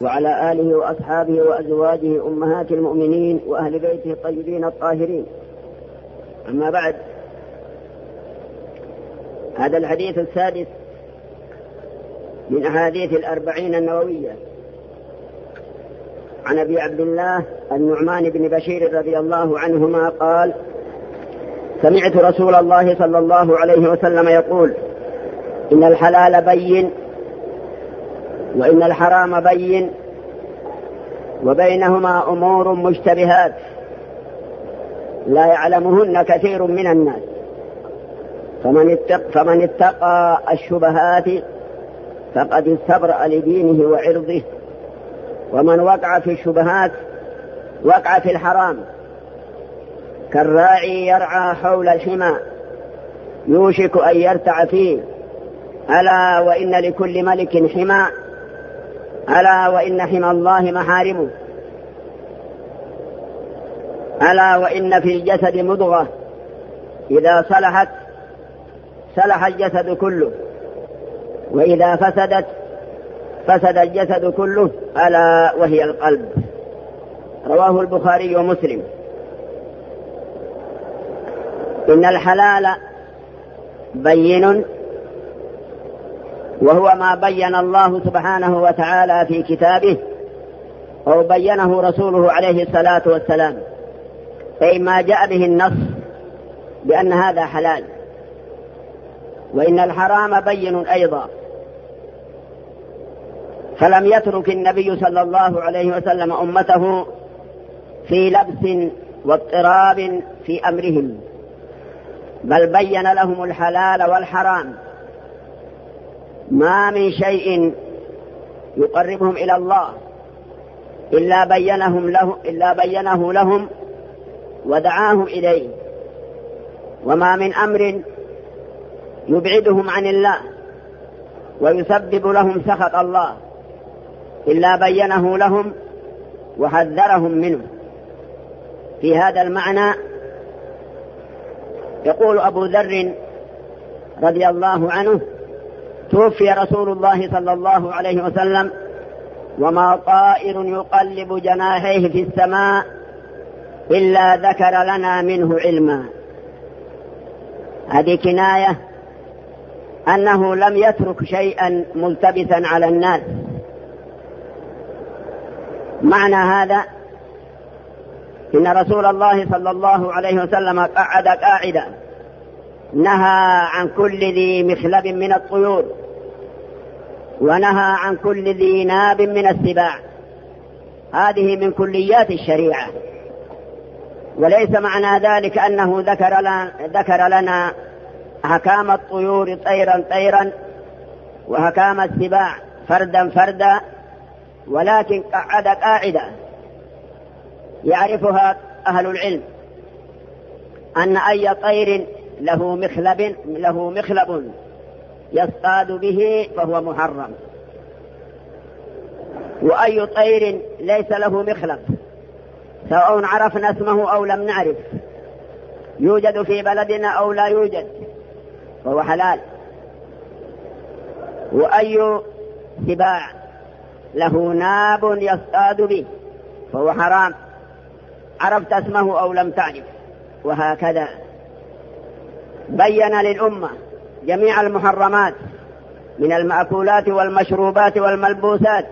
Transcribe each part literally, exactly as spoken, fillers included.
وعلى آله وأصحابه وأزواجه أمهات المؤمنين وأهل بيته الطيبين الطاهرين. أما بعد، هذا الحديث السادس من أحاديث الأربعين النووية عن أبي عبد الله النعمان بن بشير رضي الله عنهما قال: سمعت رسول الله صلى الله عليه وسلم يقول: إن الحلال بين وإن الحرام بين وبينهما أمور مشتبهات لا يعلمهن كثير من الناس، فمن اتق فمن اتقى الشبهات فقد استبرأ لدينه وعرضه، ومن وقع في الشبهات وقع في الحرام، كالراعي يرعى حول الحمى يوشك أن يرتع فيه، ألا وإن لكل ملك حمى، ألا وإن حمى الله محارمه، ألا وإن في الجسد مضغة إذا صلحت صلح الجسد كله، وإذا فسدت فسد الجسد كله، ألا وهي القلب. رواه البخاري ومسلم. إن الحلال بين، وهو ما بين الله سبحانه وتعالى في كتابه أو بينه رسوله عليه الصلاة والسلام، أي ما جاء به النص بأن هذا حلال. وإن الحرام بين أيضا، فلم يترك النبي صلى الله عليه وسلم أمته في لبس واضطراب في أمرهم، بل بين لهم الحلال والحرام، ما من شيء يقربهم إلى الله إلا بينهم له إلا بينه لهم ودعاهم إليه، وما من أمر يبعدهم عن الله ويسبب لهم سخط الله إلا بينه لهم وحذرهم منه. في هذا المعنى يقول أبو ذر رضي الله عنه: توفي رسول الله صلى الله عليه وسلم وما طائر يقلب جناحيه في السماء إلا ذكر لنا منه علما. هذه كناية أنه لم يترك شيئا ملتبسا على الناس. معنى هذا إن رسول الله صلى الله عليه وسلم قعد قاعدة نهى عن كل ذي مخلب من الطيور، ونهى عن كل ذي ناب من السباع. هذه من كليات الشريعة، وليس معنى ذلك أنه ذكر لنا, ذكر لنا أحكام الطيور طيرا طيرا وأحكام السباع فردا فردا، ولكن قعد قاعدة يعرفها أهل العلم، أن أي طير له مخلب له مخلب يصطاد به فهو محرم، وأي طير ليس له مخلب سواء عرفنا اسمه أو لم نعرف، يوجد في بلدنا أو لا يوجد، فهو حلال. وأي سباع له ناب يصطاد به فهو حرام، عرفت اسمه أو لم تعرف. وهكذا بين للأمة جميع المحرمات من المأكولات والمشروبات والملبوسات،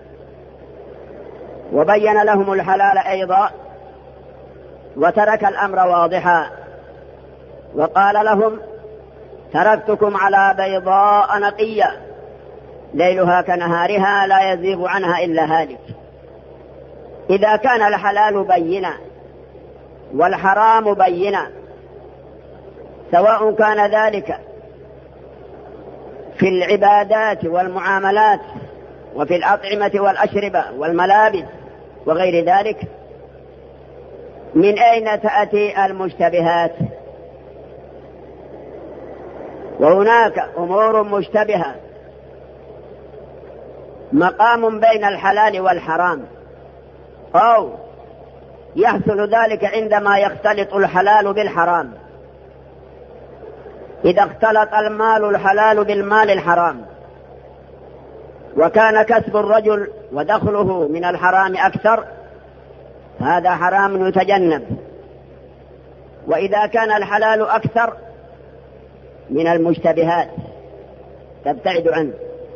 وبين لهم الحلال أيضا، وترك الأمر واضحا، وقال لهم: تركتكم على بيضاء نقية ليلها كنهارها لا يزيغ عنها إلا هالك. إذا كان الحلال بينا والحرام بينا، سواء كان ذلك في العبادات والمعاملات وفي الأطعمة والأشربة والملابس وغير ذلك، من أين تأتي المشتبهات؟ وهناك أمور مشتبهة مقام بين الحلال والحرام، أو يحصل ذلك عندما يختلط الحلال بالحرام. إذا اختلط المال الحلال بالمال الحرام وكان كسب الرجل ودخله من الحرام أكثر هذا حرام يتجنب، وإذا كان الحلال أكثر من المشتبهات تبتعد عنه.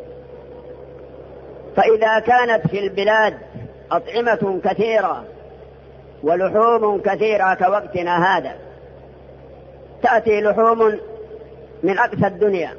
فإذا كانت في البلاد أطعمة كثيرة ولحوم كثيرة كوقتنا هذا، تأتي لحوم من أقصى الدنيا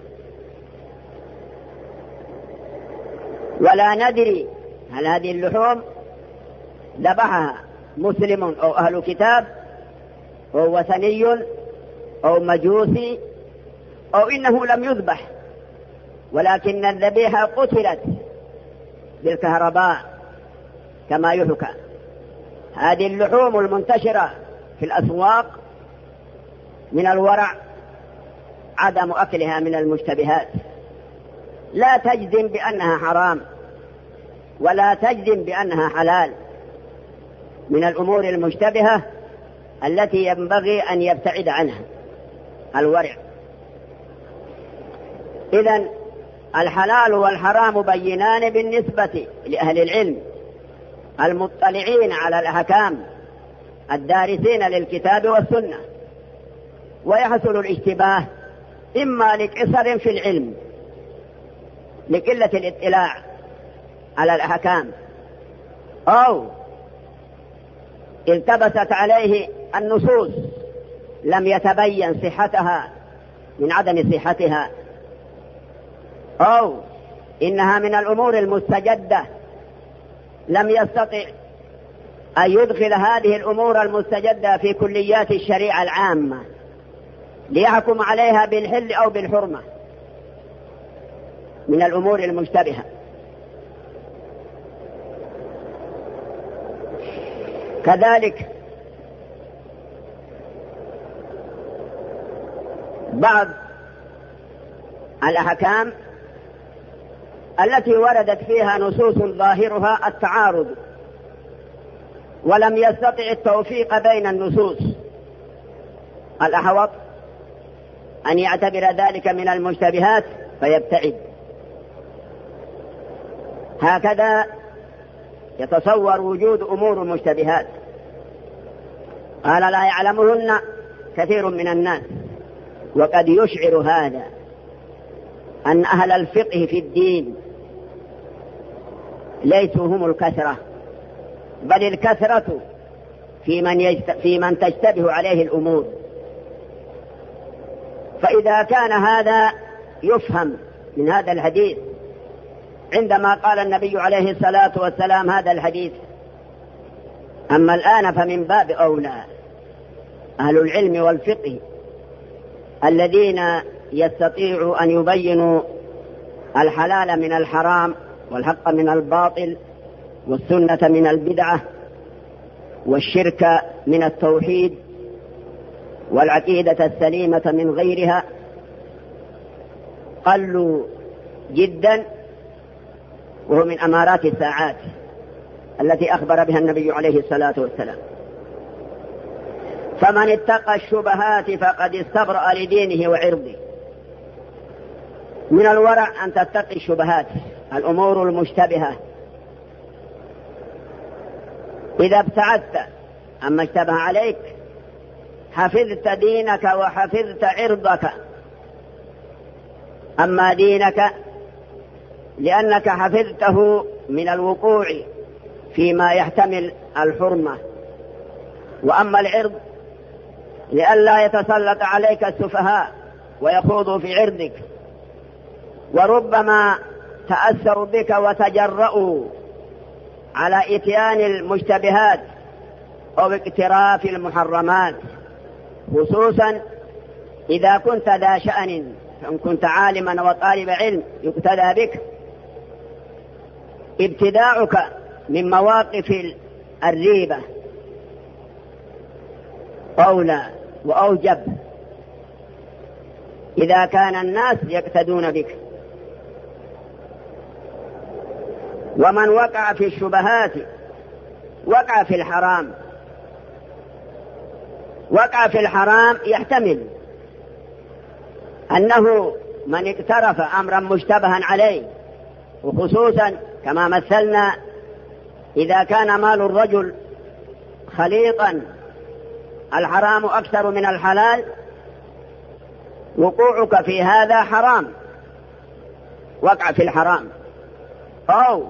ولا ندري هل هذه اللحوم ذبحها مسلم أو أهل كتاب أو وثني أو مجوسي أو إنه لم يذبح، ولكن الذبيحة قتلت بالكهرباء كما يحكى. هذه اللحوم المنتشرة في الأسواق من الورع عدم أكلها من المشتبهات، لا تجزم بأنها حرام ولا تجزم بأنها حلال، من الأمور المشتبهة التي ينبغي أن يبتعد عنها الورع. إذن الحلال والحرام بينان بالنسبة لأهل العلم المطلعين على الأحكام الدارسين للكتاب والسنة، ويحصل الاشتباه إما لقصر في العلم لقلة الاطلاع على الأحكام، أو التبست عليه النصوص لم يتبين صحتها من عدم صحتها، أو إنها من الأمور المستجدة لم يستطع أن يدخل هذه الأمور المستجدة في كليات الشريعة العامة ليحكم عليها بالحل أو بالحرمة، من الأمور المشتبهة. كذلك بعض الأحكام التي وردت فيها نصوص ظاهرها التعارض ولم يستطع التوفيق بين النصوص، الأحوط أن يعتبر ذلك من المشتبهات فيبتعد. هكذا يتصور وجود أمور مشتبهات قال لا يعلمهن كثير من الناس، وقد يشعر هذا أن أهل الفقه في الدين ليسوا هم الكثرة، بل الكثرة في من, يجت... في من تشتبه عليه الأمور. فإذا كان هذا يفهم من هذا الحديث عندما قال النبي عليه الصلاة والسلام هذا الحديث، أما الآن فمن باب أولى أهل العلم والفقه الذين يستطيعوا أن يبينوا الحلال من الحرام والحق من الباطل والسنة من البدعة والشرك من التوحيد والعقيدة السليمة من غيرها، قلوا جدا، وهو من أمارات الساعات التي أخبر بها النبي عليه الصلاة والسلام. فمن اتقى الشبهات فقد استبرأ لدينه وعرضه. من الورع أن تتقي الشبهات، الأمور المشتبهة. إذا ابتعدت عما اشتبه عليك حفظت دينك وحفظت عرضك. أما دينك لأنك حفظته من الوقوع فيما يحتمل الحرمة، وأما العرض لئلا يتسلط عليك السفهاء ويخوضوا في عرضك، وربما تأثروا بك وتجرؤوا على إتيان المشتبهات أو اقتراف المحرمات، خصوصا إذا كنت ذا شأن، فإن كنت عالما وطالب علم يقتدى بك. ابتداعك من مواقف الريبة أولى وأوجب إذا كان الناس يقتدون بك. ومن وقع في الشبهات وقع في الحرام. وقع في الحرام يحتمل أنه من اقترف أمرا مشتبها عليه وخصوصا كما مثلنا إذا كان مال الرجل خليطا الحرام أكثر من الحلال، وقوعك في هذا حرام، وقع في الحرام، أو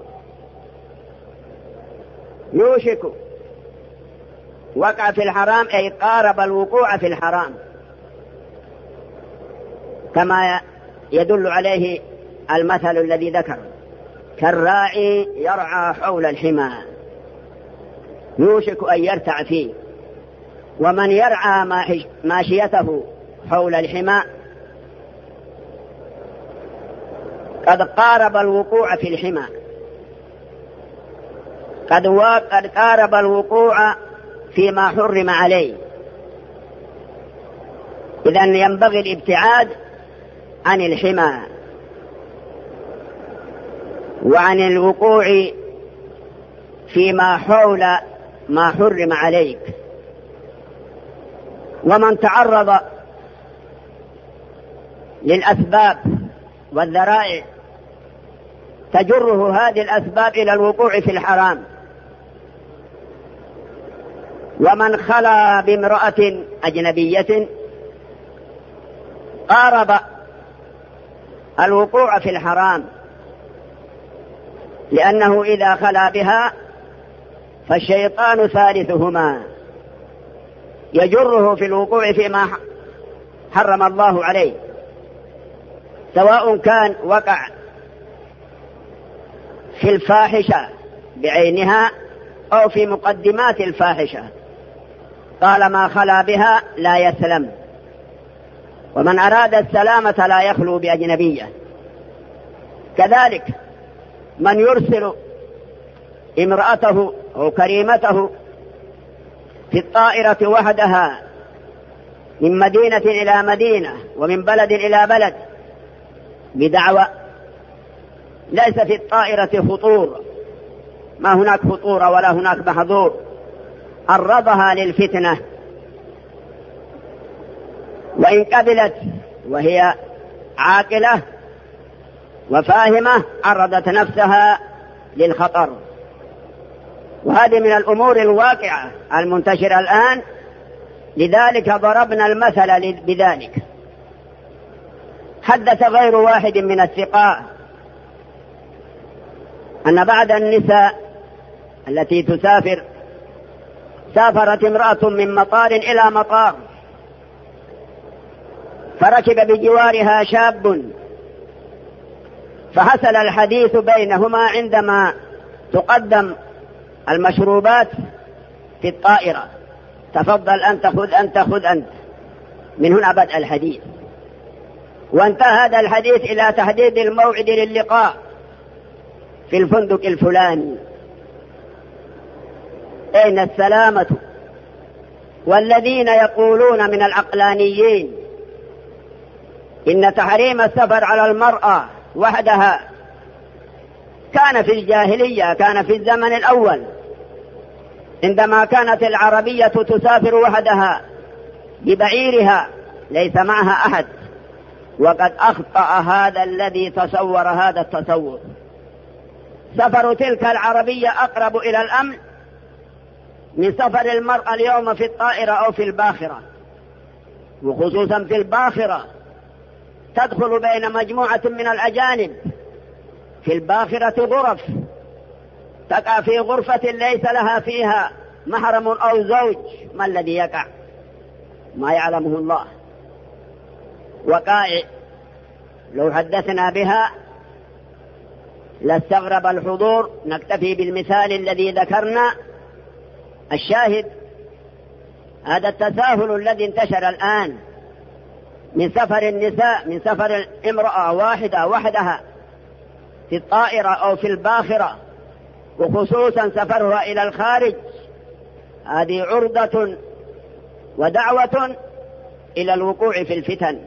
يوشك وقع في الحرام أي قارب الوقوع في الحرام، كما يدل عليه المثل الذي ذكر: كالراعي يرعى حول الحمى، يوشك أن يرتع فيه. ومن يرعى ماشيته حول الحمى قد قارب الوقوع في الحمى، قد قارب الوقوع فيما حرم عليه. إذن ينبغي الابتعاد عن الحمى وعن الوقوع فيما حول ما حرم عليك. ومن تعرض للأسباب والذرائع تجره هذه الأسباب إلى الوقوع في الحرام، ومن خلا بامرأة أجنبية قارب الوقوع في الحرام، لأنه إذا خلا بها فالشيطان ثالثهما يجره في الوقوع فيما حرم الله عليه، سواء كان وقع في الفاحشة بعينها أو في مقدمات الفاحشة، طالما خلا بها لا يسلم. ومن أراد السلامة لا يخلو بأجنبية. كذلك من يرسل امرأته أو كريمته في الطائرة وحدها من مدينة إلى مدينة ومن بلد إلى بلد بدعوى ليس في الطائرة خطور، ما هناك خطور ولا هناك محظور، عرضها للفتنة، وإن قبلت وهي عاقلة وفاهمة عرضت نفسها للخطر. وهذه من الأمور الواقعة المنتشرة الآن، لذلك ضربنا المثل بذلك. حدث غير واحد من الثقات أن بعض النساء التي تسافر سافرت امرأة من مطار إلى مطار، فركب بجوارها شاب، فحصل الحديث بينهما عندما تقدم المشروبات في الطائرة: تفضل أنت، خذ أنت، خذ أنت. من هنا بدأ الحديث، وانتهى هذا الحديث إلى تحديد الموعد للقاء في الفندق الفلاني. أين السلامة؟ والذين يقولون من العقلانيين إن تحريم السفر على المرأة وحدها كان في الجاهلية، كان في الزمن الأول عندما كانت العربية تسافر وحدها ببعيرها ليس معها أحد. وقد أخطأ هذا الذي تصور هذا التصور. سفر تلك العربية أقرب إلى الأمن من سفر المرأة اليوم في الطائرة أو في الباخرة، وخصوصا في الباخرة تدخل بين مجموعة من الأجانب. في الباخرة غرف، تقع في غرفة ليس لها فيها محرم أو زوج. ما الذي يقع؟ ما يعلمه الله. وقائع لو حدثنا بها لاستغرب الحضور. نكتفي بالمثال الذي ذكرنا. الشاهد هذا التساهل الذي انتشر الآن من سفر النساء، من سفر امرأة واحدة وحدها في الطائرة أو في الباخرة، وخصوصا سفرها إلى الخارج، هذه عرضة ودعوة إلى الوقوع في الفتن.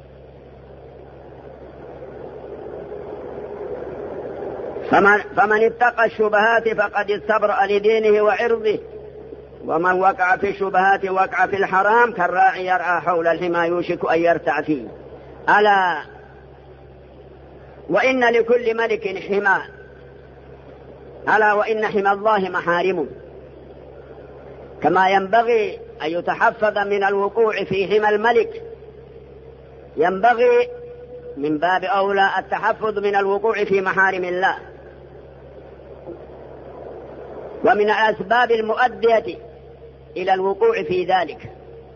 فمن, فمن اتقى الشبهات فقد استبرأ لدينه وعرضه، ومن وقع في الشبهات وقع في الحرام، كالراعي يرعى حول الحمى يوشك أن يرتع فيه. ألا وإن لكل ملك حمى، ألا وإن حمى الله محارمه، كما ينبغي أن يتحفظ من الوقوع في حمى الملك، ينبغي من باب أولى التحفظ من الوقوع في محارم الله. ومن الأسباب المؤدية إلى الوقوع في ذلك،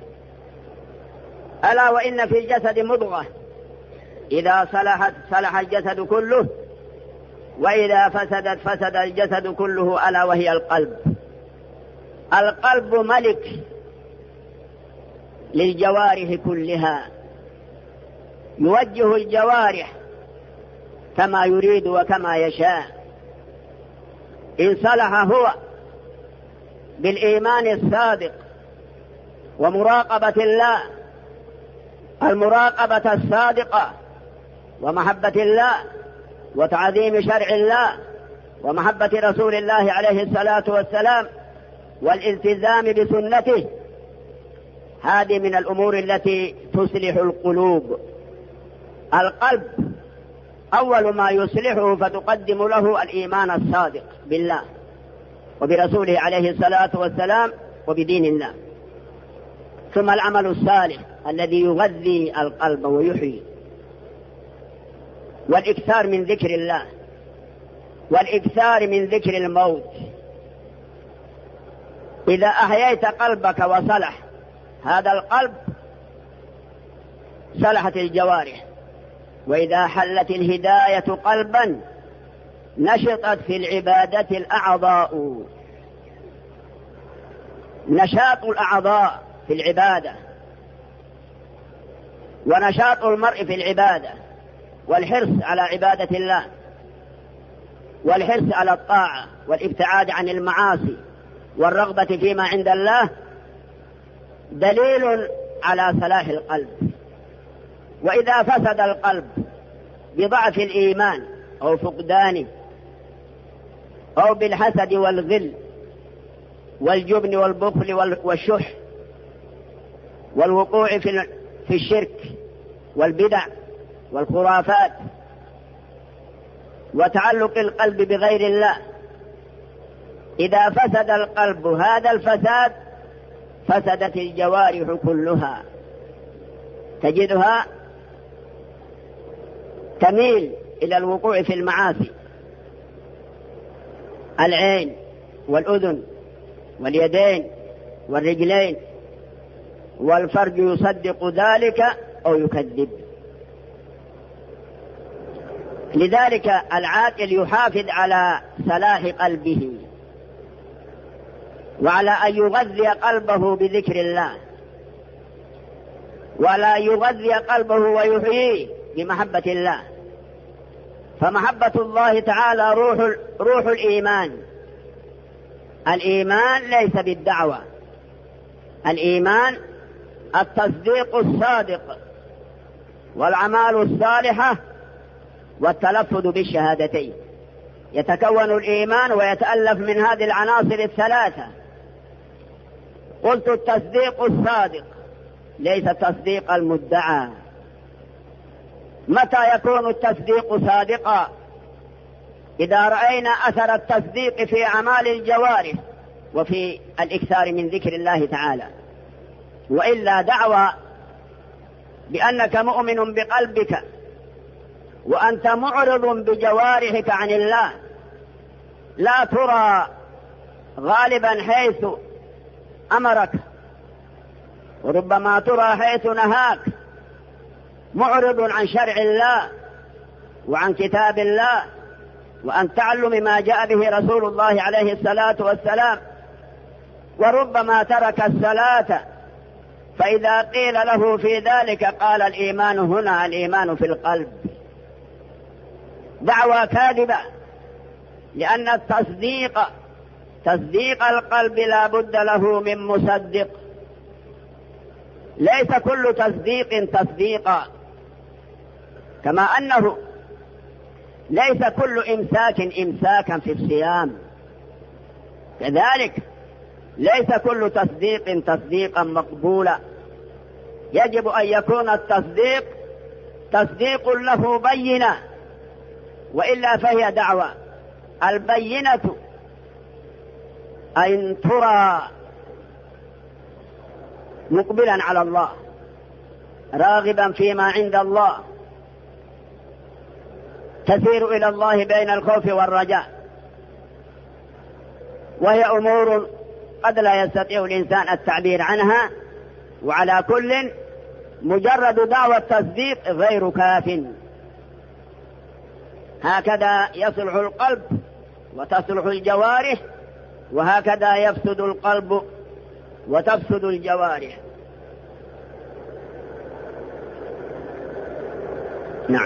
ألا وإن في الجسد مضغة إذا صلحت صلح الجسد كله، وإذا فسدت فسد الجسد كله، ألا وهي القلب. القلب ملك للجوارح كلها، يوجه الجوارح كما يريد وكما يشاء. إن صلح هو بالإيمان الصادق ومراقبة الله، المراقبة الصادقة، ومحبة الله وتعظيم شرع الله ومحبة رسول الله عليه الصلاة والسلام والالتزام بسنته، هذه من الأمور التي تصلح القلوب. القلب أول ما يصلحه فتقدم له الإيمان الصادق بالله وبرسوله عليه الصلاة والسلام وبدين الله، ثم العمل الصالح الذي يغذي القلب ويحيي، والإكثار من ذكر الله، والإكثار من ذكر الموت. إذا أحييت قلبك وصلح هذا القلب صلحت الجوارح. وإذا حلت الهداية قلبا نشطت في العبادة الأعضاء، نشاط الأعضاء في العبادة، ونشاط المرء في العبادة، والحرص على عبادة الله، والحرص على الطاعة، والابتعاد عن المعاصي، والرغبة فيما عند الله، دليل على صلاح القلب. وإذا فسد القلب بضعف الإيمان أو فقدانه، أو بالحسد والغل والجبن والبخل والشح والوقوع في الشرك والبدع والخرافات وتعلق القلب بغير الله، إذا فسد القلب هذا الفساد فسدت الجوارح كلها، تجدها تميل إلى الوقوع في المعاصي. العين والأذن واليدين والرجلين والفرج يصدق ذلك أو يكذب. لذلك العاقل يحافظ على صلاح قلبه، وعلى أن يغذي قلبه بذكر الله، ولا يغذي قلبه ويحييه بمحبة الله. فمحبة الله تعالى روح, روح الإيمان. الإيمان ليس بالدعوة، الإيمان التصديق الصادق والأعمال الصالحة والتلفظ بالشهادتين. يتكون الإيمان ويتألف من هذه العناصر الثلاثة. قلت التصديق الصادق، ليس التصديق المدعى. متى يكون التصديق صادقا؟ إذا رأينا أثر التصديق في أعمال الجوارح وفي الإكثار من ذكر الله تعالى. وإلا دعوى بأنك مؤمن بقلبك وأنت معرض بجوارحك عن الله، لا ترى غالبا حيث أمرك، وربما ترى حيث نهاك، معرض عن شرع الله وعن كتاب الله وعن تعلم ما جاء به رسول الله عليه الصلاة والسلام. وربما ترك الصلاة، فإذا قيل له في ذلك قال الإيمان هنا، الإيمان في القلب. دعوى كاذبة، لأن التصديق تصديق القلب لا بد له من مصدق. ليس كل تصديق تصديقا، كما أنه ليس كل إمساك إمساكا في الصيام، كذلك ليس كل تصديق تصديقا مقبولا. يجب أن يكون التصديق تصديق له بينة، وإلا فهي دعوة. البينة أن ترى مقبلا على الله راغبا فيما عند الله، تسير إلى الله بين الخوف والرجاء، وهي أمور قد لا يستطيع الإنسان التعبير عنها، وعلى كل مجرد دعوة التصديق غير كاف. هكذا يصلح القلب وتصلح الجوارح، وهكذا يفسد القلب وتفسد الجوارح. نعم.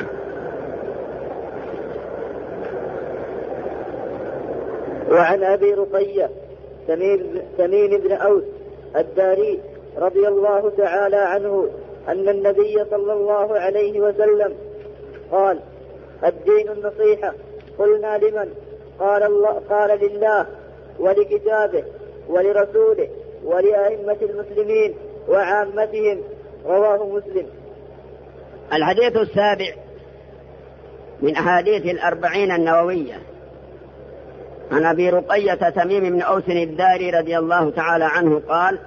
وعن أبي رقية تميم بن أوس الداري رضي الله تعالى عنه أن النبي صلى الله عليه وسلم قال: الدين النصيحة. قلنا: لمن؟ قال الله قال: لله ولكتابه ولرسوله ولأئمة المسلمين وعامتهم. رواه مسلم. الحديث السابع من أحاديث الأربعين النووية عن أبي رقية تميم بن أوس الداري رضي الله تعالى عنه قال: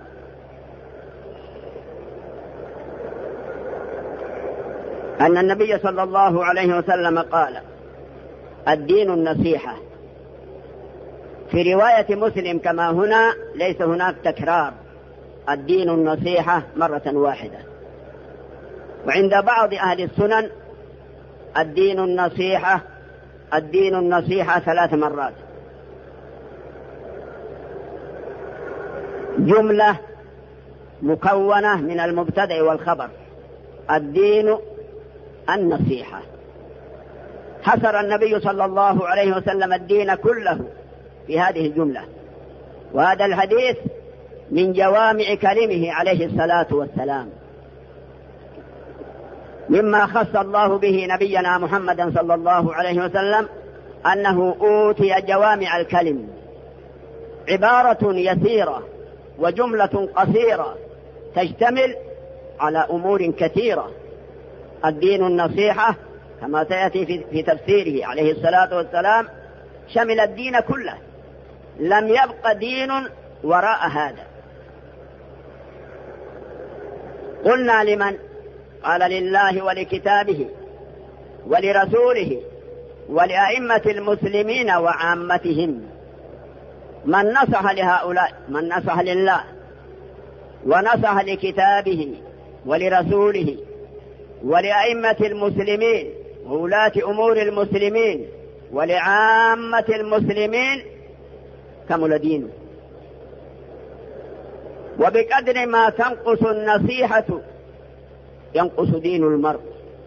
أن النبي صلى الله عليه وسلم قال: الدين النصيحة. في رواية مسلم كما هنا ليس هناك تكرار، الدين النصيحة مرة واحدة. وعند بعض أهل السنن الدين النصيحة الدين النصيحة ثلاث مرات، جملة مكونة من المبتدأ والخبر. الدين النصيحة. حصر النبي صلى الله عليه وسلم الدين كله في هذه الجملة، وهذا الحديث من جوامع كلمه عليه الصلاة والسلام، مما خص الله به نبينا محمدا صلى الله عليه وسلم أنه أوتي جوامع الكلم، عبارة يسيرة وجملة قصيرة تشتمل على أمور كثيرة. الدين النصيحة كما سيأتي في تفسيره عليه الصلاة والسلام شمل الدين كله، لم يبق دين وراء هذا. قلنا: لمن؟ قال: لله ولكتابه ولرسوله ولأئمة المسلمين وعامتهم. من نصح لهؤلاء، من نصح لله ونصح لكتابه ولرسوله ولأئمة المسلمين وولاة أمور المسلمين ولعامة المسلمين، كمل دينه. وبقدر ما تنقص النصيحة ينقص دين المرء.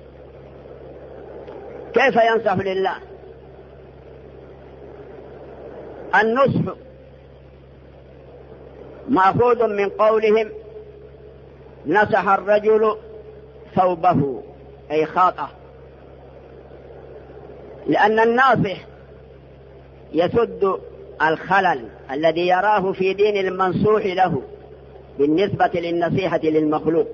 كيف ينصح لله؟ النصح مأخوذ من قولهم: نصح الرجل ثوبه، أي خاطه، لأن الناصح يسد الخلل الذي يراه في دين المنصوح له بالنسبة للنصيحة للمخلوق.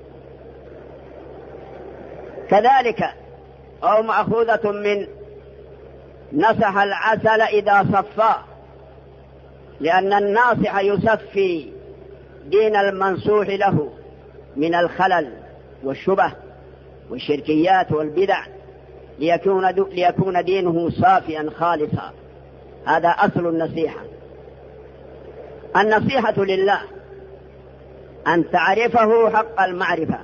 كذلك أو مأخوذة من نصح العسل إذا صفى، لأن الناصح يصفي دين المنصوح له من الخلل والشبه والشركيات والبدع ليكون, ليكون دينه صافيا خالصا. هذا أصل النصيحة. النصيحة لله أن تعرفه حق المعرفة.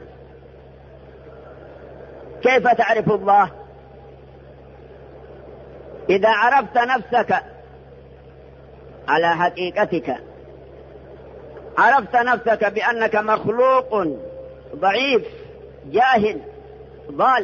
كيف تعرف الله؟ إذا عرفت نفسك على حقيقتك، عرفت نفسك بأنك مخلوق ضعيف جاهل ضال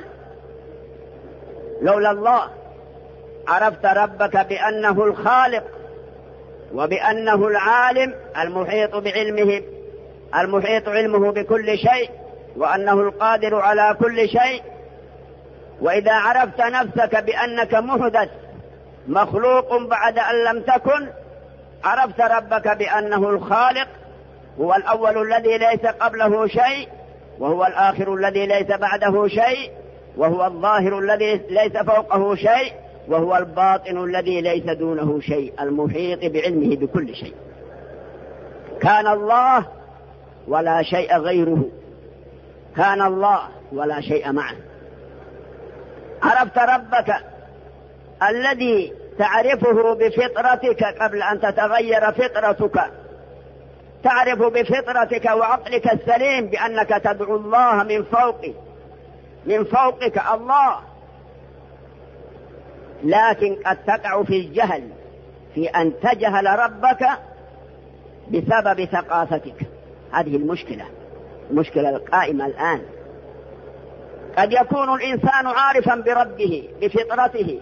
لولا الله، عرفت ربك بأنه الخالق وبأنه العالم المحيط بعلمه المحيط علمه بكل شيء، وأنه القادر على كل شيء. وإذا عرفت نفسك بأنك محدث مخلوق بعد أن لم تكن، عرفت ربك بأنه الخالق، هو الأول الذي ليس قبله شيء، وهو الآخر الذي ليس بعده شيء، وهو الظاهر الذي ليس فوقه شيء، وهو الباطن الذي ليس دونه شيء، المحيط بعلمه بكل شيء. كان الله ولا شيء غيره، كان الله ولا شيء معه. عرفت ربك الذي تعرفه بفطرتك قبل أن تتغير فطرتك، تعرف بفطرتك وعقلك السليم بأنك تدعو الله من فوق من فوقك الله، لكن قد تقع في الجهل في أن تجهل ربك بسبب ثقافتك. هذه المشكلة، المشكلة القائمة الآن. قد يكون الإنسان عارفا بربه بفطرته،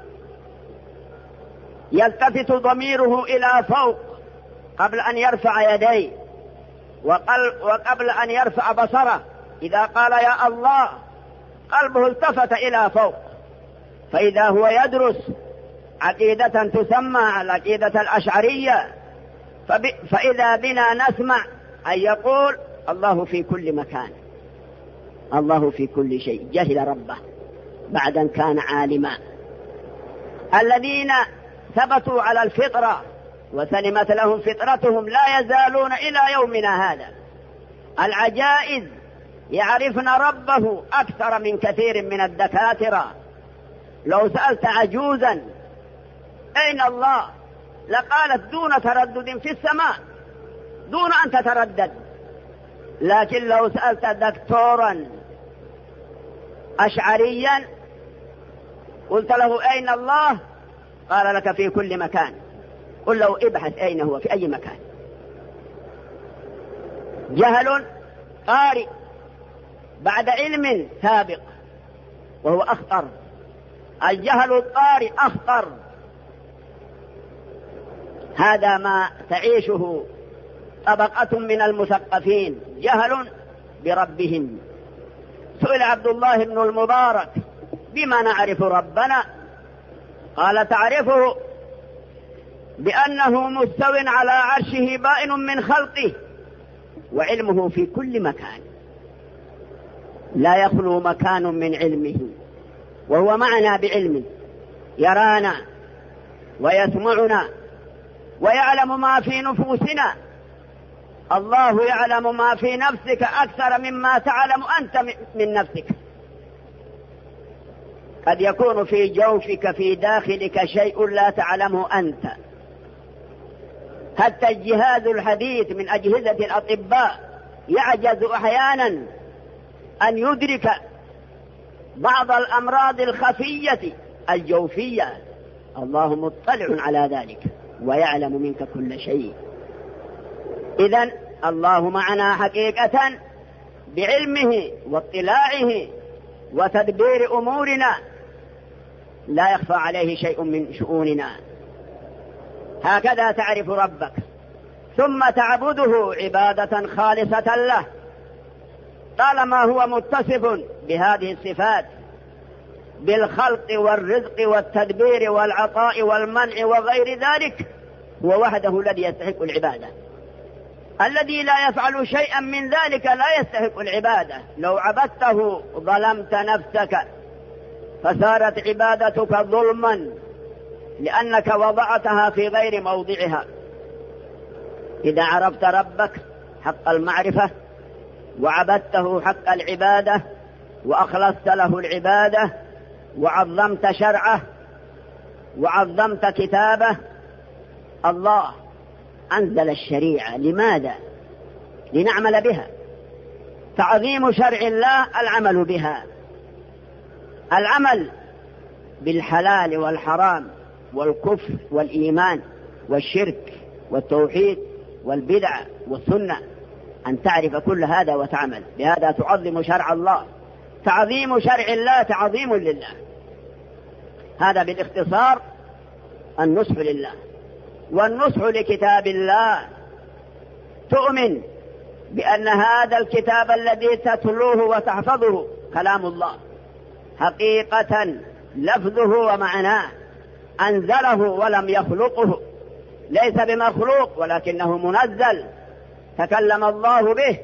يلتفت ضميره إلى فوق قبل أن يرفع يديه وقبل أن يرفع بصره. إذا قال يا الله قلبه التفت إلى فوق، فإذا هو يدرس عقيدة تسمى العقيدة الأشعرية، فإذا بنا نسمع أن يقول الله في كل مكان، الله في كل شيء. جهل ربه بعد أن كان عالما. الذين ثبتوا على الفطرة وسلمت لهم فطرتهم لا يزالون إلى يومنا هذا العجائز يعرفن ربه أكثر من كثير من الدكاترة. لو سألت عجوزا أين الله لقالت دون تردد في السماء، دون أن تتردد. لكن لو سألت دكتورا أشعريا قلت له أين الله قال لك في كل مكان. قل له ابحث أين هو في أي مكان. جهل قارئ بعد علم سابق وهو أخطر. الجهل الطارئ أخطر. هذا ما تعيشه طبقة من المثقفين، جهل بربهم. سئل عبد الله بن المبارك بما نعرف ربنا؟ قال تعرفه بأنه مستو على عرشه بائن من خلقه وعلمه في كل مكان، لا يخلو مكان من علمه، وهو معنا بعلمه، يرانا ويسمعنا ويعلم ما في نفوسنا. الله يعلم ما في نفسك أكثر مما تعلم أنت من نفسك. قد يكون في جوفك في داخلك شيء لا تعلمه أنت. حتى الجهاز الحديث من أجهزة الأطباء يعجز أحيانا أن يدرك بعض الأمراض الخفية الجوفية. الله مطلع على ذلك ويعلم منك كل شيء. إذن الله معنا حقيقة بعلمه واطلاعه وتدبير أمورنا، لا يخفى عليه شيء من شؤوننا. هكذا تعرف ربك، ثم تعبده عبادة خالصة له طالما هو متصف بهذه الصفات، بالخلق والرزق والتدبير والعطاء والمنع وغير ذلك. هو وحده الذي يستحق العبادة. الذي لا يفعل شيئا من ذلك لا يستحق العبادة. لو عبدته ظلمت نفسك، فصارت عبادتك ظلما لأنك وضعتها في غير موضعها. إذا عرفت ربك حق المعرفة وعبدته حق العبادة وأخلصت له العبادة وعظمت شرعه وعظمت كتابه. الله أنزل الشريعة لماذا؟ لنعمل بها. تعظيم شرع الله العمل بها، العمل بالحلال والحرام والكفر والإيمان والشرك والتوحيد والبدع والسنة، أن تعرف كل هذا وتعمل بهذا. تعظم شرع الله. تعظيم شرع الله تعظيم لله. هذا بالاختصار النصح لله. والنصح لكتاب الله، تؤمن بأن هذا الكتاب الذي تتلوه وتحفظه كلام الله حقيقة، لفظه ومعناه، أنزله ولم يخلقه، ليس بمخلوق ولكنه منزل، تكلم الله به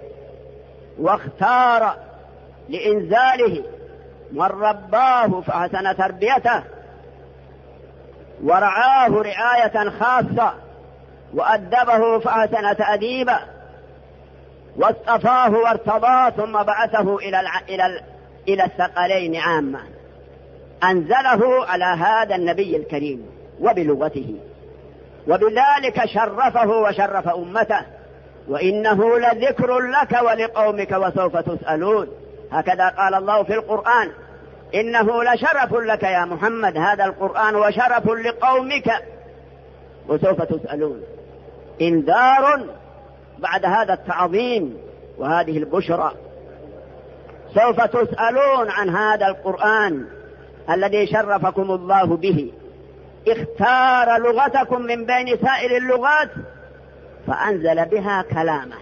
واختار لإنزاله من رباه فأحسن تربيته ورعاه رعاية خاصة، وأدبه فأحسن تأديبه، واصطفاه وارتضاه، ثم بعثه إلى الع... إلى ال... إلى الثقلين عامة، أنزله على هذا النبي الكريم وبلغته، وبذلك شرفه وشرف أمته. وإنه لذكر لك ولقومك وسوف تسألون، هكذا قال الله في القرآن: إنه لشرف لك يا محمد، هذا القرآن، وشرف لقومك وسوف تسألون. إنذار بعد هذا التعظيم وهذه البشرى. سوف تسألون عن هذا القرآن الذي شرفكم الله به، اختار لغتكم من بين سائر اللغات فأنزل بها كلامه.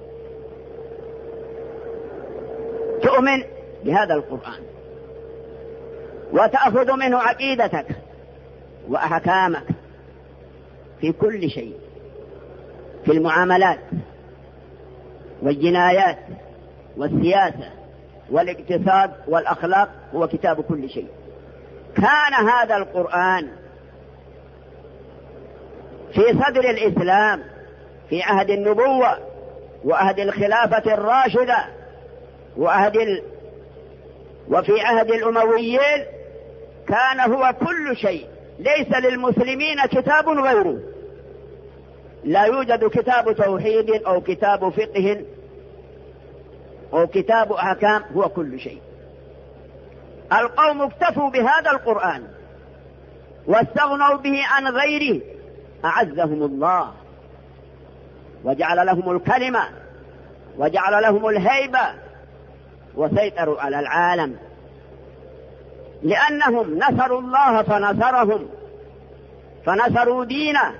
تؤمن بهذا القرآن وتأخذ منه عقيدتك وأحكامك في كل شيء، في المعاملات والجنايات والسياسة والاقتصاد والأخلاق، هو كتاب كل شيء. كان هذا القرآن في صدر الإسلام في عهد النبوة وعهد الخلافة الراشدة وعهد ال... وفي عهد الأمويين، كان هو كل شيء. ليس للمسلمين كتاب غيره، لا يوجد كتاب توحيد أو كتاب فقه أو كتاب أحكام، هو كل شيء. القوم اكتفوا بهذا القرآن واستغنوا به عن غيره، أعزهم الله وجعل لهم الكلمة وجعل لهم الهيبة وسيطروا على العالم، لأنهم نصروا الله فنصرهم، فنصروا دينه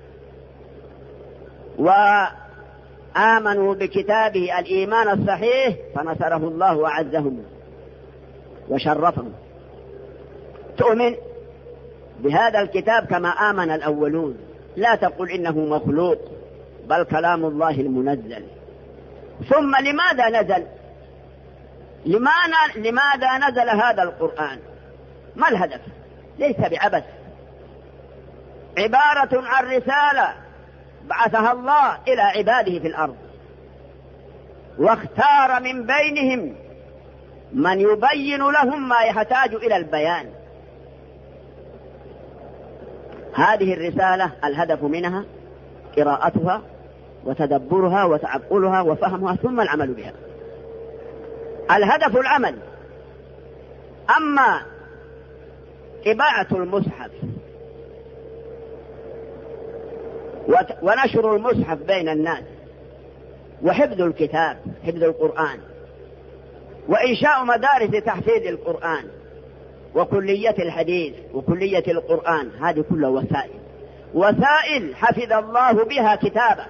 وآمنوا بكتابه الإيمان الصحيح، فنصره الله وعزهم وشرفهم. تؤمن بهذا الكتاب كما آمن الأولون، لا تقل إنه مخلوق، بل كلام الله المنزل. ثم لماذا نزل؟ لماذا نزل هذا القرآن؟ ما الهدف؟ ليس بعبث، عبارة عن رسالة بعثها الله إلى عباده في الأرض، واختار من بينهم من يبين لهم ما يحتاج إلى البيان. هذه الرسالة الهدف منها قراءتها وتدبرها وتعقلها وفهمها ثم العمل بها. الهدف العمل. أما طباعة المصحف ونشر المصحف بين الناس وحفظ الكتاب، حفظ القرآن، وإنشاء مدارس تحفيظ القرآن وكلية الحديث وكلية القرآن، هذه كلها وسائل وسائل حفظ الله بها كتابه،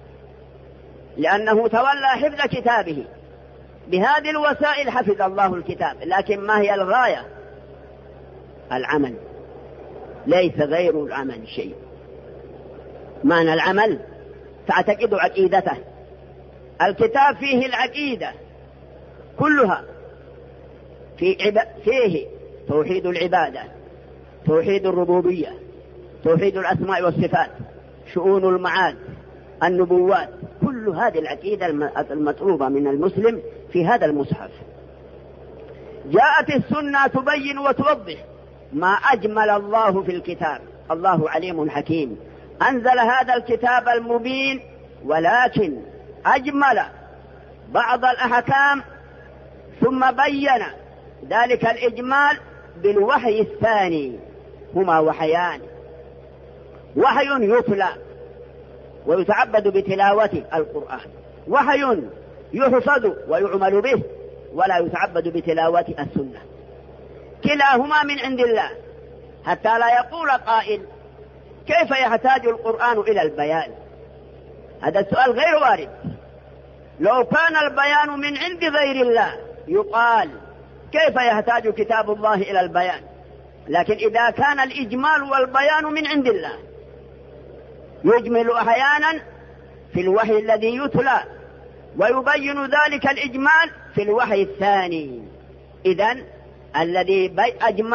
لأنه تولى حفظ كتابه. بهذه الوسائل حفظ الله الكتاب. لكن ما هي الغاية؟ العمل، ليس غير العمل شيء. معنى العمل تعتقد عقيدته. الكتاب فيه العقيدة كلها، في عب... فيه توحيد العبادة، توحيد الربوبية، توحيد الأسماء والصفات، شؤون المعاد، النبوات، كل هذه العقيدة المطلوبة من المسلم في هذا المصحف. جاءت السنة تبين وتوضح ما أجمل الله في الكتاب. الله عليم حكيم، أنزل هذا الكتاب المبين، ولكن أجمل بعض الأحكام ثم بين ذلك الإجمال بالوحي الثاني. هما وحيان، وحي يتلى ويتعبد بتلاوته القرآن، وحي يحفظ ويعمل به ولا يتعبد بتلاوة السنة. كلاهما من عند الله، حتى لا يقول قائل كيف يحتاج القرآن إلى البيان؟ هذا السؤال غير وارد. لو كان البيان من عند غير الله يقال كيف يحتاج كتاب الله إلى البيان؟ لكن إذا كان الإجمال والبيان من عند الله، يجمل أحيانا في الوحي الذي يتلى ويبين ذلك الإجمال في الوحي الثاني. إذن الذي أجمل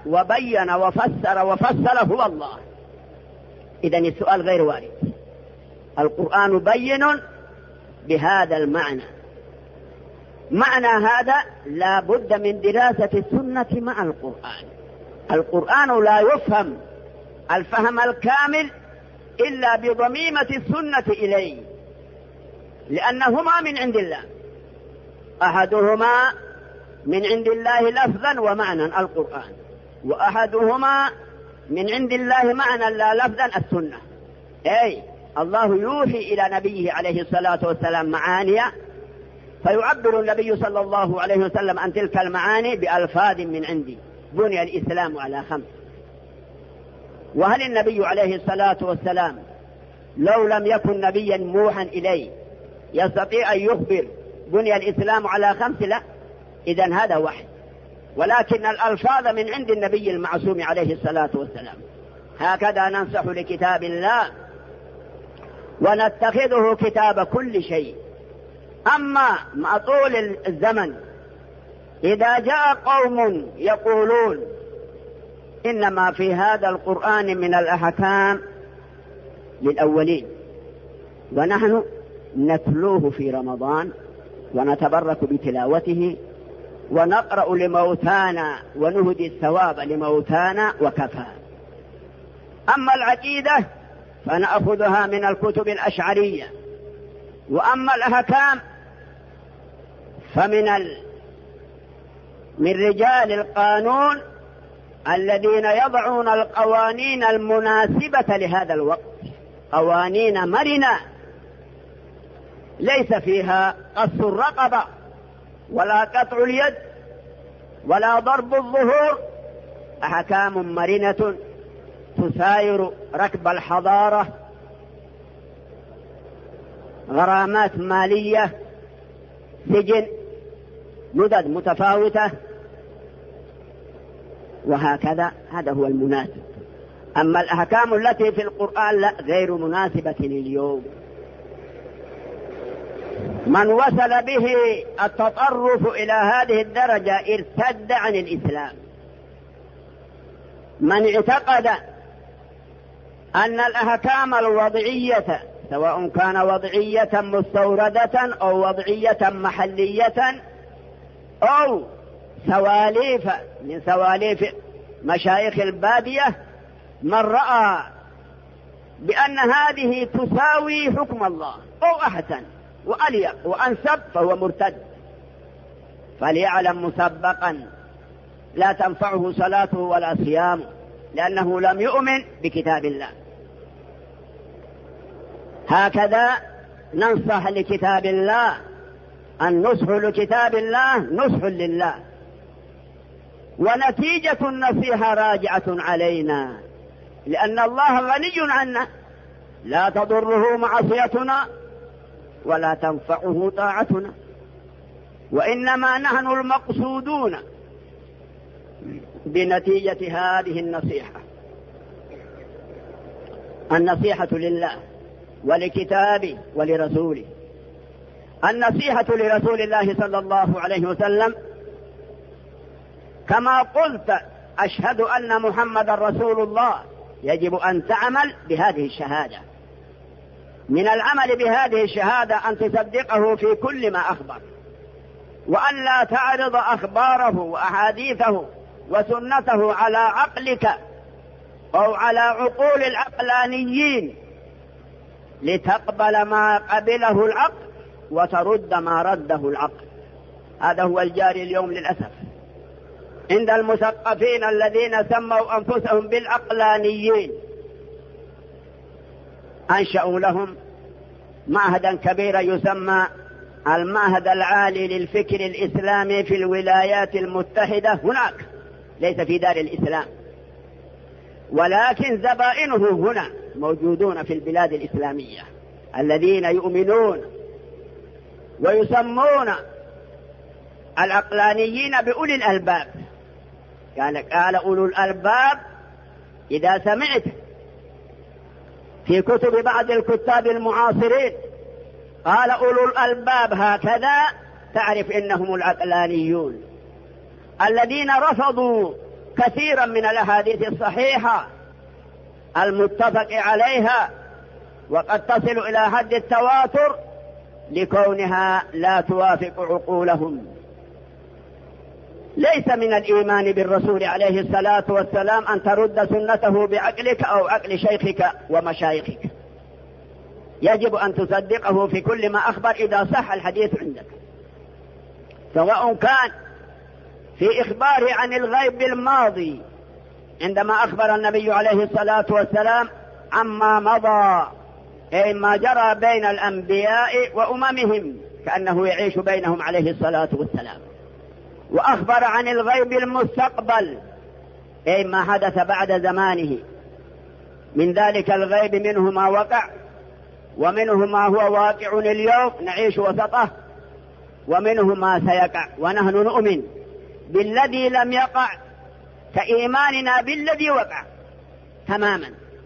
وبين وفسر وفصل هو الله. إذن السؤال غير وارد. القرآن بين بهذا المعنى. معنى هذا لا بد من دراسة السنة مع القرآن. القرآن لا يفهم الفهم الكامل إلا بضميمة السنة إليه، لأنهما من عند الله، أحدهما من عند الله لفظا ومعنى القرآن، وأحدهما من عند الله معنى لا لفظا السنة. أي الله يوحي إلى نبيه عليه الصلاة والسلام معاني، فيعبر النبي صلى الله عليه وسلم عن تلك المعاني بألفاظ من عندي. بني الإسلام على خمس. وهل النبي عليه الصلاة والسلام لو لم يكن نبيا موحى إليه يستطيع أن يخبر بني الإسلام على خمس؟ لا. إذن هذا وحي، ولكن الألفاظ من عند النبي المعصوم عليه الصلاة والسلام. هكذا ننصح لكتاب الله ونتخذه كتاب كل شيء. أما مع طول الزمن إذا جاء قوم يقولون إنما في هذا القرآن من الأحكام للأولين، ونحن نتلوه في رمضان ونتبرك بتلاوته ونقرأ لموتانا ونهدي الثواب لموتانا وكفى. أما العقيدة فنأخذها من الكتب الأشعرية، وأما الأحكام فمن ال... من رجال القانون الذين يضعون القوانين المناسبة لهذا الوقت، قوانين مرنة ليس فيها قص الرقبة ولا قطع اليد ولا ضرب الظهور، أحكام مرنة تساير ركب الحضارة، غرامات مالية، سجن، مدد متفاوتة، وهكذا. هذا هو المناسب. أما الأحكام التي في القرآن لا، غير مناسبة اليوم. من وصل به التطرف إلى هذه الدرجة ارتد عن الإسلام. من اعتقد أن الأحكام الوضعية سواء كان وضعية مستوردة أو وضعية محلية أو سواليف من سواليف مشايخ البادية، من رأى بأن هذه تساوي حكم الله أو أحسن وأليق وأنسب فهو مرتد. فليعلم مسبقا لا تنفعه صلاته ولا صيامه، لأنه لم يؤمن بكتاب الله. هكذا ننصح لكتاب الله. النصح لكتاب الله نصح لله، ونتيجة النصيحة راجعة علينا، لأن الله غني عنا، لا تضره معصيتنا ولا تنفعه طاعتنا، وإنما نحن المقصودون بنتيجة هذه النصيحة. النصيحة لله ولكتابه ولرسوله. النصيحة لرسول الله صلى الله عليه وسلم كما قلت أشهد أن محمد رسول الله، يجب أن تعمل بهذه الشهادة. من العمل بهذه الشهادة أن تصدقه في كل ما أخبر، وأن لا تعرض أخباره وأحاديثه وسنته على عقلك أو على عقول العقلانيين لتقبل ما قبله العقل وترد ما رده العقل. هذا هو الجاري اليوم للأسف عند المثقفين الذين سموا أنفسهم بالعقلانيين. أنشأوا لهم معهدا كبيرا يسمى المعهد العالي للفكر الإسلامي في الولايات المتحدة، هناك ليس في دار الإسلام، ولكن زبائنه هنا موجودون في البلاد الإسلامية الذين يؤمنون ويسمون العقلانيين بأولي الألباب. قال قال أولو الألباب إذا سمعت في كتب بعض الكتاب المعاصرين قال أولو الألباب هكذا، تعرف إنهم العقلانيون الذين رفضوا كثيرا من الأحاديث الصحيحة المتفق عليها، وقد تصل إلى حد التواتر لكونها لا توافق عقولهم. ليس من الإيمان بالرسول عليه الصلاة والسلام أن ترد سنته بعقلك أو عقل شيخك ومشايخك، يجب أن تصدقه في كل ما أخبر إذا صح الحديث عندك، سواء كان في إخباره عن الغيب الماضي عندما أخبر النبي عليه الصلاة والسلام عما مضى، أي ما جرى بين الأنبياء وأممهم كأنه يعيش بينهم عليه الصلاة والسلام، وأخبر عن الغيب المستقبل أي ما حدث بعد زمانه، من ذلك الغيب منه ما وقع ومنه ما هو واقع اليوم نعيش وسطه، ومنه ما سيقع، ونحن نؤمن بالذي لم يقع كإيماننا بالذي وقع تماما.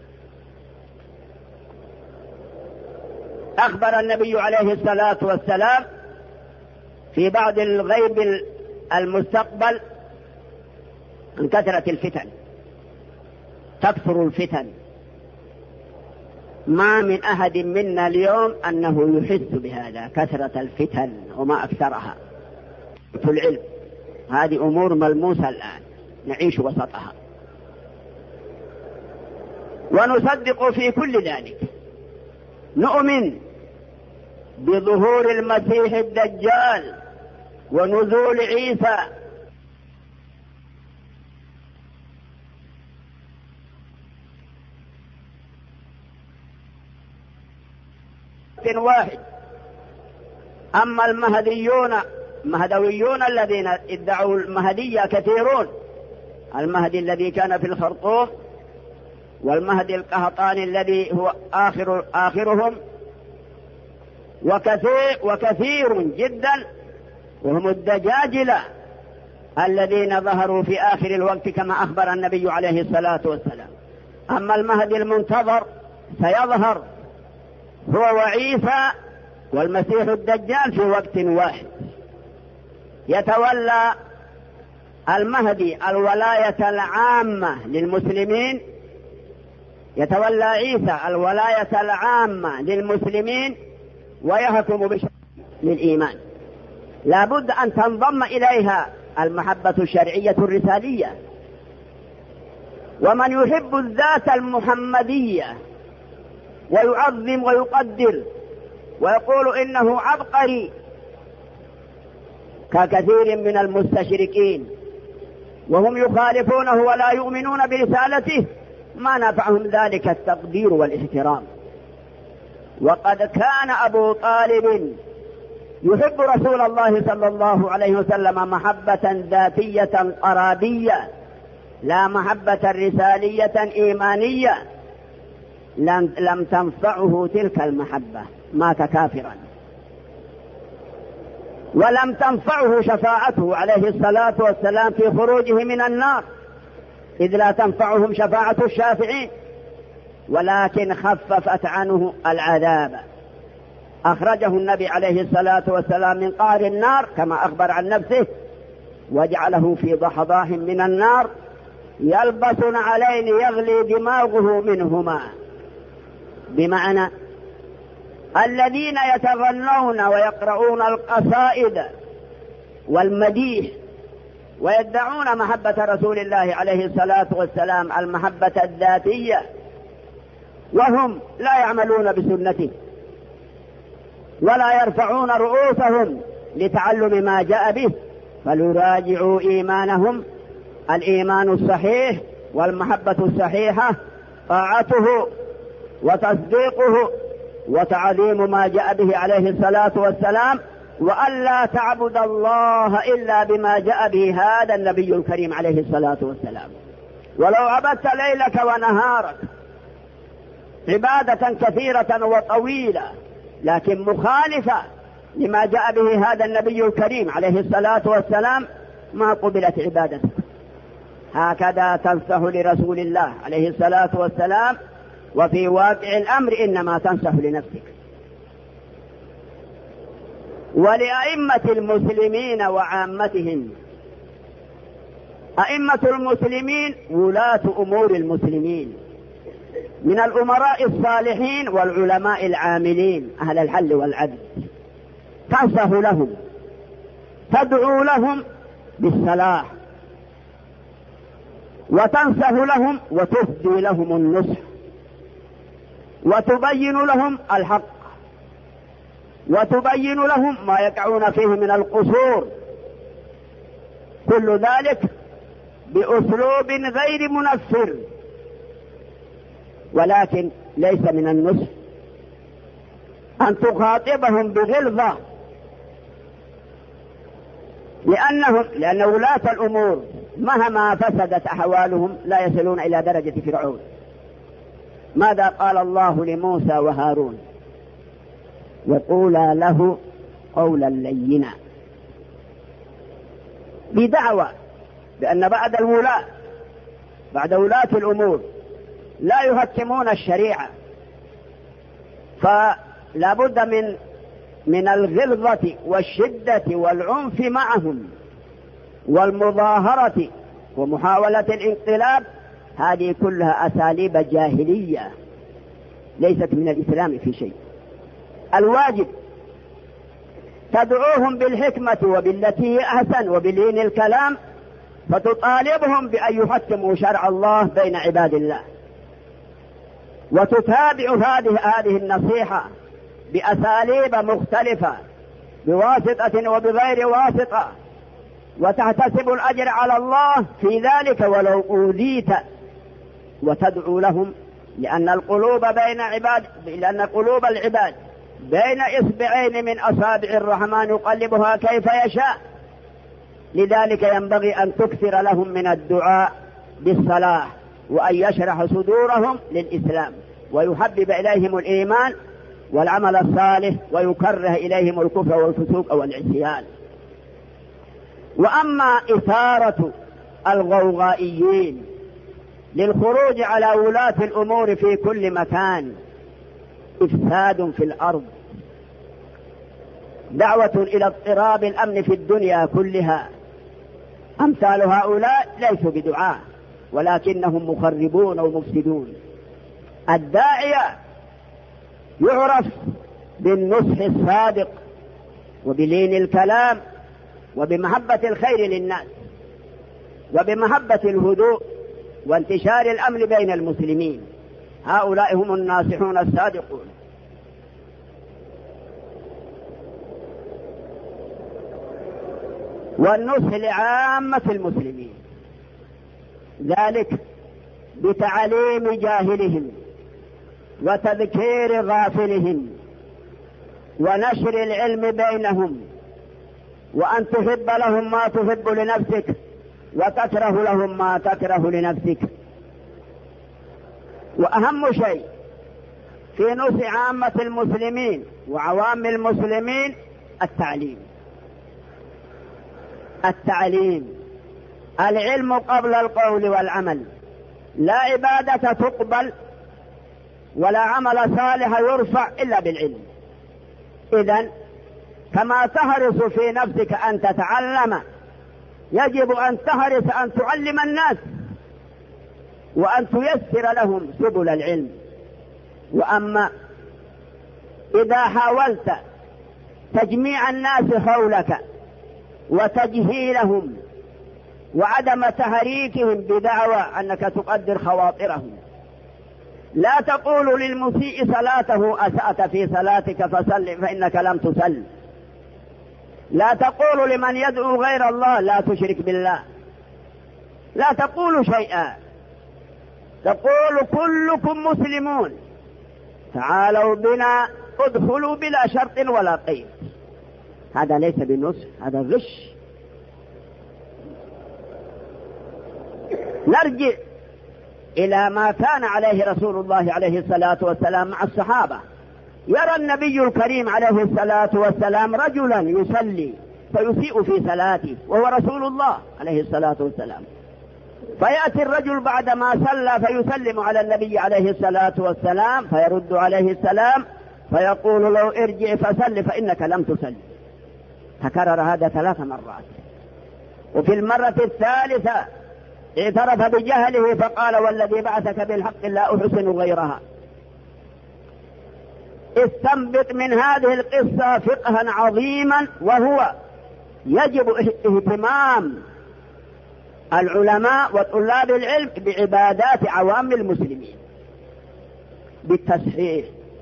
أخبر النبي عليه الصلاة والسلام في بعض الغيب المستقبل عن كثرة الفتن، تكثر الفتن، ما من أحد منا اليوم أنه يحس بهذا، كثرة الفتن وما أكثرها في العلم، هذه أمور ملموسة الآن نعيش وسطها، ونصدق في كل ذلك. نؤمن بظهور المسيح الدجال ونزول عيسى، واحد. أما المهديون المهدويون الذين ادعوا المهدية كثيرون، المهدي الذي كان في الخرطوم، والمهدي القهطاني الذي هو آخر آخرهم، وكثير, وكثير جدا، وهم الدجاجلة الذين ظهروا في آخر الوقت كما أخبر النبي عليه الصلاة والسلام. أما المهدي المنتظر سيظهر هو وعيسى والمسيح الدجال في وقت واحد، يتولى المهدي الولاية العامة للمسلمين، يتولى عيسى الولاية العامة للمسلمين، ويحكم بشرع للإيمان. لا بد أن تنضم إليها المحبة الشرعية الرسالية. ومن يحب الذات المحمدية ويعظم ويقدر ويقول إنه عبقري ككثير من المستشركين وهم يخالفونه ولا يؤمنون برسالته، ما نفعهم ذلك التقدير والاحترام. وقد كان أبو طالب يحب رسول الله صلى الله عليه وسلم محبة ذاتية قرابية، لا محبة رسالية إيمانية. لم, لم تنفعه تلك المحبة، مات كافرا. ولم تنفعه شفاعته عليه الصلاة والسلام في خروجه من النار، إذ لا تنفعهم شفاعة الشافعين، ولكن خففت عنه العذاب. أخرجه النبي عليه الصلاة والسلام من قعر النار كما أخبر عن نفسه، وجعله في ضحضاح من النار يلبس عليه يغلي دماغه منهما، بمعنى الذين يتغنون ويقرؤون القصائد والمديح ويدعون محبة رسول الله عليه الصلاة والسلام المحبة الذاتية، وهم لا يعملون بسنته ولا يرفعون رؤوسهم لتعلم ما جاء به، فليراجعوا إيمانهم. الإيمان الصحيح والمحبة الصحيحة طاعته وتصديقه وتعظيم ما جاء به عليه الصلاة والسلام، وألا تعبد الله إلا بما جاء به هذا النبي الكريم عليه الصلاة والسلام. ولو عبدت ليلك ونهارك عبادة كثيرة وطويلة لكن مخالفة لما جاء به هذا النبي الكريم عليه الصلاة والسلام، ما قبلت عبادتك. هكذا تنصح لرسول الله عليه الصلاة والسلام، وفي واقع الأمر إنما تنصح لنفسك. ولأئمة المسلمين وعامتهم أئمة المسلمين ولاة أمور المسلمين من الأمراء الصالحين والعلماء العاملين أهل الحل والعدل، تنصح لهم، تدعو لهم بالصلاح، وتنصح لهم وتفدي لهم النصح، وتبين لهم الحق، وتبين لهم ما يقعون فيه من القصور، كل ذلك بأسلوب غير منفر. ولكن ليس من النصح أن تخاطبهم بغلظة، لأنهم لأن ولاة الأمور مهما فسدت أحوالهم لا يصلون إلى درجة فرعون. ماذا قال الله لموسى وهارون؟ وقولا له قولا لينا، بدعوى بأن بعد الولاة بعد ولاة الأمور لا يحكمون الشريعة، فلا بد من من الغلظة والشدة والعنف معهم والمظاهرة ومحاولة الانقلاب. هذه كلها أساليب جاهلية ليست من الإسلام في شيء. الواجب تدعوهم بالحكمة وبالتي هي أحسن وبلين الكلام، فتطالبهم بأن يحكموا شرع الله بين عباد الله، وتتابع هذه هذه النصيحة بأساليب مختلفة بواسطة وبغير واسطة، وتحتسب الأجر على الله في ذلك ولو أوذيت، وتدعو لهم، لأن القلوب بين عباد لأن قلوب العباد بين إصبعين من أصابع الرحمن يقلبها كيف يشاء. لذلك ينبغي أن تكثر لهم من الدعاء بالصلاح، وأن يشرح صدورهم للإسلام، ويحبب إليهم الإيمان والعمل الصالح، ويكره إليهم الكفر والفسوق والعصيان. وأما إثارة الغوغائيين للخروج على ولاة الأمور في كل مكان إفساد في الأرض، دعوة إلى اضطراب الأمن في الدنيا كلها. أمثال هؤلاء ليسوا بدعاء ولكنهم مخربون ومفسدون. الداعية يعرف بالنصح الصادق وبلين الكلام وبمحبة الخير للناس وبمحبة الهدوء وانتشار الأمن بين المسلمين. هؤلاء هم الناصحون الصادقون. والنصح لعامة المسلمين، ذلك بتعليم جاهلهم وتذكير غافلهم ونشر العلم بينهم، وأن تحب لهم ما تحب لنفسك وتكره لهم ما تكره لنفسك. وأهم شيء في نصح عامة المسلمين وعوام المسلمين التعليم. التعليم العلم قبل القول والعمل. لا عبادة تقبل ولا عمل صالح يرفع إلا بالعلم. إذن كما تحرص في نفسك أن تتعلم، يجب أن تحرص أن تعلم الناس وأن تيسر لهم سبل العلم. وأما إذا حاولت تجميع الناس حولك وتجهيلهم وعدم تحريكهم بدعوى أنك تقدر خواطرهم، لا تقول للمسيء صلاته أسأت في صلاتك فصل فإنك لم تصل. لا تقول لمن يدعو غير الله لا تشرك بالله. لا تقول شيئا، تقول كلكم مسلمون تعالوا بنا ادخلوا بلا شرط ولا قيد. هذا ليس بالنصح، هذا غش. نرجع إلى ما كان عليه رسول الله عليه الصلاة والسلام مع الصحابة. يرى النبي الكريم عليه الصلاة والسلام رجلا يصلي فيسيء في صلاته وهو رسول الله عليه الصلاة والسلام، فيأتي الرجل بعدما صلى فيسلم على النبي عليه الصلاة والسلام فيرد عليه السلام فيقول له ارجع فصل فإنك لم تصلي. تكرر هذا ثلاث مرات، وفي المرة الثالثة اعترف بجهله فقال والذي بعثك بالحق لا أحسن غيرها. استنبط من هذه القصة فقها عظيما، وهو يجب اهتمام العلماء وطلاب العلم بعبادات عوام المسلمين بالتصحيح،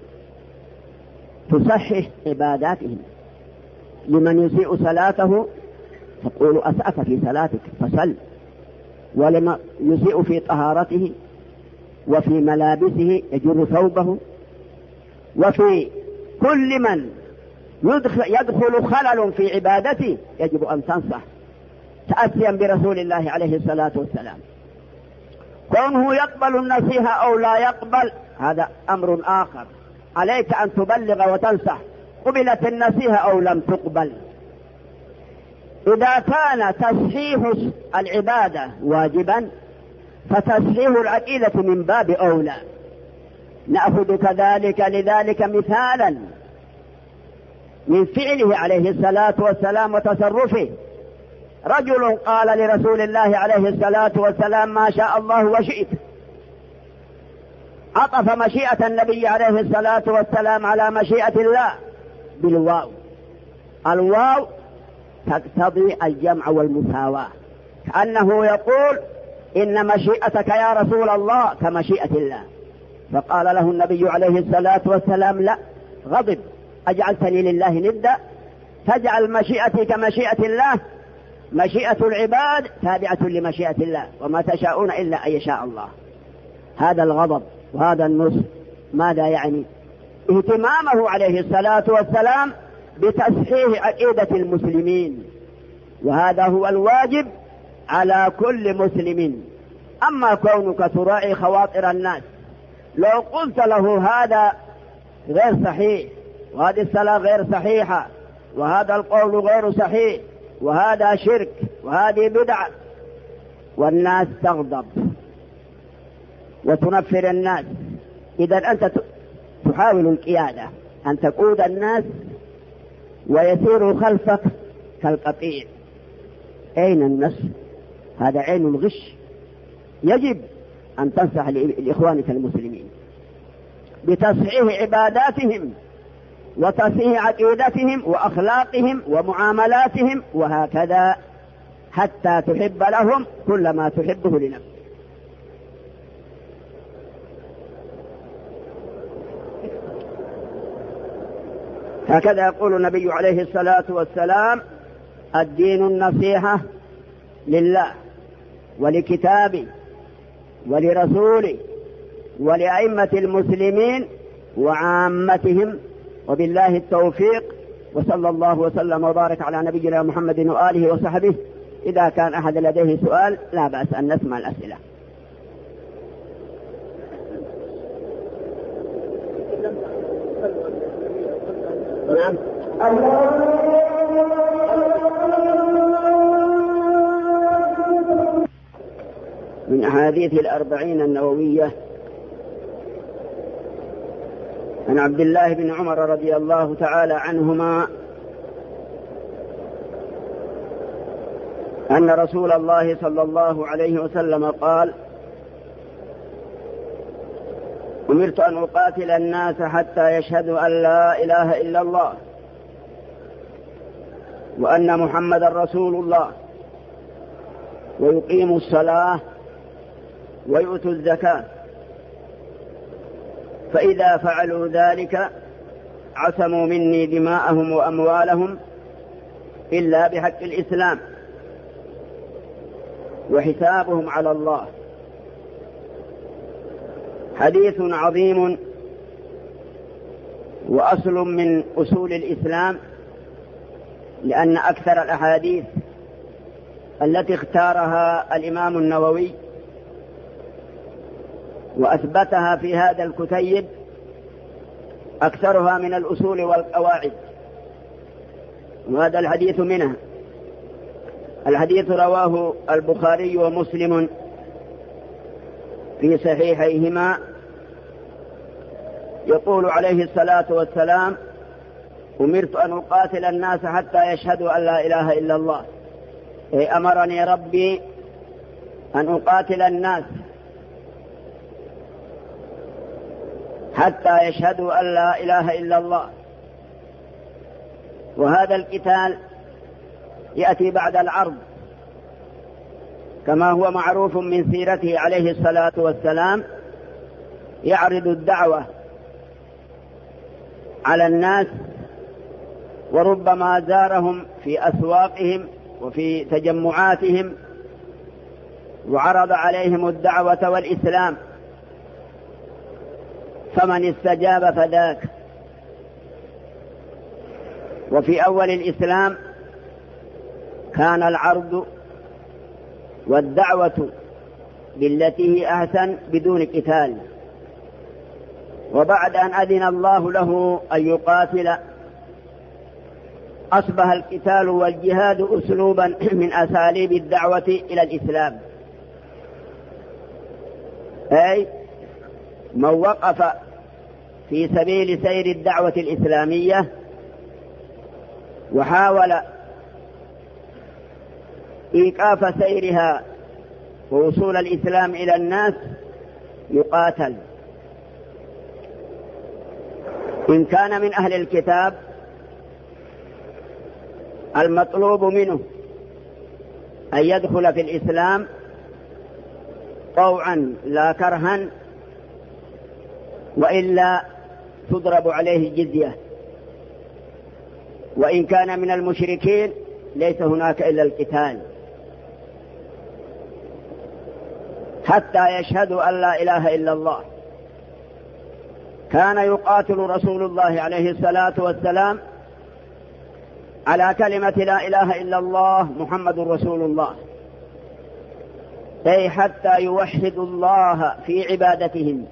تصحح عباداتهم. لمن يسيء صلاته تقول أسأت في صلاتك فصل، ولما يسيء في طهارته وفي ملابسه يجر ثوبه، وفي كل من يدخل, يدخل خلل في عبادته يجب أن تنصح تأسيا برسول الله عليه الصلاة والسلام. كونه يقبل النصيحة أو لا يقبل هذا أمر آخر، عليك أن تبلغ وتنصح، قبلت النصيحة أو لم تقبل. إذا كان تصحيح العبادة واجبا فتصحيح العقيدة من باب أولى. نأخذ كذلك لذلك مثالا من فعله عليه الصلاة والسلام وتصرفه. رجل قال لرسول الله عليه الصلاة والسلام ما شاء الله وشئت، عطف مشيئة النبي عليه الصلاة والسلام على مشيئة الله بالواو. الواو تقتضي الجمع والمساواة، كأنه يقول إن مشيئتك يا رسول الله كمشيئة الله. فقال له النبي عليه الصلاة والسلام لا، غضب، أجعلتني لله ندا، تجعل مشيئتي كمشيئة الله؟ مشيئة العباد تابعة لمشيئة الله، وما تشاءون إلا أن يشاء الله. هذا الغضب وهذا النصح ماذا يعني؟ اهتمامه عليه الصلاة والسلام بتصحيح عقيدة المسلمين، وهذا هو الواجب على كل مسلم. أما كونك تراعي خواطر الناس، لو قلت له هذا غير صحيح، وهذه الصلاة غير صحيحة، وهذا القول غير صحيح، وهذا شرك، وهذه بدعة، والناس تغضب وتنفر الناس. إذا أنت تحاول القيادة أن تقود الناس ويسيروا خلفك كالقطيع. أين النصح؟ هذا عين الغش. يجب أن تنصح لإخوانك المسلمين بتصحيح عباداتهم وتصحيح عقيدتهم وأخلاقهم ومعاملاتهم، وهكذا حتى تحب لهم كل ما تحبه لنفسك. هكذا يقول النبي عليه الصلاة والسلام الدين النصيحة لله ولكتابه ولرسوله ولأئمة المسلمين وعامتهم، وبالله التوفيق، وصلى الله وسلم وبارك على نبينا محمد وآله وصحبه. إذا كان أحد لديه سؤال لا بأس أن نسمع الأسئلة. نعم. من أحاديث الأربعين النووية عن عبد الله بن عمر رضي الله تعالى عنهما أن رسول الله صلى الله عليه وسلم قال: أمرت أن أقاتل الناس حتى يشهدوا أن لا إله إلا الله وأن محمدا رسول الله ويقيموا الصلاة ويؤتوا الزكاة، فإذا فعلوا ذلك عصموا مني دماءهم وأموالهم إلا بحق الإسلام وحسابهم على الله. حديث عظيم وأصل من أصول الإسلام، لأن أكثر الأحاديث التي اختارها الإمام النووي وأثبتها في هذا الكتيب أكثرها من الأصول والقواعد، وهذا الحديث منها. الحديث رواه البخاري ومسلم في صحيحيهما، يقول عليه الصلاة والسلام: أمرت أن أقاتل الناس حتى يشهدوا أن لا إله إلا الله، أي أمرني ربي أن أقاتل الناس حتى يشهدوا أن لا إله إلا الله. وهذا القتال يأتي بعد العرض كما هو معروف من سيرته عليه الصلاة والسلام، يعرض الدعوة على الناس، وربما زارهم في أسواقهم وفي تجمعاتهم وعرض عليهم الدعوة والإسلام، فمن استجاب فذاك. وفي أول الإسلام كان العرض والدعوة بالتي هي أحسن بدون قتال، وبعد أن أذن الله له أن يقاتل أصبح القتال والجهاد أسلوبا من أساليب الدعوة إلى الإسلام، أي من وقف في سبيل سير الدعوة الإسلامية وحاول إيقاف سيرها ووصول الإسلام إلى الناس يقاتل. إن كان من أهل الكتاب المطلوب منه أن يدخل في الإسلام طوعا لا كرها، وإلا تضرب عليه الجزية. وإن كان من المشركين ليس هناك إلا القتال حتى يشهدوا أن لا إله إلا الله. كان يقاتل رسول الله عليه الصلاة والسلام على كلمة لا إله إلا الله محمد رسول الله، أي حتى يوحدوا الله في عبادتهم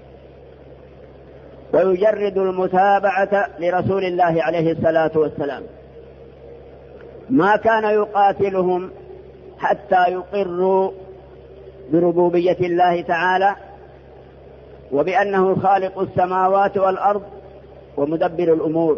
ويجرد المتابعة لرسول الله عليه الصلاة والسلام. ما كان يقاتلهم حتى يقروا بربوبية الله تعالى وبأنه خالق السماوات والأرض ومدبر الأمور.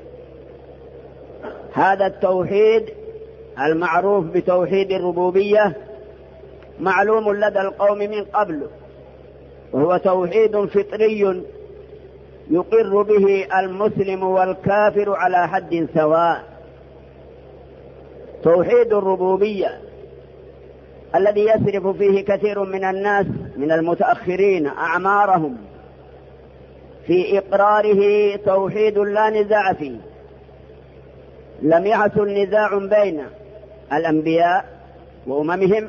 هذا التوحيد المعروف بتوحيد الربوبية معلوم لدى القوم من قبل، وهو توحيد فطري يقر به المسلم والكافر على حد سواء. توحيد الربوبية الذي يسرف فيه كثير من الناس من المتأخرين أعمارهم في إقراره توحيد لا نزاع فيه. لم يحصل نزاع بين الأنبياء وأممهم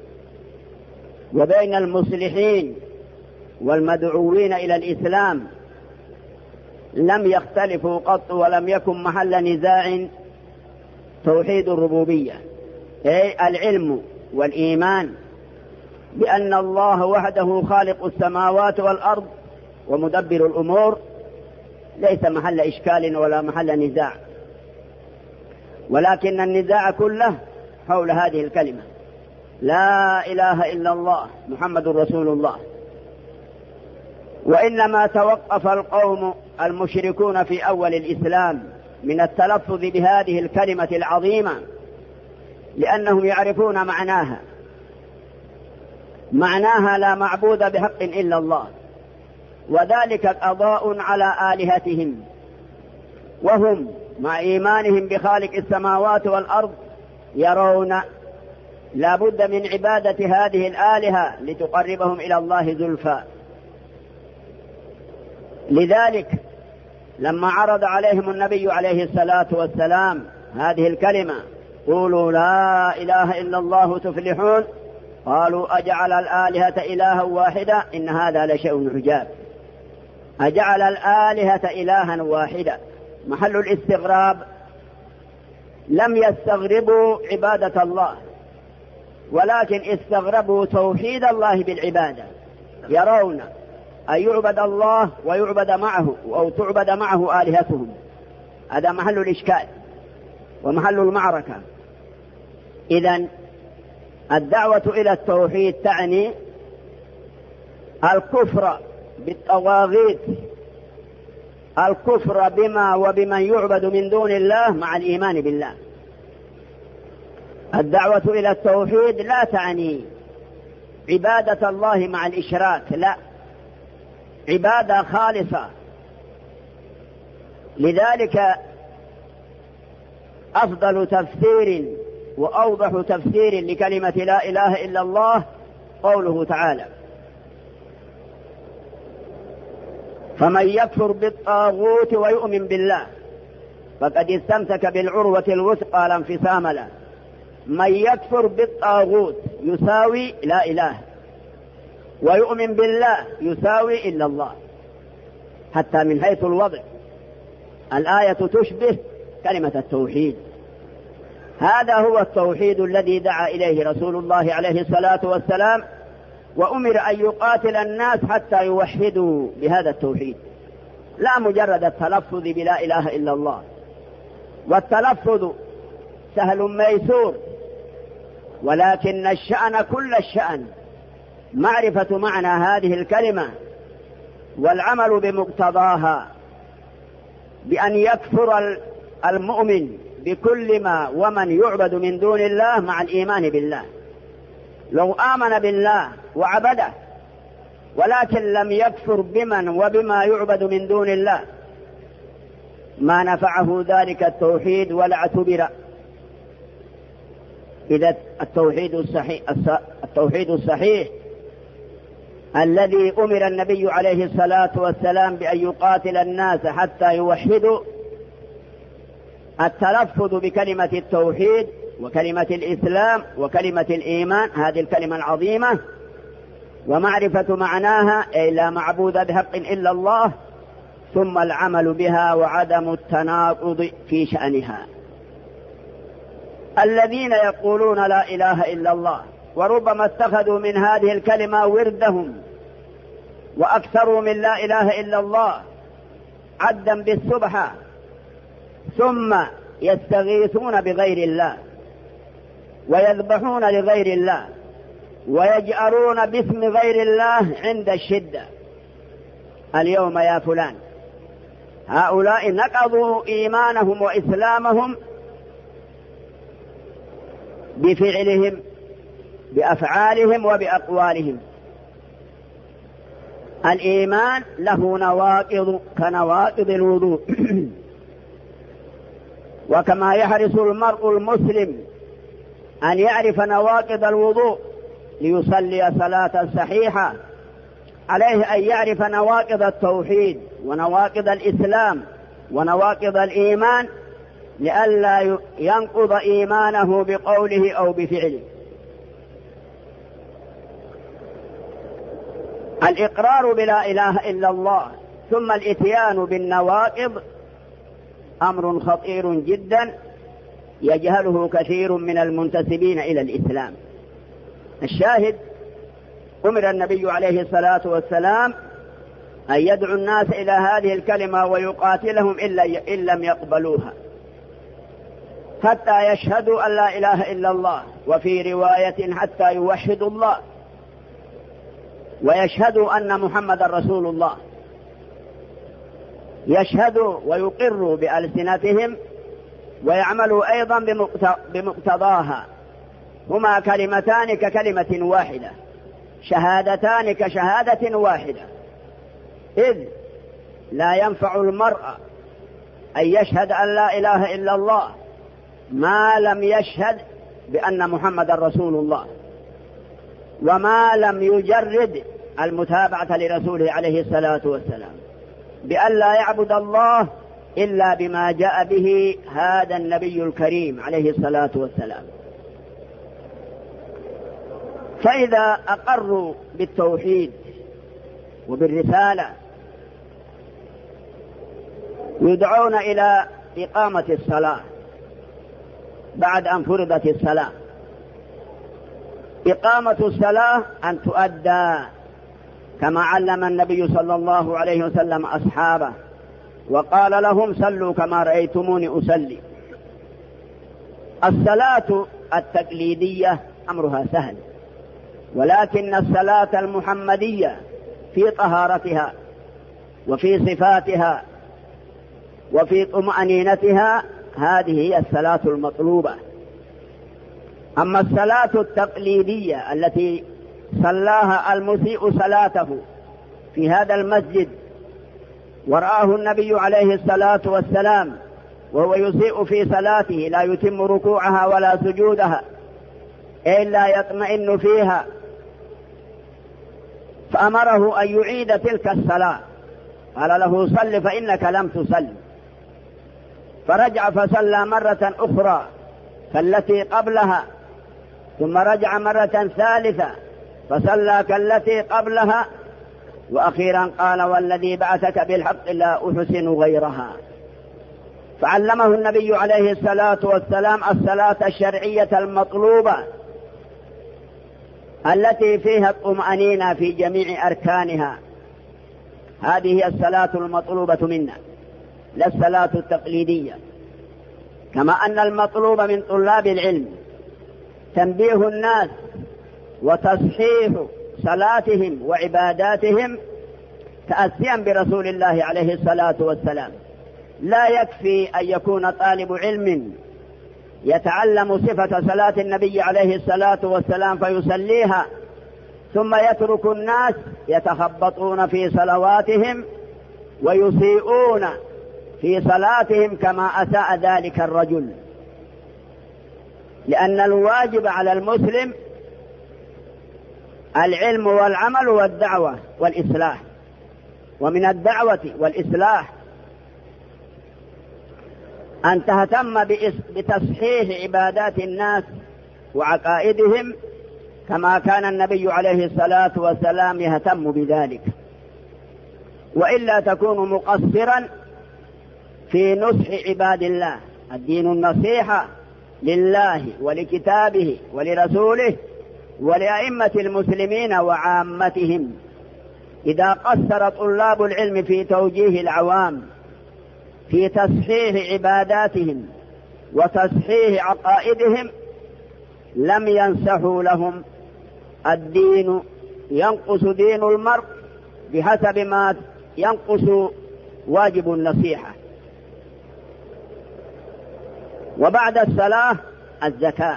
وبين المصلحين والمدعوين إلى الإسلام، لم يختلفوا قط ولم يكن محل نزاع توحيد الربوبية، أي العلم والإيمان بأن الله وحده خالق السماوات والأرض ومدبر الأمور، ليس محل إشكال ولا محل نزاع، ولكن النزاع كله حول هذه الكلمة لا إله إلا الله محمد رسول الله. وإنما توقف القوم المشركون في أول الإسلام من التلفظ بهذه الكلمة العظيمة لأنهم يعرفون معناها، معناها لا معبود بحق إلا الله، وذلك قضاء على آلهتهم، وهم مع إيمانهم بخالق السماوات والأرض يرون لا بد من عبادة هذه الآلهة لتقربهم إلى الله زلفى. لذلك لما عرض عليهم النبي عليه الصلاة والسلام هذه الكلمة قولوا لا إله إلا الله تفلحون، قالوا أجعل الآلهة إلها واحدة إن هذا لشيء عجاب. أجعل الآلهة إلها واحدة، محل الاستغراب. لم يستغربوا عبادة الله، ولكن استغربوا توحيد الله بالعبادة، يرون أن يعبد الله ويعبد معه أو تعبد معه آلهتهم. هذا محل الإشكال ومحل المعركة. إذن الدعوة إلى التوحيد تعني الكفر بالطواغيت، الكفر بما وبمن يعبد من دون الله مع الإيمان بالله. الدعوة إلى التوحيد لا تعني عبادة الله مع الإشراك، لا، عبادة خالصة. لذلك أفضل تفسير وأوضح تفسير لكلمة لا إله إلا الله قوله تعالى: فمن يكفر بالطاغوت ويؤمن بالله فقد استمسك بالعروة الوثقى لا انفصام له. من يكفر بالطاغوت يساوي لا إله، ويؤمن بالله يساوي إلا الله، حتى من حيث الوضع الآية تشبه كلمة التوحيد. هذا هو التوحيد الذي دعا إليه رسول الله عليه الصلاة والسلام، وأمر أن يقاتل الناس حتى يوحدوا بهذا التوحيد، لا مجرد التلفظ بلا إله إلا الله. والتلفظ سهل ميسور، ولكن الشأن كل الشأن معرفة معنى هذه الكلمة والعمل بمقتضاها، بأن يكفر المؤمن بكل ما ومن يعبد من دون الله مع الإيمان بالله. لو آمن بالله وعبده ولكن لم يكفر بمن وبما يعبد من دون الله ما نفعه ذلك التوحيد ولا اعتبر. إذا التوحيد الصحيح, التوحيد الصحيح الذي أمر النبي عليه الصلاة والسلام بأن يقاتل الناس حتى يوحدوا، التلفظ بكلمة التوحيد وكلمة الإسلام وكلمة الإيمان، هذه الكلمة العظيمة، ومعرفة معناها أي لا معبود بحق إلا الله، ثم العمل بها وعدم التناقض في شأنها. الذين يقولون لا إله إلا الله وربما اتخذوا من هذه الكلمة وردهم وأكثروا من لا إله إلا الله عدا بالسبحة، ثم يستغيثون بغير الله ويذبحون لغير الله ويجأرون باسم غير الله عند الشدة. اليوم يا فلان، هؤلاء نقضوا إيمانهم وإسلامهم بفعلهم بأفعالهم وبأقوالهم. الإيمان له نواقض كنواقض الوضوء وكما يحرص المرء المسلم أن يعرف نواقض الوضوء ليصلي صلاة صحيحة، عليه أن يعرف نواقض التوحيد ونواقض الإسلام ونواقض الإيمان لئلا ينقض إيمانه بقوله أو بفعله. الإقرار بلا إله إلا الله ثم الإتيان بالنواقض أمر خطير جدا يجهله كثير من المنتسبين إلى الإسلام. الشاهد: أمر النبي عليه الصلاة والسلام أن يدعو الناس إلى هذه الكلمة ويقاتلهم إن لم يقبلوها حتى يشهدوا أن لا إله إلا الله، وفي رواية حتى يوحدوا الله ويشهدوا أن محمد رسول الله، يشهدوا ويقروا بألسنتهم ويعملوا أيضا بمقتضاها. هما كلمتان ككلمة واحدة، شهادتان كشهادة واحدة، إذ لا ينفع المرء أن يشهد أن لا إله إلا الله ما لم يشهد بأن محمد رسول الله، وما لم يجرد المتابعة لرسوله عليه الصلاة والسلام، بأن لا يعبد الله إلا بما جاء به هذا النبي الكريم عليه الصلاة والسلام. فإذا أقروا بالتوحيد وبالرسالة يدعون إلى إقامة الصلاة بعد أن فرضت الصلاة. إقامة الصلاة أن تؤدى كما علم النبي صلى الله عليه وسلم أصحابه وقال لهم: صلوا كما رأيتموني أصلي. الصلاة التقليدية أمرها سهل، ولكن الصلاة المحمدية في طهارتها وفي صفاتها وفي طمأنينتها هذه هي الصلاة المطلوبة. أما الصلاة التقليدية التي صلاها المسيء صلاته في هذا المسجد ورآه النبي عليه الصلاة والسلام وهو يسيء في صلاته لا يتم ركوعها ولا سجودها إلا يطمئن فيها، فأمره أن يعيد تلك الصلاة، قال له صل فإنك لم تصل، فرجع فصلى مرة أخرى كالتي قبلها، ثم رجع مرة ثالثة فصلى كالتي قبلها، وأخيرا قال والذي بعثك بالحق لا أحسن غيرها. فعلمه النبي عليه الصلاة والسلام الصلاة الشرعية المطلوبة التي فيها الطمأنينة في جميع أركانها. هذه هي الصلاة المطلوبة منا، لا الصلاة التقليدية. كما أن المطلوب من طلاب العلم تنبيه الناس وتصحيح صلاتهم وعباداتهم تأسيا برسول الله عليه الصلاة والسلام. لا يكفي أن يكون طالب علم يتعلم صفة صلاة النبي عليه الصلاة والسلام فيصليها ثم يترك الناس يتخبطون في صلواتهم ويسيئون في صلاتهم كما أساء ذلك الرجل، لأن الواجب على المسلم العلم والعمل والدعوة والإصلاح. ومن الدعوة والإصلاح أن تهتم بتصحيح عبادات الناس وعقائدهم كما كان النبي عليه الصلاة والسلام يهتم بذلك، وإلا تكون مقصرا في نصح عباد الله. الدين النصيحة لله ولكتابه ولرسوله ولأئمة المسلمين وعامتهم. إذا قصر طلاب العلم في توجيه العوام في تصحيح عباداتهم وتصحيح عقائدهم لم ينصحوا لهم. الدين ينقص دين المرء بحسب ما ينقص واجب النصيحة. وبعد الصلاة الزكاة.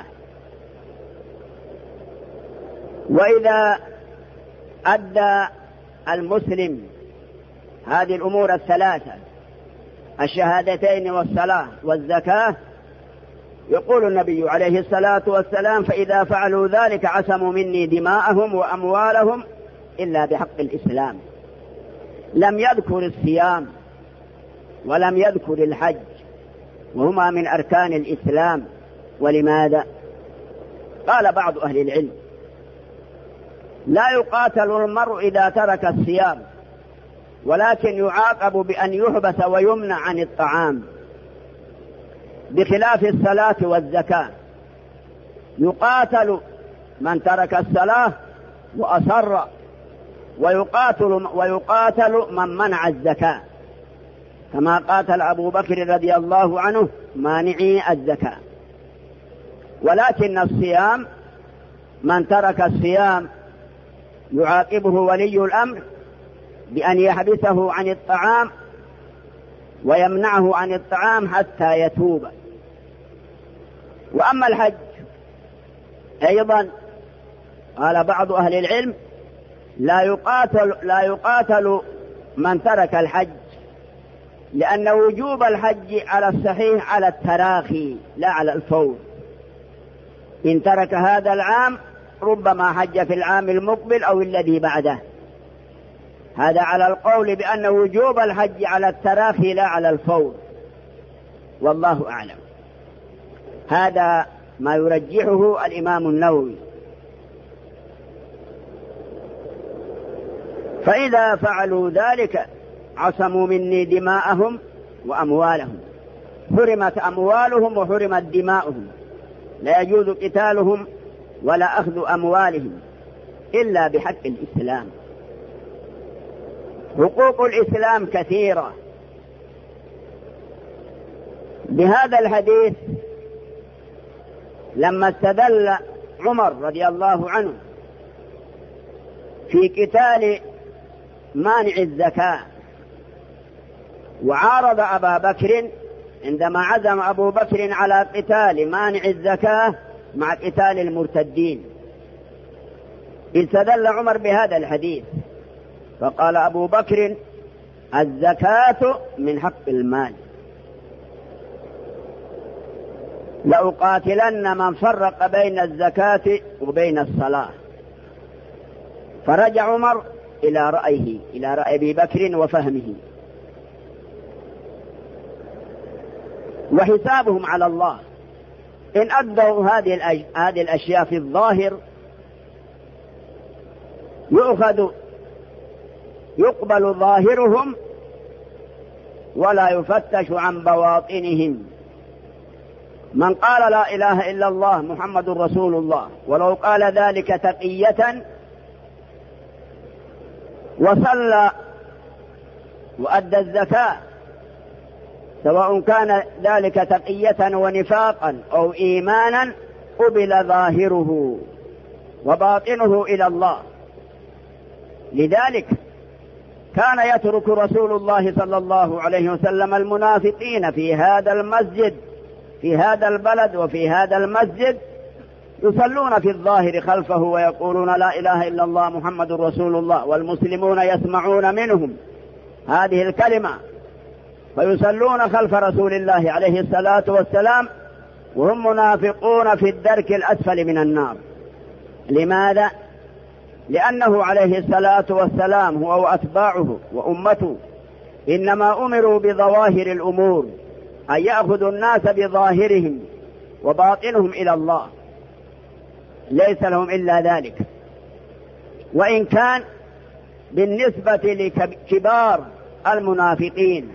وإذا أدى المسلم هذه الأمور الثلاثة الشهادتين والصلاة والزكاة يقول النبي عليه الصلاة والسلام فإذا فعلوا ذلك عصموا مني دماءهم وأموالهم إلا بحق الإسلام. لم يذكر الصيام ولم يذكر الحج وهما من أركان الإسلام. ولماذا؟ قال بعض أهل العلم لا يقاتل المرء إذا ترك الصيام، ولكن يعاقب بأن يحبس ويمنع عن الطعام، بخلاف الصلاة والزكاة. يقاتل من ترك الصلاة وأصر، ويقاتل, ويقاتل من منع الزكاة، كما قاتل أبو بكر رضي الله عنه مانعي الزكاة. ولكن الصيام من ترك الصيام يعاقبه ولي الأمر بأن يحبسه عن الطعام ويمنعه عن الطعام حتى يتوب. وأما الحج أيضا قال بعض أهل العلم لا يقاتل, لا يقاتل من ترك الحج، لأن وجوب الحج على الصحيح على التراخي لا على الفور. إن ترك هذا العام ربما حج في العام المقبل أو الذي بعده. هذا على القول بأن وجوب الحج على التراخي لا على الفور، والله أعلم. هذا ما يرجحه الإمام النووي. فإذا فعلوا ذلك عصموا مني دماءهم وأموالهم. حرمت أموالهم وحرمت دماؤهم، لا يجوز قتالهم ولا أخذ أموالهم إلا بحق الإسلام. حقوق الإسلام كثيرة. بهذا الحديث لما استدل عمر رضي الله عنه في قتال مانع الزكاة وعارض أبا بكر، عندما عزم أبو بكر على قتال مانع الزكاة مع قتال المرتدين، استدل عمر بهذا الحديث فقال أبو بكر الزكاة من حق المال، لأقاتلن من فرق بين الزكاة وبين الصلاة. فرجع عمر إلى رأيه، إلى رأي أبي بكر وفهمه، وحسابهم على الله. إن أدوا هذه الأشياء في الظاهر يؤخذ يقبل ظاهرهم ولا يفتش عن بواطنهم. من قال لا إله إلا الله محمد رسول الله ولو قال ذلك تقية وصلى وأدى الزكاة، سواء كان ذلك تقية ونفاقا أو إيمانا، قبل ظاهره وباطنه إلى الله. لذلك كان يترك رسول الله صلى الله عليه وسلم المنافقين في هذا المسجد، في هذا البلد وفي هذا المسجد، يصلون في الظاهر خلفه ويقولون لا إله إلا الله محمد رسول الله، والمسلمون يسمعون منهم هذه الكلمة فيصلون خلف رسول الله عليه الصلاة والسلام وهم منافقون في الدرك الأسفل من النار. لماذا؟ لأنه عليه الصلاة والسلام هو وأتباعه وأمته إنما أمروا بظواهر الأمور، أن يأخذوا الناس بظاهرهم وباطنهم إلى الله، ليس لهم إلا ذلك. وإن كان بالنسبة لكبار المنافقين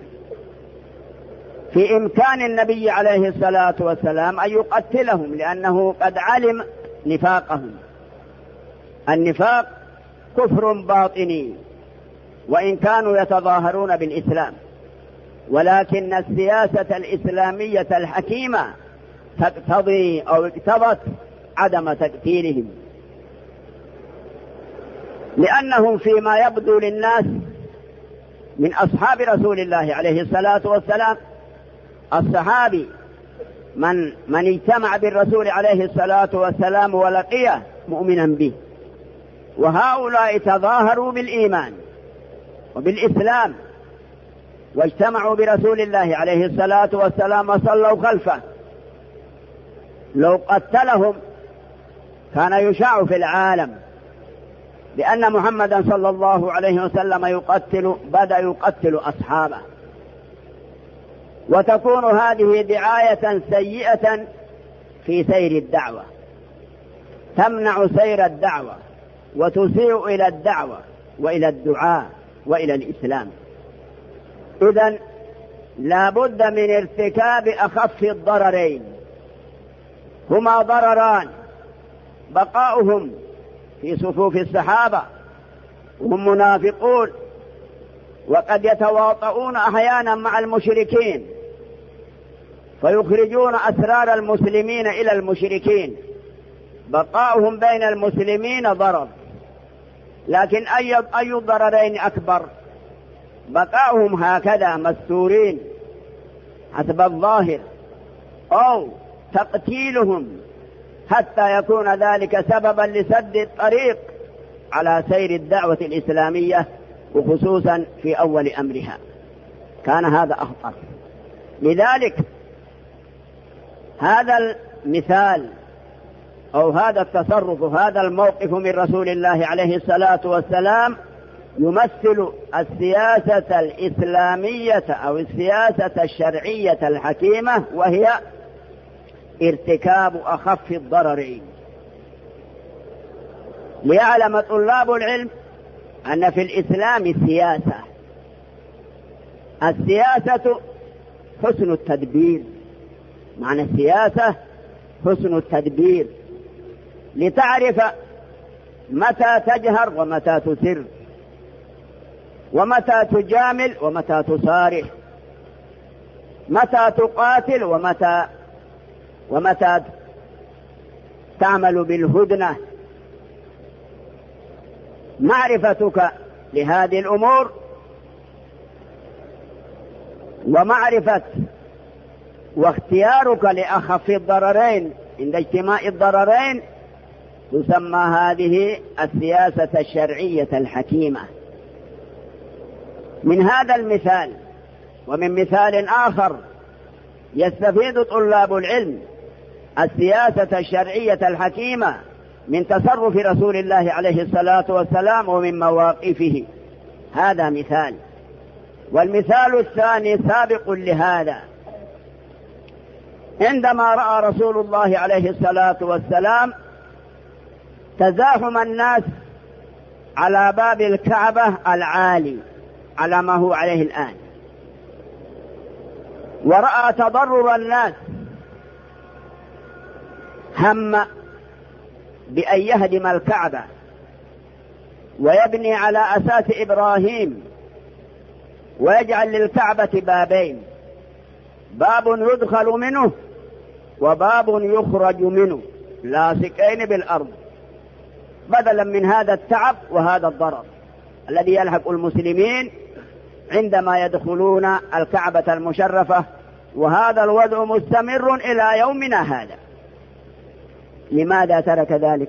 في إمكان النبي عليه الصلاة والسلام أن يقتلهم، لأنه قد علم نفاقهم. النفاق كفر باطني وإن كانوا يتظاهرون بالإسلام، ولكن السياسة الإسلامية الحكيمة تقتضي أو اقتضت عدم تقتيلهم، لأنهم فيما يبدو للناس من أصحاب رسول الله عليه الصلاة والسلام، الصحابي من من اجتمع بالرسول عليه الصلاة والسلام ولقيه مؤمنا به، وهؤلاء تظاهروا بالإيمان وبالإسلام واجتمعوا برسول الله عليه الصلاة والسلام وصلوا خلفه. لو قتلهم كان يشاع في العالم بأن محمدا صلى الله عليه وسلم يقتل بدأ يقتل أصحابه، وتكون هذه دعاية سيئة في سير الدعوة، تمنع سير الدعوة وتسيء إلى الدعوة وإلى الدعاء وإلى الإسلام. إذن لا بد من ارتكاب أخف الضررين، هما ضرران: بقاؤهم في صفوف الصحابة وهم منافقون وقد يتواطؤون أحيانا مع المشركين فيخرجون أسرار المسلمين إلى المشركين. بقاؤهم بين المسلمين ضرر، لكن أي أي الضررين أكبر؟ بقاؤهم هكذا مستورين حسب الظاهر، أو تقتيلهم حتى يكون ذلك سببا لسد الطريق على سير الدعوة الإسلامية، وخصوصا في أول أمرها، كان هذا أخطر. لذلك هذا المثال أو هذا التصرف، هذا الموقف من رسول الله عليه الصلاة والسلام يمثل السياسة الإسلامية أو السياسة الشرعية الحكيمة، وهي ارتكاب أخف الضررين. ليعلم طلاب العلم أن في الإسلام سياسة، السياسة حسن التدبير، معنى السياسة حسن التدبير، لتعرف متى تجهر ومتى تسر، ومتى تجامل ومتى تصارح، متى تقاتل ومتى ومتى تعمل بالهدنة. معرفتك لهذه الأمور ومعرفة واختيارك لأخف الضررين عند اجتماع الضررين تسمى هذه السياسة الشرعية الحكيمة. من هذا المثال ومن مثال آخر يستفيد طلاب العلم السياسة الشرعية الحكيمة من تصرف رسول الله عليه الصلاة والسلام ومن مواقفه. هذا مثال. والمثال الثاني سابق لهذا، عندما رأى رسول الله عليه الصلاة والسلام تزاحم الناس على باب الكعبة العالي على ما هو عليه الآن، ورأى تضرر الناس، هم بأن يهدم الكعبة ويبني على أساس إبراهيم ويجعل للكعبة بابين، باب يدخل منه وباب يخرج منه لاصقين بالأرض، بدلا من هذا التعب وهذا الضرر الذي يلحق المسلمين عندما يدخلون الكعبة المشرفة، وهذا الوضع مستمر إلى يومنا هذا. لماذا ترك ذلك؟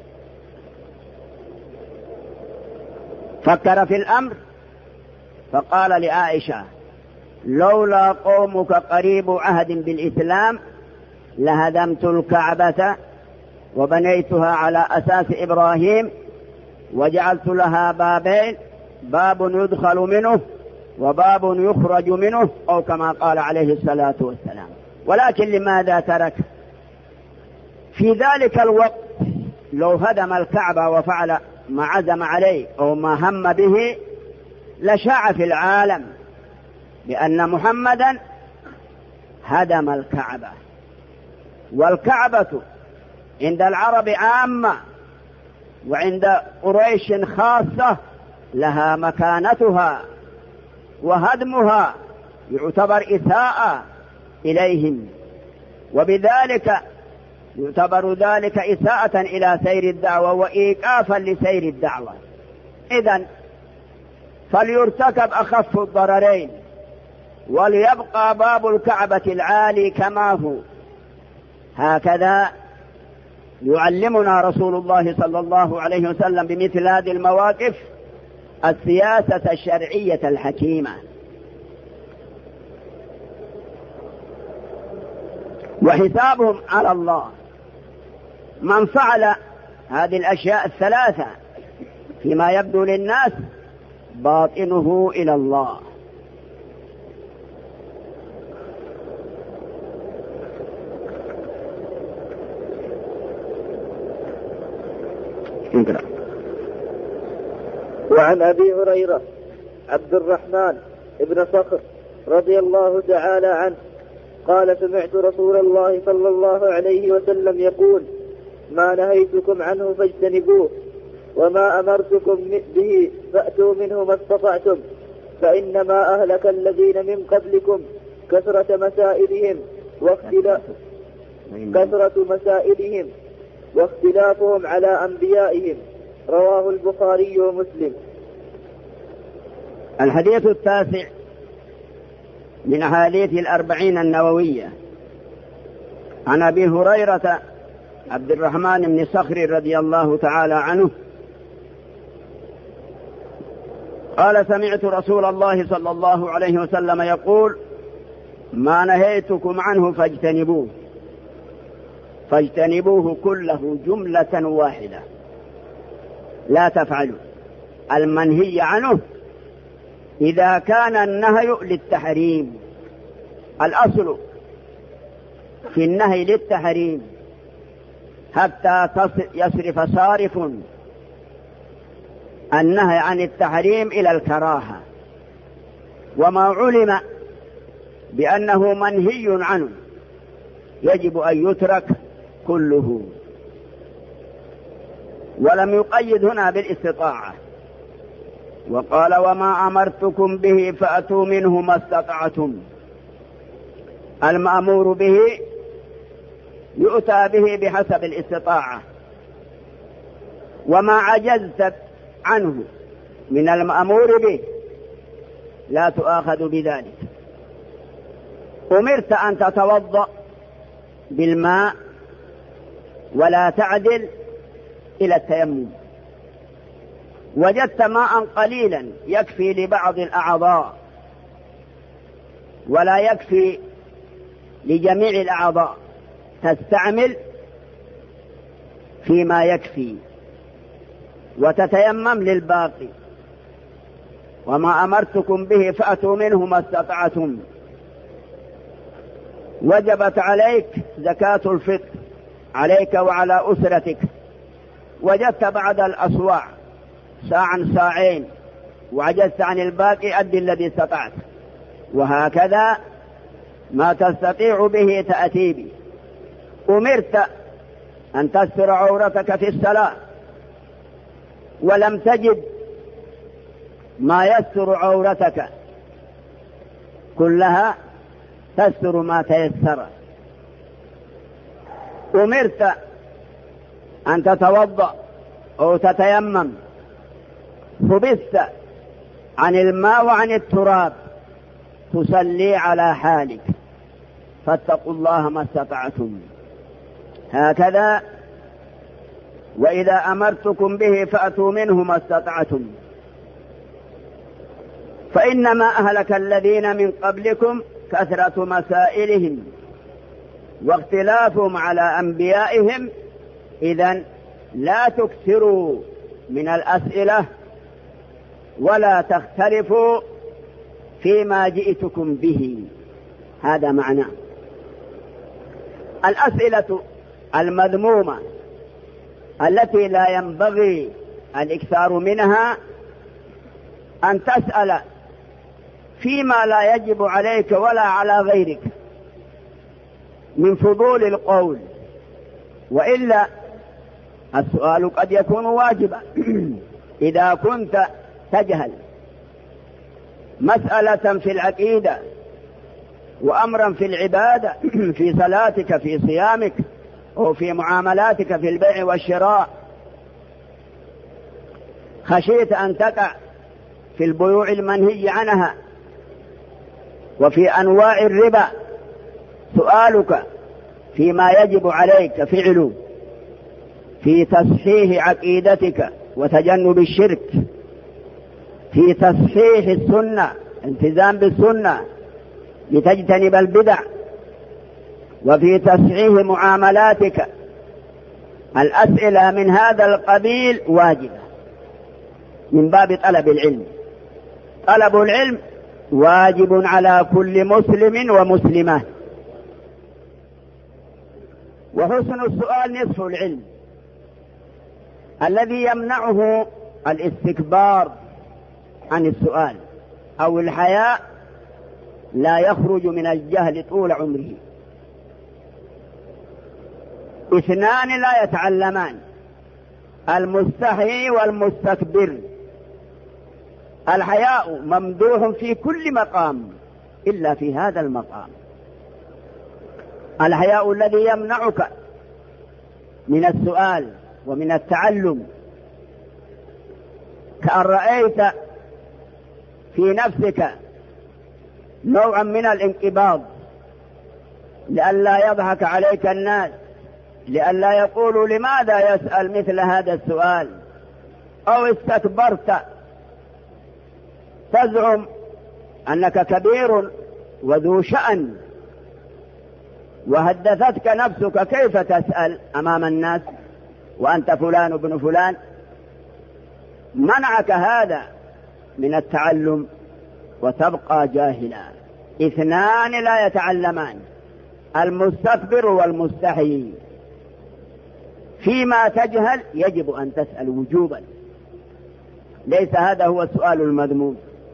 فكر في الأمر فقال لعائشة: لولا قومك قريب عهد بالإسلام لهدمت الكعبة وبنيتها على أساس إبراهيم وجعلت لها بابين، باب يدخل منه وباب يخرج منه، أو كما قال عليه الصلاة والسلام. ولكن لماذا ترك؟ في ذلك الوقت لو هدم الكعبة وفعل ما عزم عليه أو ما هم به لشاع في العالم بأن محمدا هدم الكعبة. والكعبة عند العرب عامة وعند قريش خاصة لها مكانتها، وهدمها يعتبر إساءة إليهم، وبذلك يعتبر ذلك إساءة إلى سير الدعوة وإيقافا لسير الدعوة. إذن فليرتكب أخف الضررين وليبقى باب الكعبة العالي كما هو. هكذا يعلمنا رسول الله صلى الله عليه وسلم بمثل هذه المواقف السياسة الشرعية الحكيمة. وحسابهم على الله. من فعل هذه الأشياء الثلاثة فيما يبدو للناس باطنه إلى الله. وعن أبي هريرة عبد الرحمن بن صخر رضي الله تعالى عنه قال: سمعت رسول الله صلى الله عليه وسلم يقول: ما نهيتكم عنه فاجتنبوه، وما أمرتكم به فأتوا منه ما استطعتم، فإنما أهلك الذين من قبلكم كثرة مسائلهم واختلاف كثرة مسائلهم واختلافهم على أنبيائهم. رواه البخاري ومسلم. الحديث التاسع من أحاديث الأربعين النووية عن أبي هريرة عبد الرحمن بن صخر رضي الله تعالى عنه قال: سمعت رسول الله صلى الله عليه وسلم يقول: ما نهيتكم عنه فاجتنبوه فاجتنبوه كله جملة واحدة، لا تفعلوا المنهي عنه إذا كان النهي للتحريم. الأصل في النهي للتحريم حتى يصرف صارف النهي عن التحريم إلى الكراهة، وما علم بأنه منهي عنه يجب أن يترك كله. ولم يقيد هنا بالاستطاعة، وقال: وما أمرتكم به فأتوا منه ما استطعتم. المأمور به يؤتى به بحسب الاستطاعة، وما عجزت عنه من المأمور به لا تؤاخذ بذلك. أمرت أن تتوضأ بالماء ولا تعدل إلى التيمم، وجدت ماء قليلا يكفي لبعض الأعضاء ولا يكفي لجميع الأعضاء، تستعمل فيما يكفي وتتيمم للباقي. وما أمرتكم به فأتوا منه ما استطعتم. وجبت عليك زكاة الفطر عليك وعلى أسرتك، وجدت بعد الأصواع ساعا ساعين وعجزت عن الباقي، أدي الذي استطعت. وهكذا ما تستطيع به تأتي به. أمرت أن تستر عورتك في الصلاة ولم تجد ما يستر عورتك كلها، تستر ما تيسر. أمرت أن تتوضأ أو تتيمم، حبست عن الماء وعن التراب، تصلي على حالك، فاتقوا الله ما استطعتم. هكذا وإذا أمرتكم به فأتوا منه ما استطعتم. فإنما أهلك الذين من قبلكم كثرة مسائلهم واختلافهم على أنبيائهم، إذن لا تكثروا من الأسئلة ولا تختلفوا فيما جئتكم به. هذا معنى الأسئلة المذمومة التي لا ينبغي الإكثار منها، أن تسأل فيما لا يجب عليك ولا على غيرك من فضول القول، وإلا السؤال قد يكون واجبا. إذا كنت تجهل مسألة في العقيدة وأمرا في العبادة في صلاتك في صيامك أو في معاملاتك في البيع والشراء، خشيت أن تقع في البيوع المنهي عنها وفي أنواع الربا، سؤالك فيما يجب عليك فعله في تصحيح عقيدتك وتجنب الشرك، في تصحيح السنة التزام بالسنة لتجتنب البدع، وفي تصحيح معاملاتك. الأسئلة من هذا القبيل واجبة من باب طلب العلم. طلب العلم واجب على كل مسلم ومسلمة، وحسن السؤال نصف العلم. الذي يمنعه الاستكبار عن السؤال أو الحياء لا يخرج من الجهل طول عمره. اثنان لا يتعلمان، المستحي والمستكبر. الحياء ممدوح في كل مقام إلا في هذا المقام. الحياء الذي يمنعك من السؤال ومن التعلم، كأن رأيت في نفسك نوعا من الانقباض لئلا يضحك عليك الناس، لئلا يقولوا لماذا يسأل مثل هذا السؤال، أو استكبرت تزعم أنك كبير وذو شأن وهدثتك نفسك كيف تسأل أمام الناس وأنت فلان ابن فلان. منعك هذا من التعلم وتبقى جاهلا. اثنان لا يتعلمان، المستكبر والمستحيي. فيما تجهل يجب أن تسأل وجوبا، ليس هذا هو السؤال المذموم.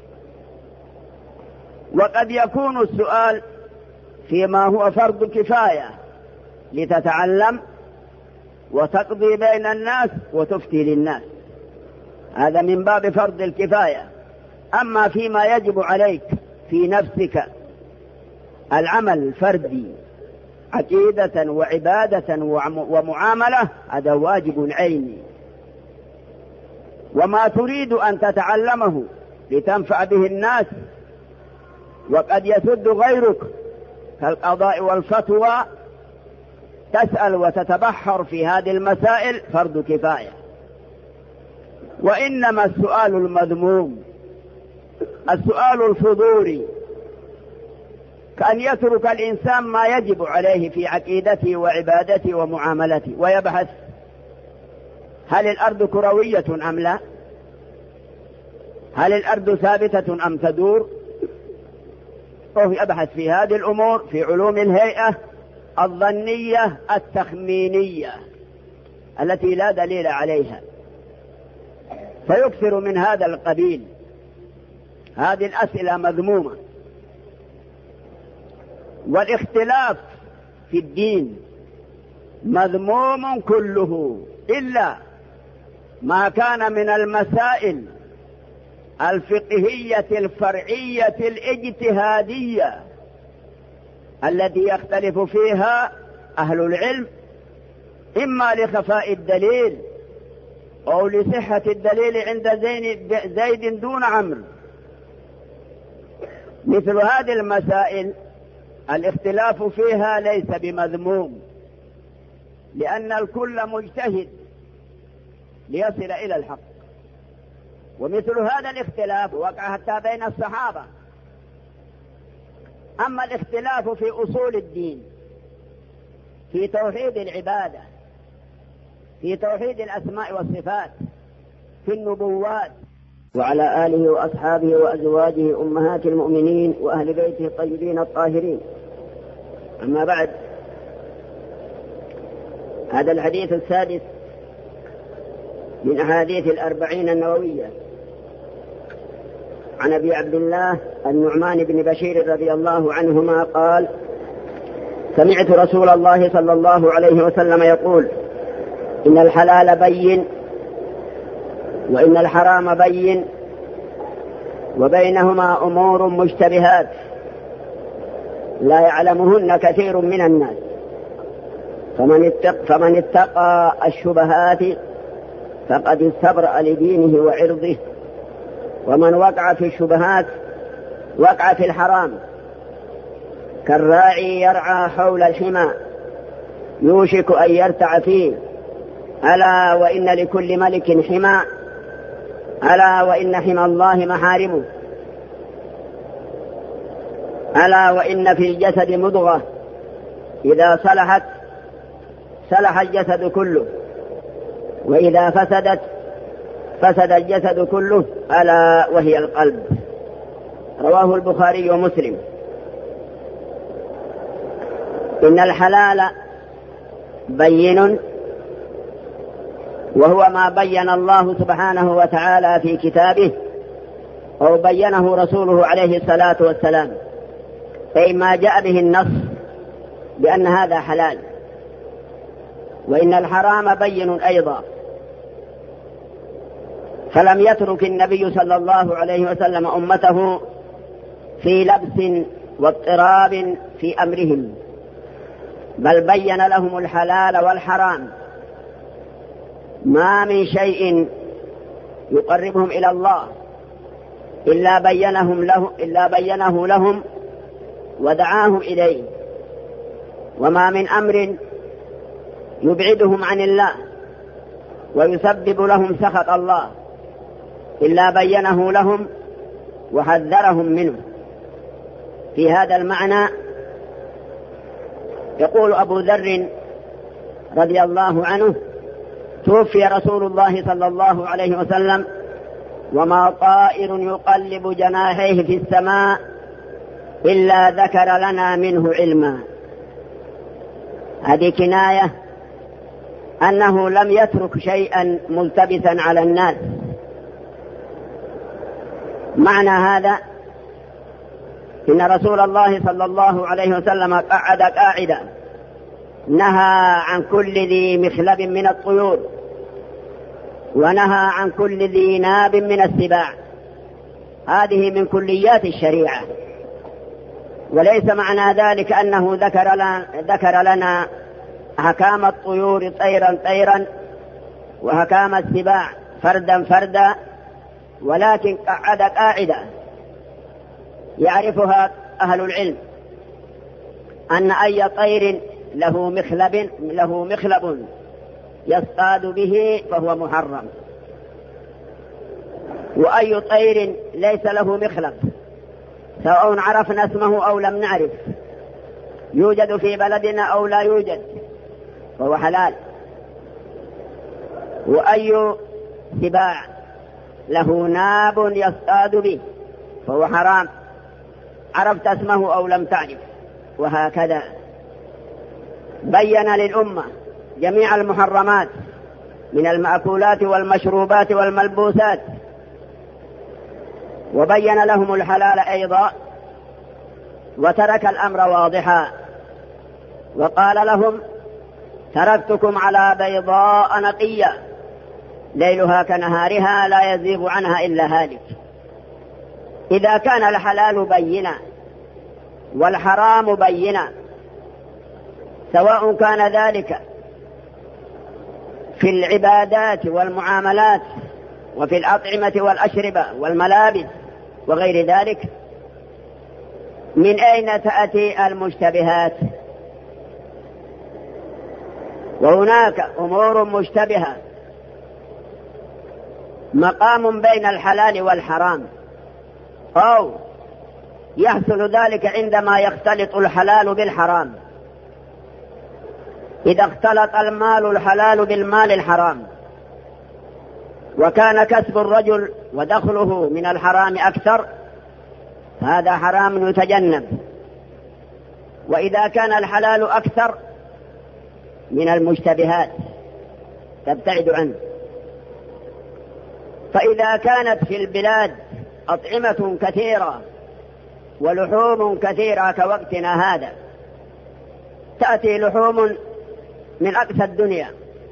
وقد يكون السؤال فيما هو فرض كفاية لتتعلم وتقضي بين الناس وتفتي للناس، هذا من باب فرض الكفاية. أما فيما يجب عليك في نفسك العمل الفردي عقيدة وعبادة ومعاملة، هذا واجب عيني. وما تريد أن تتعلمه لتنفع به الناس وقد يسد غيرك كالقضاء والفتوى، تسأل وتتبحر في هذه المسائل فرض كفاية. وإنما السؤال المذموم السؤال الفضولي، كأن يترك الإنسان ما يجب عليه في عقيدته وعبادته ومعاملته ويبحث هل الأرض كروية أم لا، هل الأرض ثابتة أم تدور، وهو يبحث في هذه الأمور في علوم الهيئة الظنية التخمينية التي لا دليل عليها، فيكثر من هذا القبيل. هذه الأسئلة مذمومة. والاختلاف في الدين مذموم كله إلا ما كان من المسائل الفقهية الفرعية الاجتهادية التي يختلف فيها أهل العلم، إما لخفاء الدليل أو لصحة الدليل عند زيد دون عمرو. مثل هذه المسائل الاختلاف فيها ليس بمذموم، لأن الكل مجتهد ليصل إلى الحق. ومثل هذا الاختلاف وقع حتى بين الصحابة. أما الاختلاف في أصول الدين، في توحيد العبادة، في توحيد الأسماء والصفات، في النبوات، وعلى آله وأصحابه وأزواجه أمهات المؤمنين وأهل بيته الطيبين الطاهرين. أما بعد، هذا الحديث السادس من أحاديث الأربعين النووية عن أبي عبد الله النعمان بن بشير رضي الله عنهما قال: سمعت رسول الله صلى الله عليه وسلم يقول: إن الحلال بين وإن الحرام بين وبينهما أمور مشتبهات لا يعلمهن كثير من الناس، فمن اتق فمن اتقى الشبهات فقد استبرأ لدينه وعرضه، ومن وقع في الشبهات وقع في الحرام، كالراعي يرعى حول الحمى يوشك أن يرتع فيه، ألا وإن لكل ملك حمى، ألا وإن حمى الله محارمه، ألا وإن في الجسد مضغة إذا صلحت صلح الجسد كله، وإذا فسدت فسد الجسد كله، ألا وهي القلب. رواه البخاري ومسلم. إن الحلال بين، وهو ما بين الله سبحانه وتعالى في كتابه أو بينه رسوله عليه الصلاة والسلام، أي ما جاء به النص بأن هذا حلال. وإن الحرام بين أيضا، فلم يترك النبي صلى الله عليه وسلم أمته في لبس واضطراب في أمرهم، بل بين لهم الحلال والحرام. ما من شيء يقربهم إلى الله إلا بينهم له إلا بينه لهم ودعاهم إليه، وما من أمر يبعدهم عن الله ويسبب لهم سخط الله إلا بينه لهم وحذرهم منه. في هذا المعنى يقول أبو ذر رضي الله عنه: توفي رسول الله صلى الله عليه وسلم وما طائر يقلب جناحيه في السماء إلا ذكر لنا منه علما. هذه كناية أنه لم يترك شيئا ملتبسا على الناس. معنى هذا إن رسول الله صلى الله عليه وسلم قعد قاعدة نهى عن كل ذي مخلب من الطيور، ونهى عن كل ذي ناب من السباع. هذه من كليات الشريعة، وليس معنى ذلك أنه ذكر لنا, ذكر لنا أحكام الطيور طيرا طيرا وأحكام السباع فردا فردا، ولكن قعد قاعدة يعرفها أهل العلم أن أي طير له مخلب له مخلب يصطاد به فهو محرم، وأي طير ليس له مخلب سواء عرفنا اسمه أو لم نعرف، يوجد في بلدنا أو لا يوجد، فهو حلال. وأي سباع له ناب يصطاد به فهو حرام، عرفت اسمه أو لم تعرف. وهكذا بين للأمة جميع المحرمات من المأكولات والمشروبات والملبوسات، وبين لهم الحلال أيضا، وترك الأمر واضحا وقال لهم تركتكم على بيضاء نقية ليلها كنهارها لا يزيغ عنها إلا هالك. إذا كان الحلال بينا والحرام بينا، سواء كان ذلك في العبادات والمعاملات وفي الأطعمة والأشربة والملابس وغير ذلك، من أين تأتي المشتبهات؟ وهناك أمور مشتبهة مقام بين الحلال والحرام، أو يحصل ذلك عندما يختلط الحلال بالحرام. إذا اختلط المال الحلال بالمال الحرام وكان كسب الرجل ودخله من الحرام أكثر، هذا حرام يتجنب. وإذا كان الحلال أكثر من المشتبهات تبتعد عنه. فإذا كانت في البلاد أطعمة كثيرة ولحوم كثيرة كوقتنا هذا، تأتي لحوم من أقصى الدنيا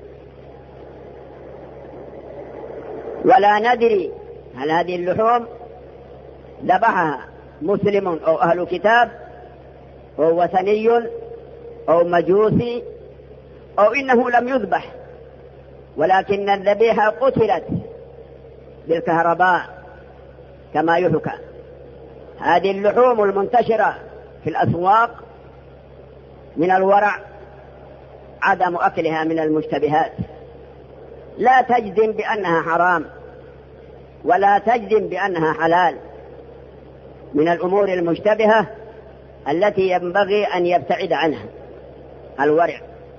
ولا ندري هل هذه اللحوم ذبحها مسلم أو أهل كتاب أو وثني أو مجوسي أو إنه لم يذبح، ولكن الذبيحة قتلت بالكهرباء كما يحكى. هذه اللحوم المنتشرة في الأسواق من الورع عدم أكلها من المشتبهات، لا تجزم بأنها حرام ولا تجزم بأنها حلال، من الأمور المشتبهة التي ينبغي أن يبتعد عنها الورع.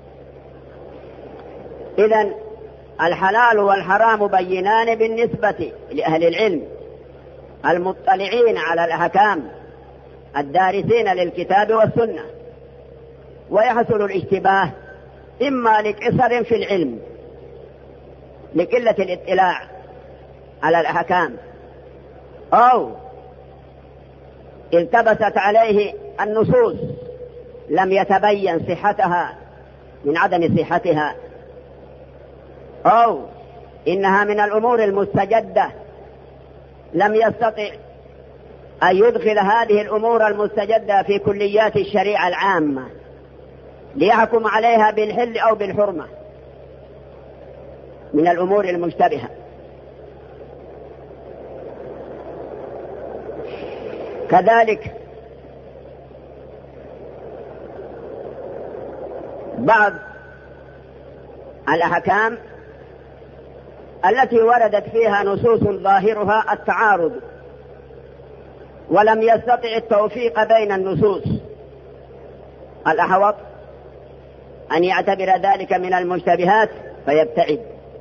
إذن الحلال والحرام بينان بالنسبة لأهل العلم المطلعين على الأحكام الدارسين للكتاب والسنة، ويحصل الاشتباه إما لقصر في العلم لقلة الاطلاع على الأحكام، أو التبست عليه النصوص لم يتبين صحتها من عدم صحتها، أو إنها من الأمور المستجدة لم يستطع أن يدخل هذه الأمور المستجدة في كليات الشريعة العامة ليحكم عليها بالحل أو بالحرمة، من الأمور المشتبهة. كذلك بعض الأحكام التي وردت فيها نصوص ظاهرها التعارض ولم يستطع التوفيق بين النصوص، الأحوط أن يعتبر ذلك من المشتبهات فيبتعد.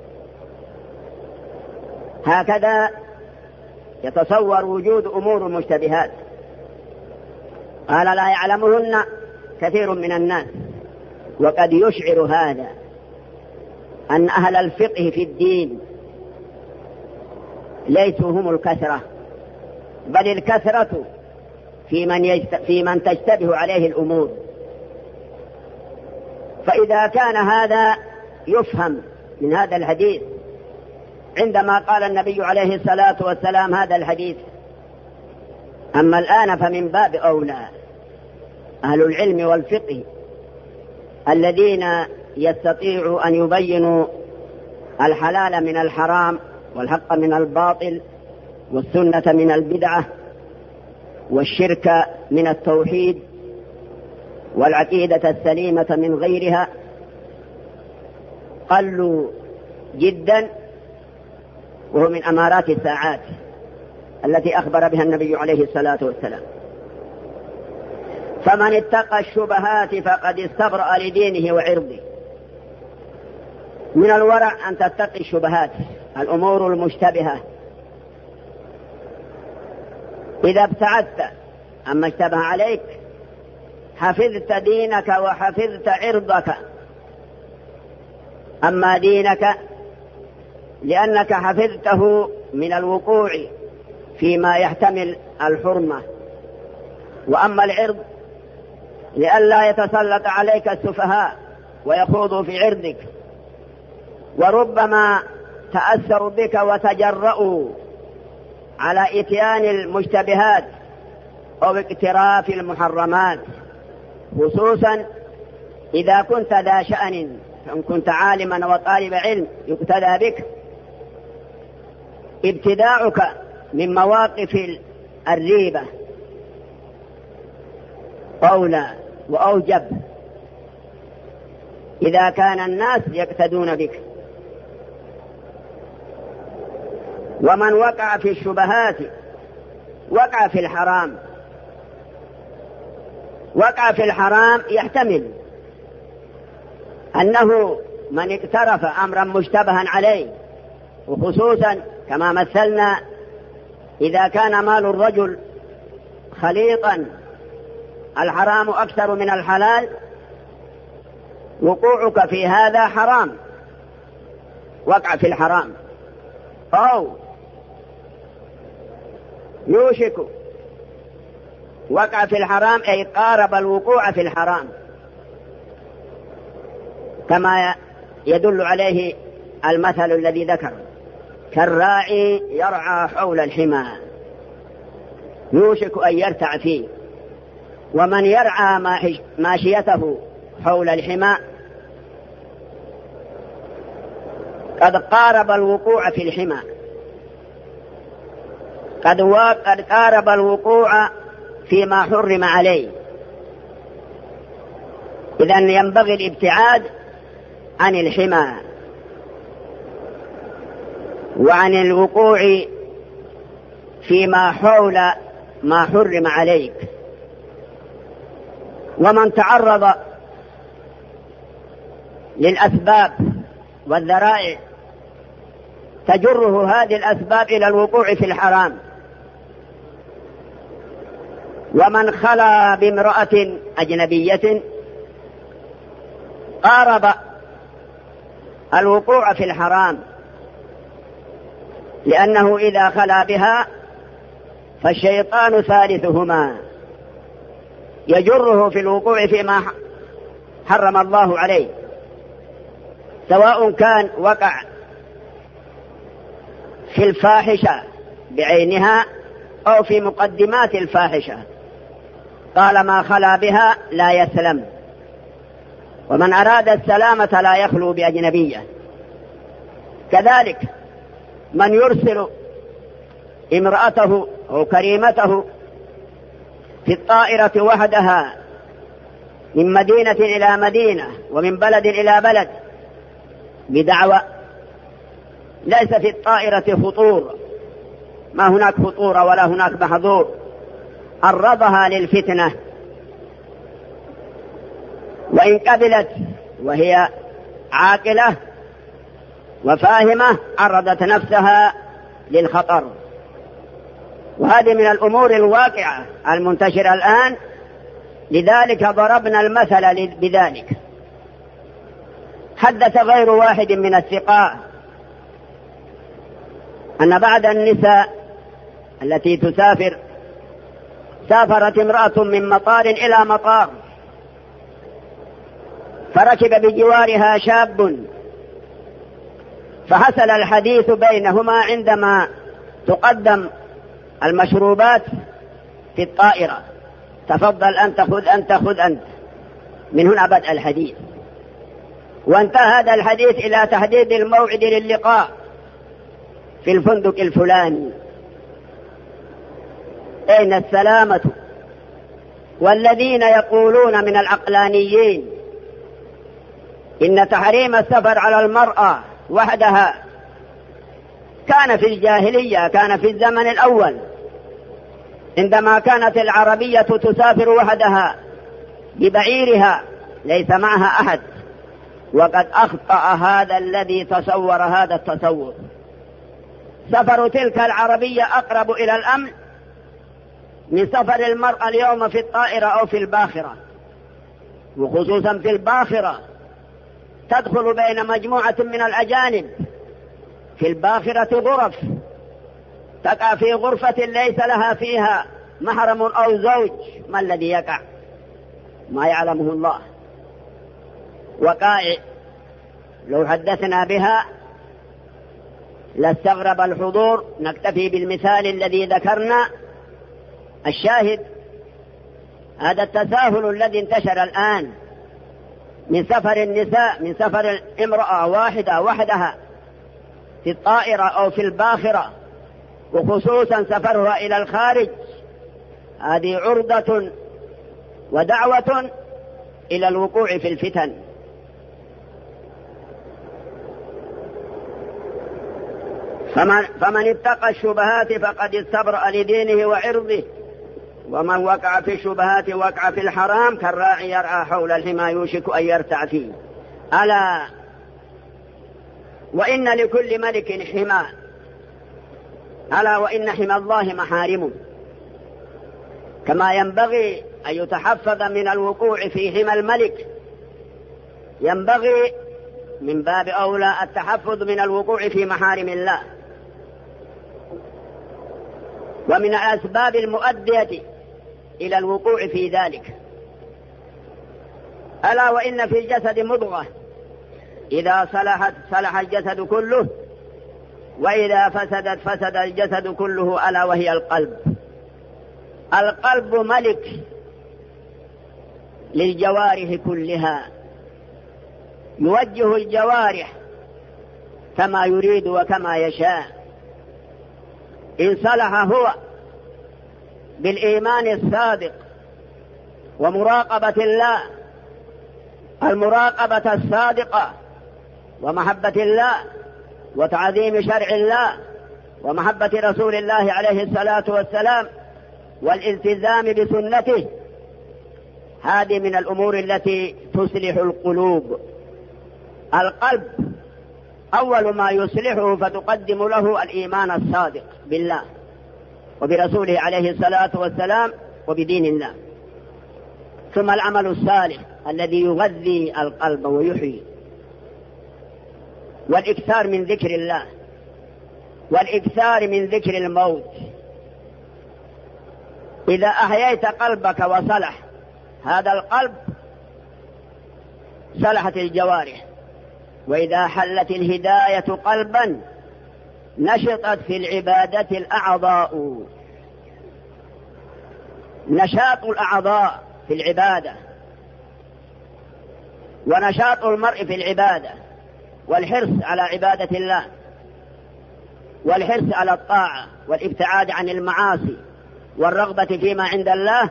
هكذا يتصور وجود أمور مشتبهات قال لا يعلمهن كثير من الناس، وقد يشعر هذا أن أهل الفقه في الدين ليسوا هم الكثرة، بل الكثرة في من, يجت... في من تشتبه عليه الأمور. فإذا كان هذا يفهم من هذا الحديث عندما قال النبي عليه الصلاة والسلام هذا الحديث، أما الآن فمن باب أولى أهل العلم والفقه الذين يستطيعوا أن يبينوا الحلال من الحرام والحق من الباطل والسنة من البدعة والشرك من التوحيد والعقيدة السليمة من غيرها قلوا جدا، وهو من أمارات الساعات التي أخبر بها النبي عليه الصلاة والسلام. فمن اتقى الشبهات فقد استبرأ لدينه وعرضه. من الورع أن تتقي الشبهات، الأمور المشتبهة. إذا ابتعدت عما اشتبه عليك حفظت دينك وحفظت عرضك. أما دينك لأنك حفظته من الوقوع فيما يحتمل الحرمة، وأما العرض لئلا يتسلط عليك السفهاء ويخوضوا في عرضك، وربما تأثروا بك وتجرؤوا على إتيان المشتبهات أو اقتراف المحرمات، خصوصا إذا كنت ذا شأن، فإن كنت عالما وطالب علم يقتدى بك. ابتداعك من مواقف الريبة أولى وأوجب إذا كان الناس يقتدون بك. ومن وقع في الشبهات وقع في الحرام. وقع في الحرام يحتمل أنه من اقترف أمرا مشتبها عليه، وخصوصا كما مثلنا إذا كان مال الرجل خليطا الحرام أكثر من الحلال، وقوعك في هذا حرام، وقع في الحرام، أو يوشك وقع في الحرام أي قارب الوقوع في الحرام، كما يدل عليه المثل الذي ذكر: كالراعي يرعى حول الحمى، يوشك أن يرتع فيه. ومن يرعى ماشيته حول الحمى قد قارب الوقوع في الحمى، قد, قد قارب الوقوع فيما حرم عليه. إذن ينبغي الابتعاد عن الحمى وعن الوقوع فيما حول ما حرم عليك. ومن تعرض للأسباب والذرائع تجره هذه الأسباب إلى الوقوع في الحرام. ومن خلا بامرأة أجنبية قارب الوقوع في الحرام، لأنه إذا خلا بها فالشيطان ثالثهما، يجره في الوقوع فيما حرم الله عليه، سواء كان وقع في الفاحشة بعينها أو في مقدمات الفاحشة، طالما خلا بها لا يسلم. ومن أراد السلامة لا يخلو بأجنبية. كذلك من يرسل امرأته أو كريمته في الطائرة وحدها من مدينة إلى مدينة ومن بلد إلى بلد بدعوى ليس في الطائرة خطور، ما هناك خطور ولا هناك محظور، عرضها للفتنة، وإن قبلت وهي عاقلة وفاهمة عرضت نفسها للخطر. وهذه من الأمور الواقعة المنتشرة الآن، لذلك ضربنا المثل بذلك. حدث غير واحد من الثقات أن بعض النساء التي تسافر سافرت امرأة من مطار إلى مطار، فركب بجوارها شاب، فحصل الحديث بينهما عندما تقدم المشروبات في الطائرة: تفضل أنت، خذ أنت، خذ أنت. من هنا بدأ الحديث، وانتهى هذا الحديث إلى تحديد الموعد للقاء في الفندق الفلاني. أين السلامة والذين يقولون من العقلانيين إن تحريم السفر على المرأة وحدها كان في الجاهلية، كان في الزمن الأول عندما كانت العربية تسافر وحدها ببعيرها ليس معها أحد، وقد أخطأ هذا الذي تصور هذا التصور. سفر تلك العربية أقرب إلى الأمن من سفر المرأة اليوم في الطائرة أو في الباخرة، وخصوصا في الباخرة تدخل بين مجموعة من الأجانب. في الباخرة غرف، تقع في غرفة ليس لها فيها محرم أو زوج. ما الذي يقع؟ ما يعلمه الله. وقائع لو حدثنا بها لاستغرب الحضور. نكتفي بالمثال الذي ذكرنا. الشاهد هذا التساهل الذي انتشر الآن من سفر النساء، من سفر امرأة واحدة وحدها في الطائرة أو في الباخرة، وخصوصا سفرها إلى الخارج، هذه عرضة ودعوة إلى الوقوع في الفتن. فمن, فمن اتقى الشبهات فقد استبرأ لدينه وعرضه، ومن وقع في الشبهات وقع في الحرام كالراعي يرعى حول الحمى يوشك أن يرتع فيه. ألا وإن لكل ملك حمى، ألا وإن حمى الله محارمه. كما ينبغي أن يتحفظ من الوقوع في حمى الملك، ينبغي من باب أولى التحفظ من الوقوع في محارم الله. ومن الأسباب المؤدية إلى الوقوع في ذلك ألا وإن في الجسد مضغة إذا صلحت صلح الجسد كله، وإذا فسدت فسد الجسد كله، ألا وهي القلب. القلب ملك للجوارح كلها، يوجه الجوارح كما يريد وكما يشاء. إن صلح هو بالإيمان الصادق ومراقبة الله، المراقبة الصادقة، ومحبة الله وتعظيم شرع الله ومحبة رسول الله عليه الصلاة والسلام والالتزام بسنته، هذه من الأمور التي تصلح القلوب. القلب أول ما يصلحه فتقدم له الإيمان الصادق بالله وبرسوله عليه الصلاة والسلام وبدين الله، ثم العمل الصالح الذي يغذي القلب ويحيي، والإكثار من ذكر الله، والإكثار من ذكر الموت. إذا أحييت قلبك وصلح هذا القلب صلحت الجوارح. وإذا حلت الهداية قلبا نشطت في العبادة الأعضاء، نشاط الأعضاء في العبادة، ونشاط المرء في العبادة، والحرص على عبادة الله، والحرص على الطاعة، والابتعاد عن المعاصي، والرغبة فيما عند الله،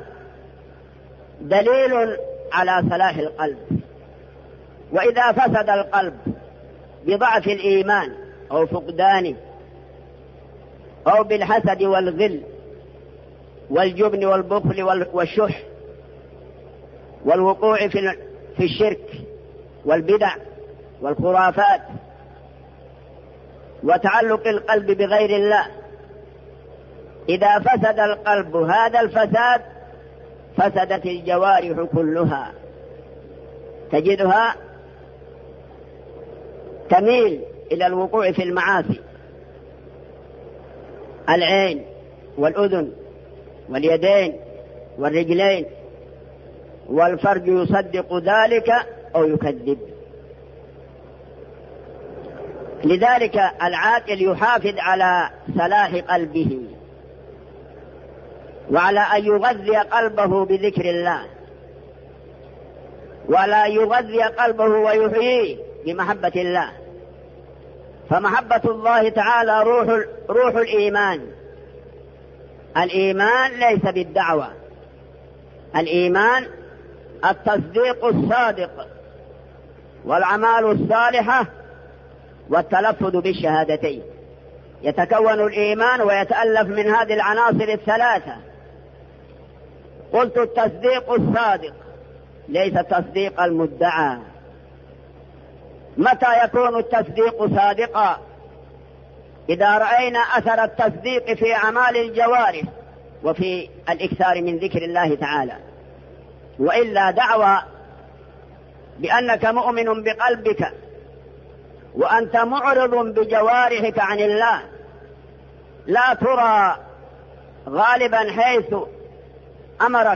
دليل على صلاح القلب. وإذا فسد القلب بضعف الإيمان أو فقدانه أو بالحسد والغل والجبن والبخل والشح والوقوع في الشرك والبدع والخرافات وتعلق القلب بغير الله، إذا فسد القلب هذا الفساد فسدت الجوارح كلها، تجدها تميل إلى الوقوع في المعاصي. العين والأذن واليدين والرجلين والفرج يصدق ذلك أو يكذب. لذلك العاقل يحافظ على صلاح قلبه وعلى أن يغذي قلبه بذكر الله، ولا يغذي قلبه ويحييه بمحبة الله. فمحبة الله تعالى روح, روح الإيمان. الإيمان ليس بالدعوة، الإيمان التصديق الصادق والأعمال الصالحة والتلفظ بالشهادتين. يتكون الإيمان ويتألف من هذه العناصر الثلاثة. قلت التصديق الصادق، ليس التصديق المدعى. متى يكون التصديق صادقا؟ إذا رأينا أثر التصديق في أعمال الجوارح وفي الإكثار من ذكر الله تعالى. وإلا دعوى بأنك مؤمن بقلبك وأنت معرض بجوارحك عن الله لا ترى غالبا حيث أمرك،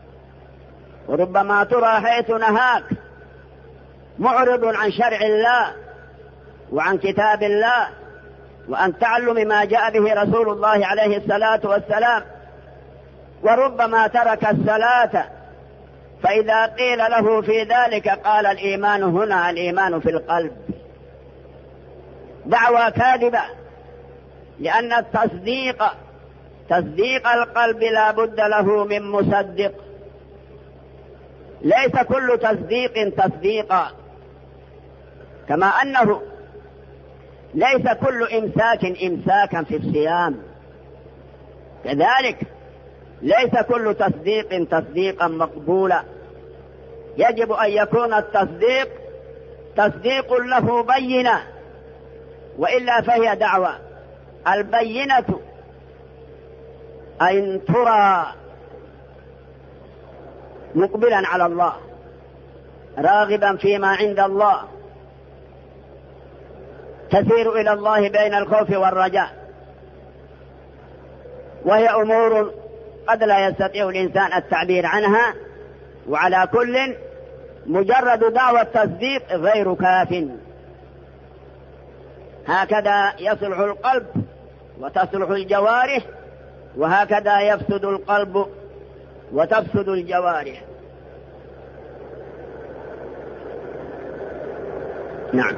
وربما ترى حيث نهاك، معرض عن شرع الله وعن كتاب الله وعن تعلم ما جاء به رسول الله عليه الصلاة والسلام. وربما ترك الصلاة، فإذا قيل له في ذلك قال الإيمان هنا الإيمان في القلب. دعوى كاذبة، لأن التصديق تصديق القلب لا بد له من مصدق. ليس كل تصديق تصديقا، كما أنه ليس كل إمساك إمساكا في الصيام، كذلك ليس كل تصديق تصديقا مقبولا. يجب أن يكون التصديق تصديق له بينة، وإلا فهي دعوة. البينة أن ترى مقبلا على الله راغبا فيما عند الله، تسير إلى الله بين الخوف والرجاء، وهي أمور قد لا يستطيع الإنسان التعبير عنها. وعلى كل مجرد دعوة التصديق غير كاف. هكذا يصلح القلب وتصلح الجوارح، وهكذا يفسد القلب وتفسد الجوارح. نعم.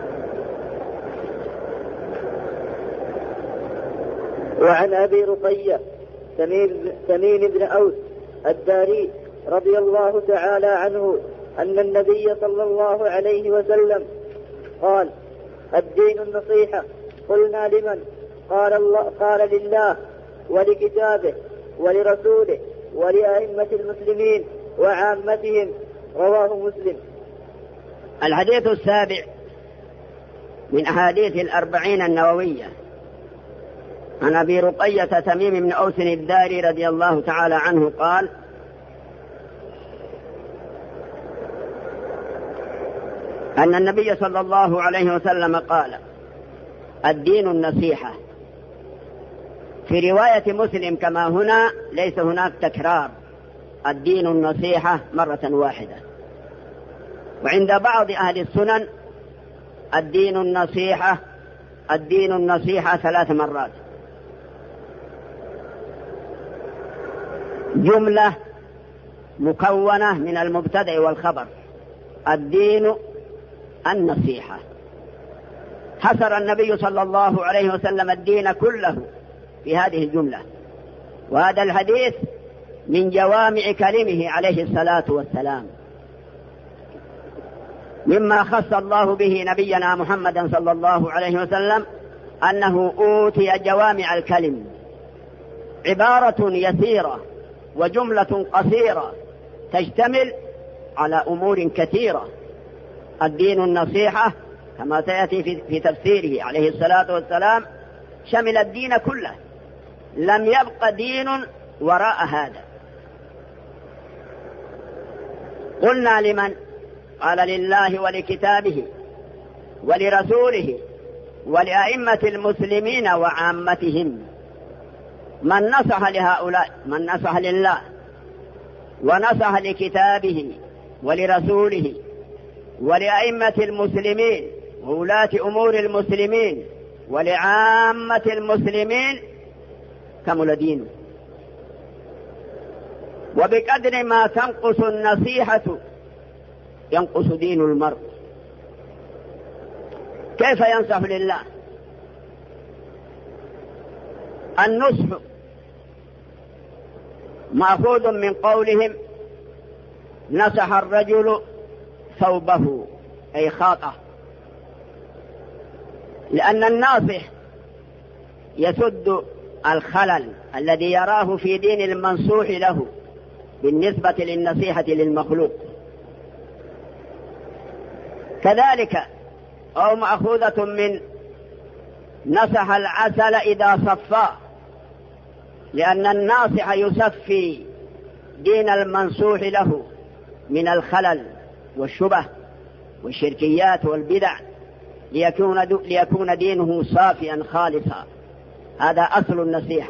وعن أبي رقية تميم بن أوس الداري رضي الله تعالى عنه أن النبي صلى الله عليه وسلم قال: الدين النصيحة. قلنا: لمن؟ قال الله قال: لله ولكتابه ولرسوله ولأئمة المسلمين وعامتهم. رواه مسلم. الحديث السابع من أحاديث الأربعين النووية عن أبي رقية تميم بن أوس الداري رضي الله تعالى عنه قال: أن النبي صلى الله عليه وسلم قال: الدين النصيحة. في رواية مسلم كما هنا ليس هناك تكرار، الدين النصيحة مرة واحدة. وعند بعض أهل السنن الدين النصيحة الدين النصيحة ثلاث مرات. جملة مكونة من المبتدأ والخبر: الدين النصيحة. حصر النبي صلى الله عليه وسلم الدين كله في هذه الجملة، وهذا الحديث من جوامع كلمه عليه الصلاة والسلام، مما خص الله به نبينا محمدا صلى الله عليه وسلم أنه أوتي جوامع الكلم، عبارة يسيرة وجملة قصيرة تشتمل على أمور كثيرة. الدين النصيحة كما سيأتي في تفسيره عليه الصلاة والسلام شمل الدين كله، لم يبق دين وراء هذا. قلنا: لمن؟ قال: لله ولكتابه ولرسوله ولأئمة المسلمين وعامتهم. من نصح لهؤلاء؟ من نصح لله ونصح لكتابه ولرسوله ولأئمة المسلمين وولاة أمور المسلمين ولعامة المسلمين كمل دينه. وبقدر ما تنقص النصيحة ينقص دين المرء. كيف ينصح لله؟ مأخوذ من قولهم نصح الرجل ثوبه أي خاطه، لأن الناصح يسد الخلل الذي يراه في دين المنصوح له بالنسبة للنصيحة للمخلوق. كذلك أو مأخوذة من نصح العسل إذا صفى، لأن الناصح يصفي دين المنصوح له من الخلل والشبه والشركيات والبدع ليكون, ليكون دينه صافيا خالصا. هذا أصل النصيحة.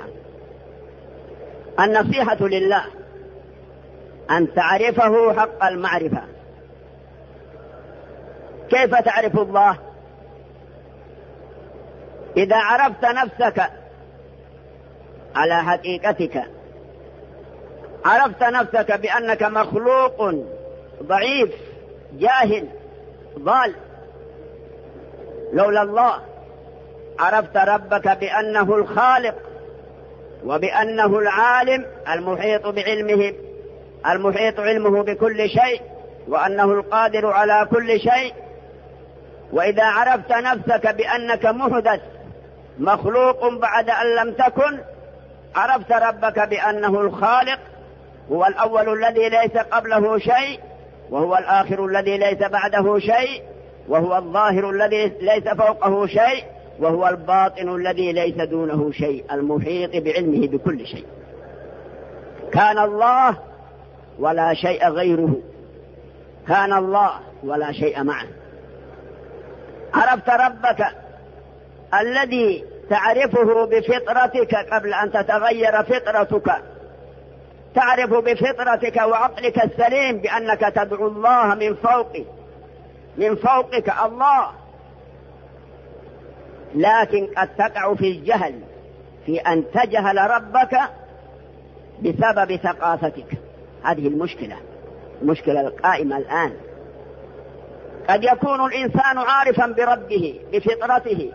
النصيحة لله أن تعرفه حق المعرفة. كيف تعرف الله؟ إذا عرفت نفسك على حقيقتك، عرفت نفسك بأنك مخلوق ضعيف جاهل ضال لولا الله، عرفت ربك بأنه الخالق وبأنه العالم المحيط بعلمه المحيط علمه بكل شيء، وأنه القادر على كل شيء. وإذا عرفت نفسك بأنك محدث مخلوق بعد أن لم تكن، عرفت ربك بأنه الخالق، هو الأول الذي ليس قبله شيء، وهو الآخر الذي ليس بعده شيء، وهو الظاهر الذي ليس فوقه شيء، وهو الباطن الذي ليس دونه شيء، المحيط بعلمه بكل شيء. كان الله ولا شيء غيره، كان الله ولا شيء معه. عرفت ربك الذي تعرفه بفطرتك قبل أن تتغير فطرتك، تعرف بفطرتك وعقلك السليم بأنك تدعو الله من فوق من فوقك الله، لكن قد تقع في الجهل في أن تجهل ربك بسبب ثقافتك. هذه المشكلة المشكلة القائمة الآن. قد يكون الإنسان عارفا بربه بفطرته،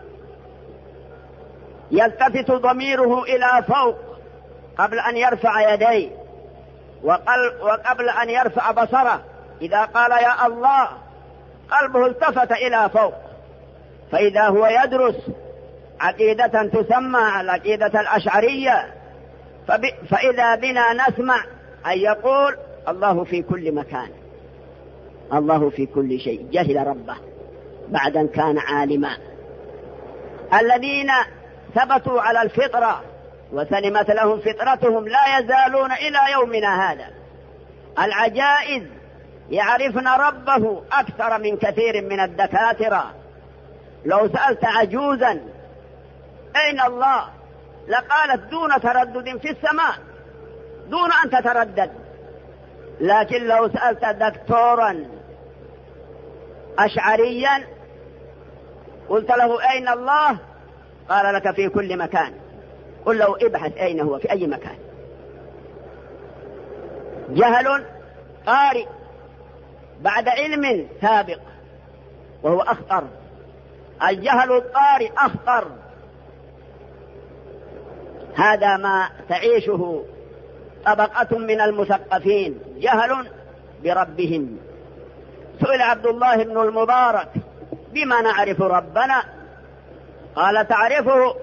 يلتفت ضميره إلى فوق قبل أن يرفع يديه وقبل أن يرفع بصره. إذا قال يا الله قلبه التفت إلى فوق، فإذا هو يدرس عقيدة تسمى العقيدة الأشعرية، فإذا بنا نسمع أن يقول الله في كل مكان، الله في كل شيء. جهل ربه بعد أن كان عالما. الذين ثبتوا على الفطرة وسلمت لهم فطرتهم لا يزالون إلى يومنا هذا العجائز يعرفن ربه أكثر من كثير من الدكاترة. لو سألت عجوزا أين الله لقالت دون تردد في السماء، دون أن تتردد. لكن لو سألت دكتورا أشعريا قلت له أين الله قال لك في كل مكان. قل له ابحث أين هو في أي مكان. جهل قارئ بعد علم سابق وهو أخطر. الجهل الطارئ أخطر. هذا ما تعيشه طبقة من المثقفين، جهل بربهم. سئل عبد الله بن المبارك بما نعرف ربنا؟ قال تعرفه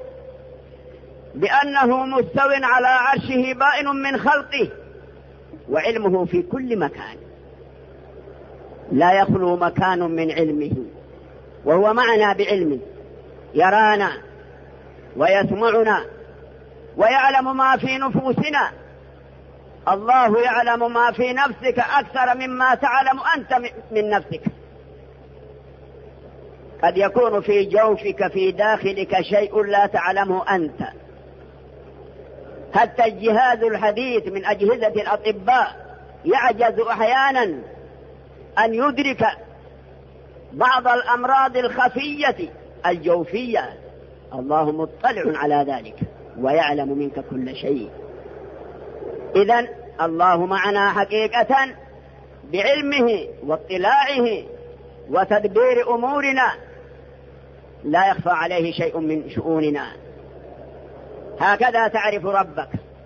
بأنه مستو على عرشه بائن من خلقه وعلمه في كل مكان، لا يخلو مكان من علمه، وهو معنا بعلمه، يرانا ويسمعنا ويعلم ما في نفوسنا. الله يعلم ما في نفسك أكثر مما تعلم أنت من نفسك. قد يكون في جوفك في داخلك شيء لا تعلمه أنت. حتى الجهاز الحديث من أجهزة الأطباء يعجز أحيانا أن يدرك بعض الأمراض الخفية الجوفية. الله مطلع على ذلك ويعلم منك كل شيء. إذن الله معنا حقيقة بعلمه واطلاعه وتدبير أمورنا، لا يخفى عليه شيء من شؤوننا. هكذا تعرف ربك.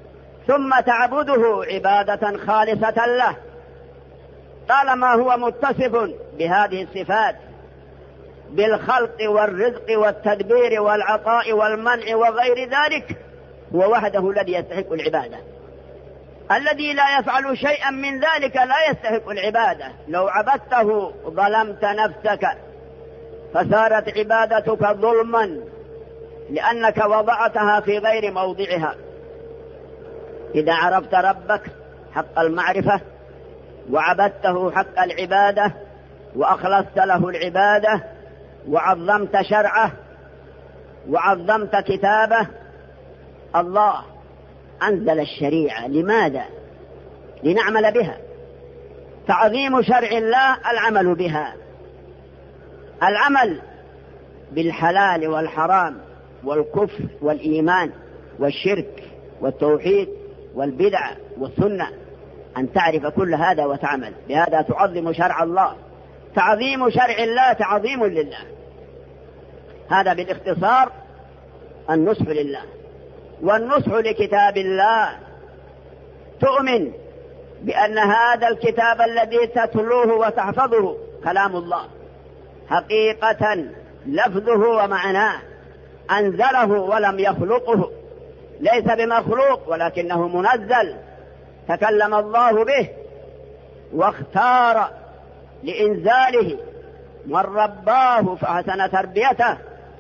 ثم تعبده عبادة خالصة له طالما هو متصف بهذه الصفات بالخلق والرزق والتدبير والعطاء والمنع وغير ذلك، هو وحده الذي يستحق العبادة. الذي لا يفعل شيئا من ذلك لا يستحق العبادة. لو عبدته ظلمت نفسك، فصارت عبادتك ظلما لأنك وضعتها في غير موضعها. إذا عرفت ربك حق المعرفة وعبدته حق العبادة وأخلصت له العبادة وعظمت شرعه وعظمت كتابه، الله أنزل الشريعة لماذا؟ لنعمل بها. تعظيم شرع الله العمل بها، العمل بالحلال والحرام والكفر والإيمان والشرك والتوحيد والبدع والسنة، أن تعرف كل هذا وتعمل بهذا تعظم شرع الله. تعظيم شرع الله تعظيم لله. هذا بالاختصار النصح لله. والنصح لكتاب الله، تؤمن بأن هذا الكتاب الذي تتلوه وتحفظه كلام الله حقيقة، لفظه ومعناه، أنزله ولم يخلقه، ليس بمخلوق ولكنه منزل، تكلم الله به واختار لإنزاله من رباه فأحسن تربيته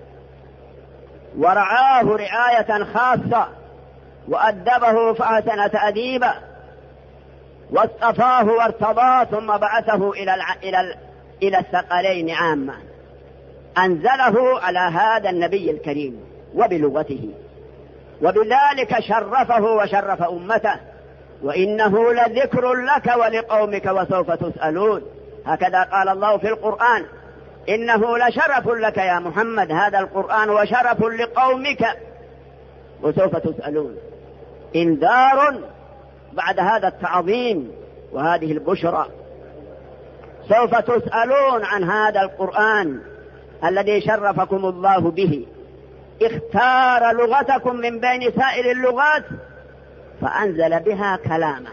ورعاه رعاية خاصة وأدبه فأحسن تأديبه واصطفاه وارتضاه ثم بعثه إلى إلى إلى الثقلين عامة. أنزله على هذا النبي الكريم وبلغته، وبذلك شرفه وشرف أمته. وإنه لذكر لك ولقومك وسوف تسألون، هكذا قال الله في القرآن: إنه لشرف لك يا محمد، هذا القرآن وشرف لقومك وسوف تسألون. إنذار بعد هذا التعظيم وهذه البشرى. سوف تسألون عن هذا القرآن الذي شرفكم الله به، اختار لغتكم من بين سائر اللغات فأنزل بها كلامه.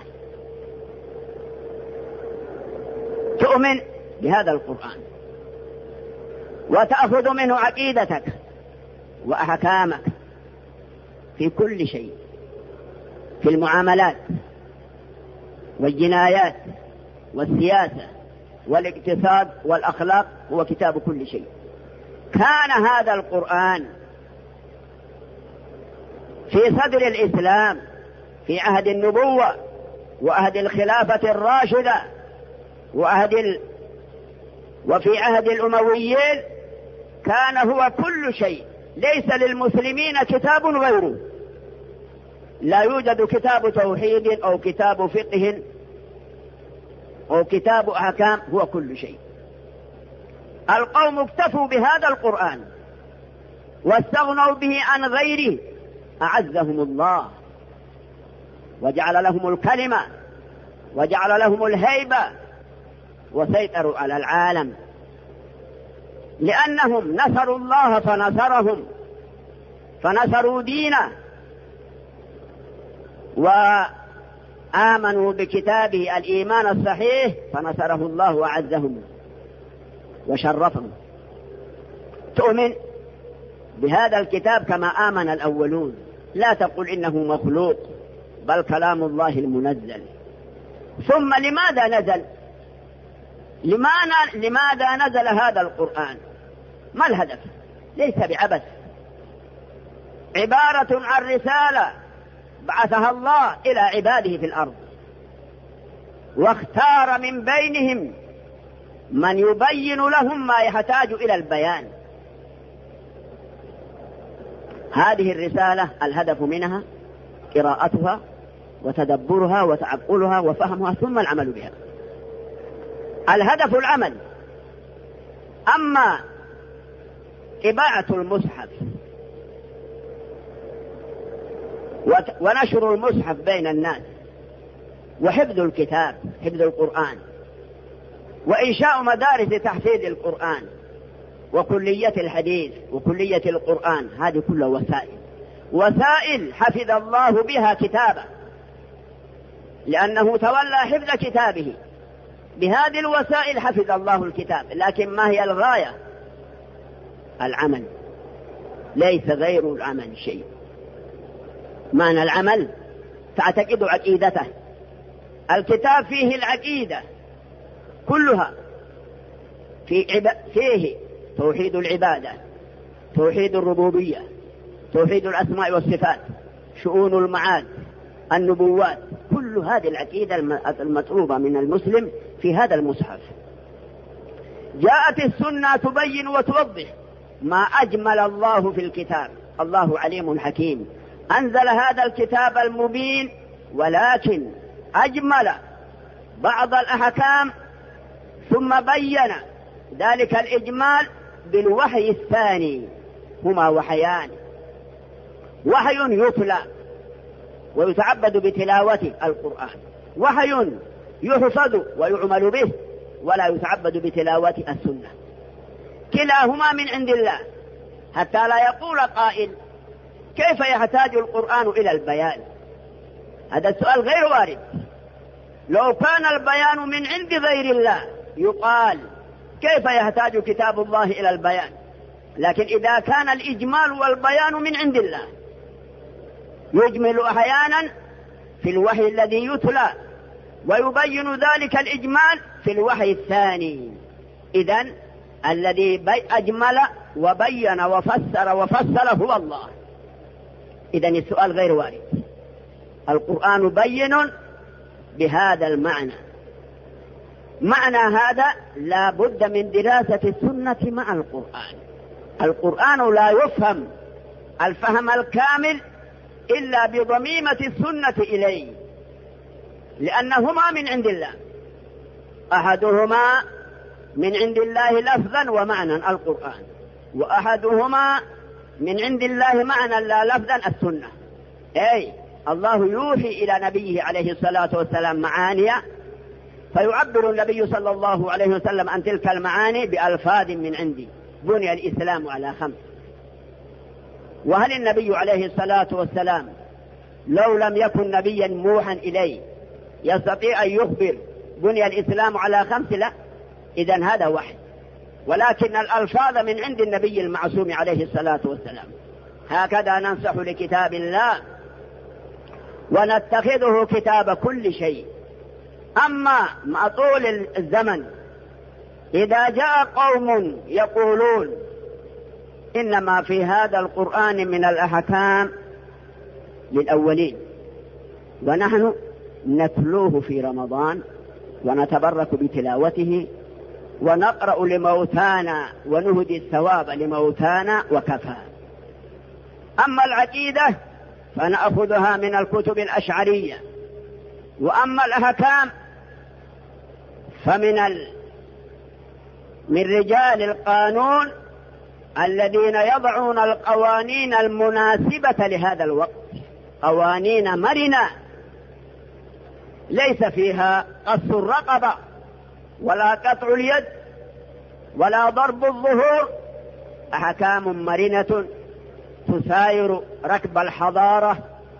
تؤمن بهذا القرآن وتأخذ منه عقيدتك وأحكامك في كل شيء، في المعاملات والجنايات والسياسة والاقتصاد والأخلاق، هو كتاب كل شيء. كان هذا القرآن في صدر الإسلام في عهد النبوة وعهد الخلافة الراشدة وعهد ال... وفي عهد الأمويين، كان هو كل شيء. ليس للمسلمين كتاب غيره، لا يوجد كتاب توحيد أو كتاب فقه أو كتاب أحكام، هو كل شيء. القوم اكتفوا بهذا القرآن واستغنوا به عن غيره، أعزهم الله وجعل لهم الكلمة وجعل لهم الهيبة وسيطروا على العالم، لأنهم نصروا الله فنصرهم، فنصروا دينه وآمنوا بكتابه الإيمان الصحيح فنصره الله وعزهم وشرفهم. تؤمن بهذا الكتاب كما آمن الأولون، لا تقل إنه مخلوق بل كلام الله المنزل. ثم لماذا نزل؟ لماذا نزل هذا القرآن؟ ما الهدف؟ ليس بعبث، عبارة عن رسالة بعثها الله إلى عباده في الأرض، واختار من بينهم من يبين لهم ما يحتاج إلى البيان. هذه الرسالة الهدف منها قراءتها وتدبرها وتعقلها وفهمها ثم العمل بها. الهدف العمل. أما طباعة المصحف ونشر المصحف بين الناس وحفظ الكتاب، حفظ القرآن، وإنشاء مدارس تحفيظ القرآن وكلية الحديث وكلية القرآن، هذه كلها وسائل وسائل حفظ الله بها كتابه لأنه تولى حفظ كتابه. بهذه الوسائل حفظ الله الكتاب، لكن ما هي الغاية؟ العمل، ليس غير العمل شيء. معنى العمل تعتقد عقيدته. الكتاب فيه العقيدة كلها، في عب... فيه توحيد العبادة، توحيد الربوبية، توحيد الأسماء والصفات، شؤون المعاد، النبوات، كل هذه العقيدة المطلوبة من المسلم في هذا المصحف. جاءت السنة تبين وتوضح ما أجمل الله في الكتاب. الله عليم حكيم، أنزل هذا الكتاب المبين، ولكن أجمل بعض الأحكام ثم بين ذلك الإجمال بالوحي الثاني. هما وحيان: وحي يتلى ويتعبد بتلاوة القرآن، وحي يحفظ ويعمل به ولا يتعبد بتلاوة السنة. كلاهما من عند الله، حتى لا يقول قائل كيف يحتاج القرآن إلى البيان؟ هذا السؤال غير وارد. لو كان البيان من عند غير الله يقال كيف يحتاج كتاب الله إلى البيان؟ لكن إذا كان الإجمال والبيان من عند الله، يجمل أحيانا في الوحي الذي يتلى ويبين ذلك الإجمال في الوحي الثاني. إذن الذي أجمل وبين وفسر وفصل هو الله. إذن السؤال غير وارد. القرآن بين بهذا المعنى. معنى هذا لا بد من دراسة السنة مع القرآن. القرآن لا يفهم الفهم الكامل إلا بضميمة السنة إليه، لأنهما من عند الله. أحدهما من عند الله لفظا ومعنى القرآن، وأحدهما من عند الله معنى لا لفظا السنة. أي الله يوحي إلى نبيه عليه الصلاة والسلام معاني، فيعبر النبي صلى الله عليه وسلم عن تلك المعاني بألفاظ من عندي. بني الإسلام على خمس. وهل النبي عليه الصلاة والسلام لو لم يكن نبيا موحى إليه يستطيع أن يخبر بني الإسلام على خمس؟ لا. إذن هذا وحي، ولكن الألفاظ من عند النبي المعصوم عليه الصلاة والسلام. هكذا ننصح لكتاب الله ونتخذه كتاب كل شيء. أما مع طول الزمن إذا جاء قوم يقولون إنما في هذا القرآن من الأحكام للأولين، ونحن نتلوه في رمضان ونتبرك بتلاوته ونقرأ لموتانا ونهدي الثواب لموتانا وكفى. أما العقيدة فنأخذها من الكتب الأشعرية، وأما الأحكام فمن ال... من رجال القانون الذين يضعون القوانين المناسبة لهذا الوقت، قوانين مرنة ليس فيها قص الرقبة ولا قطع اليد ولا ضرب الظهور، أحكام مرنة تساير ركب الحضارة،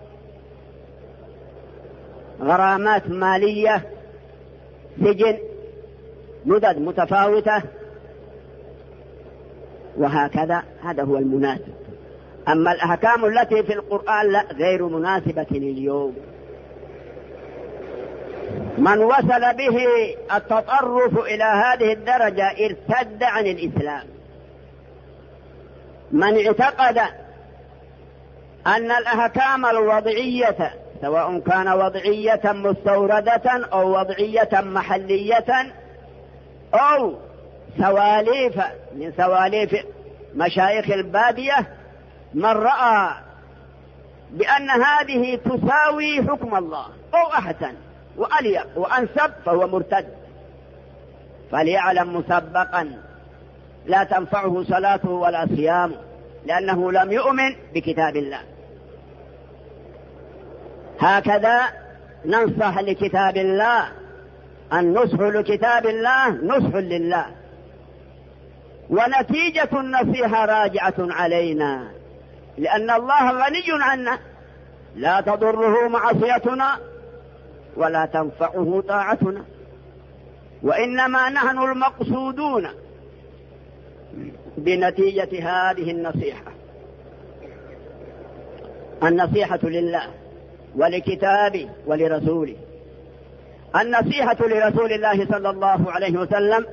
غرامات مالية، سجن، مدد متفاوتة، وهكذا. هذا هو المناسب. أما الأحكام التي في القرآن لا، غير مناسبة اليوم. من وصل به التطرف إلى هذه الدرجة ارتد عن الإسلام. من اعتقد أن الأحكام الوضعية سواء كان وضعية مستوردة أو وضعية محلية أو سواليف من سواليف مشايخ البادية، من رأى بأن هذه تساوي حكم الله أو أحسن وأليق وأنسب فهو مرتد. فليعلم مسبقا لا تنفعه صلاته ولا صيامه، لأنه لم يؤمن بكتاب الله. هكذا ننصح لكتاب الله. النصح لكتاب الله نصح لله، ونتيجة النصيحة راجعة علينا، لأن الله غني عنا، لا تضره معصيتنا ولا تنفعه طاعتنا، وإنما نحن المقصودون بنتيجة هذه النصيحة. النصيحة لله ولكتابه ولرسوله. النصيحة لرسول الله صلى الله عليه وسلم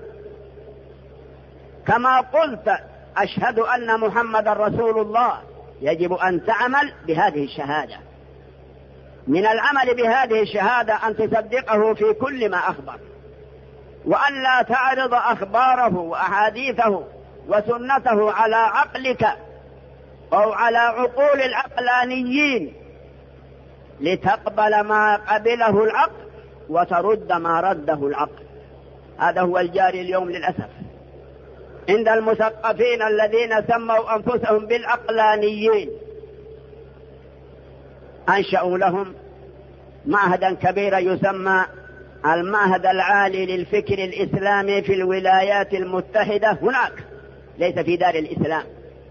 كما قلت أشهد أن محمد رسول الله، يجب أن تعمل بهذه الشهادة. من العمل بهذه الشهادة أن تصدقه في كل ما أخبر، وأن لا تعرض أخباره وأحاديثه وسنته على عقلك أو على عقول العقلانيين لتقبل ما قبله العقل وترد ما رده العقل. هذا هو الجاري اليوم للأسف عند المثقفين الذين سموا أنفسهم بالعقلانيين. أنشأوا لهم معهدا كبيرا يسمى المعهد العالي للفكر الإسلامي في الولايات المتحدة، هناك ليس في دار الإسلام،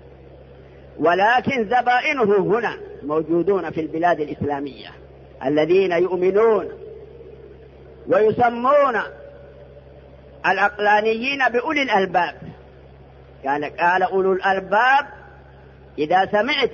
ولكن زبائنه هنا موجودون في البلاد الإسلامية الذين يؤمنون ويسمون العقلانيين بأولي الألباب. قال قال أولو الألباب إذا سمعت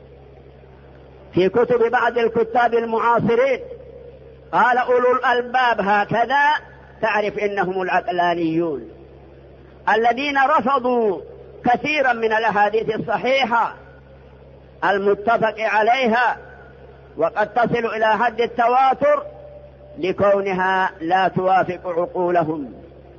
في كتب بعض الكتاب المعاصرين قال أولو الألباب هكذا تعرف إنهم العقلانيون الذين رفضوا كثيرا من الأحاديث الصحيحة المتفق عليها وقد تصل إلى حد التواتر لكونها لا توافق عقولهم.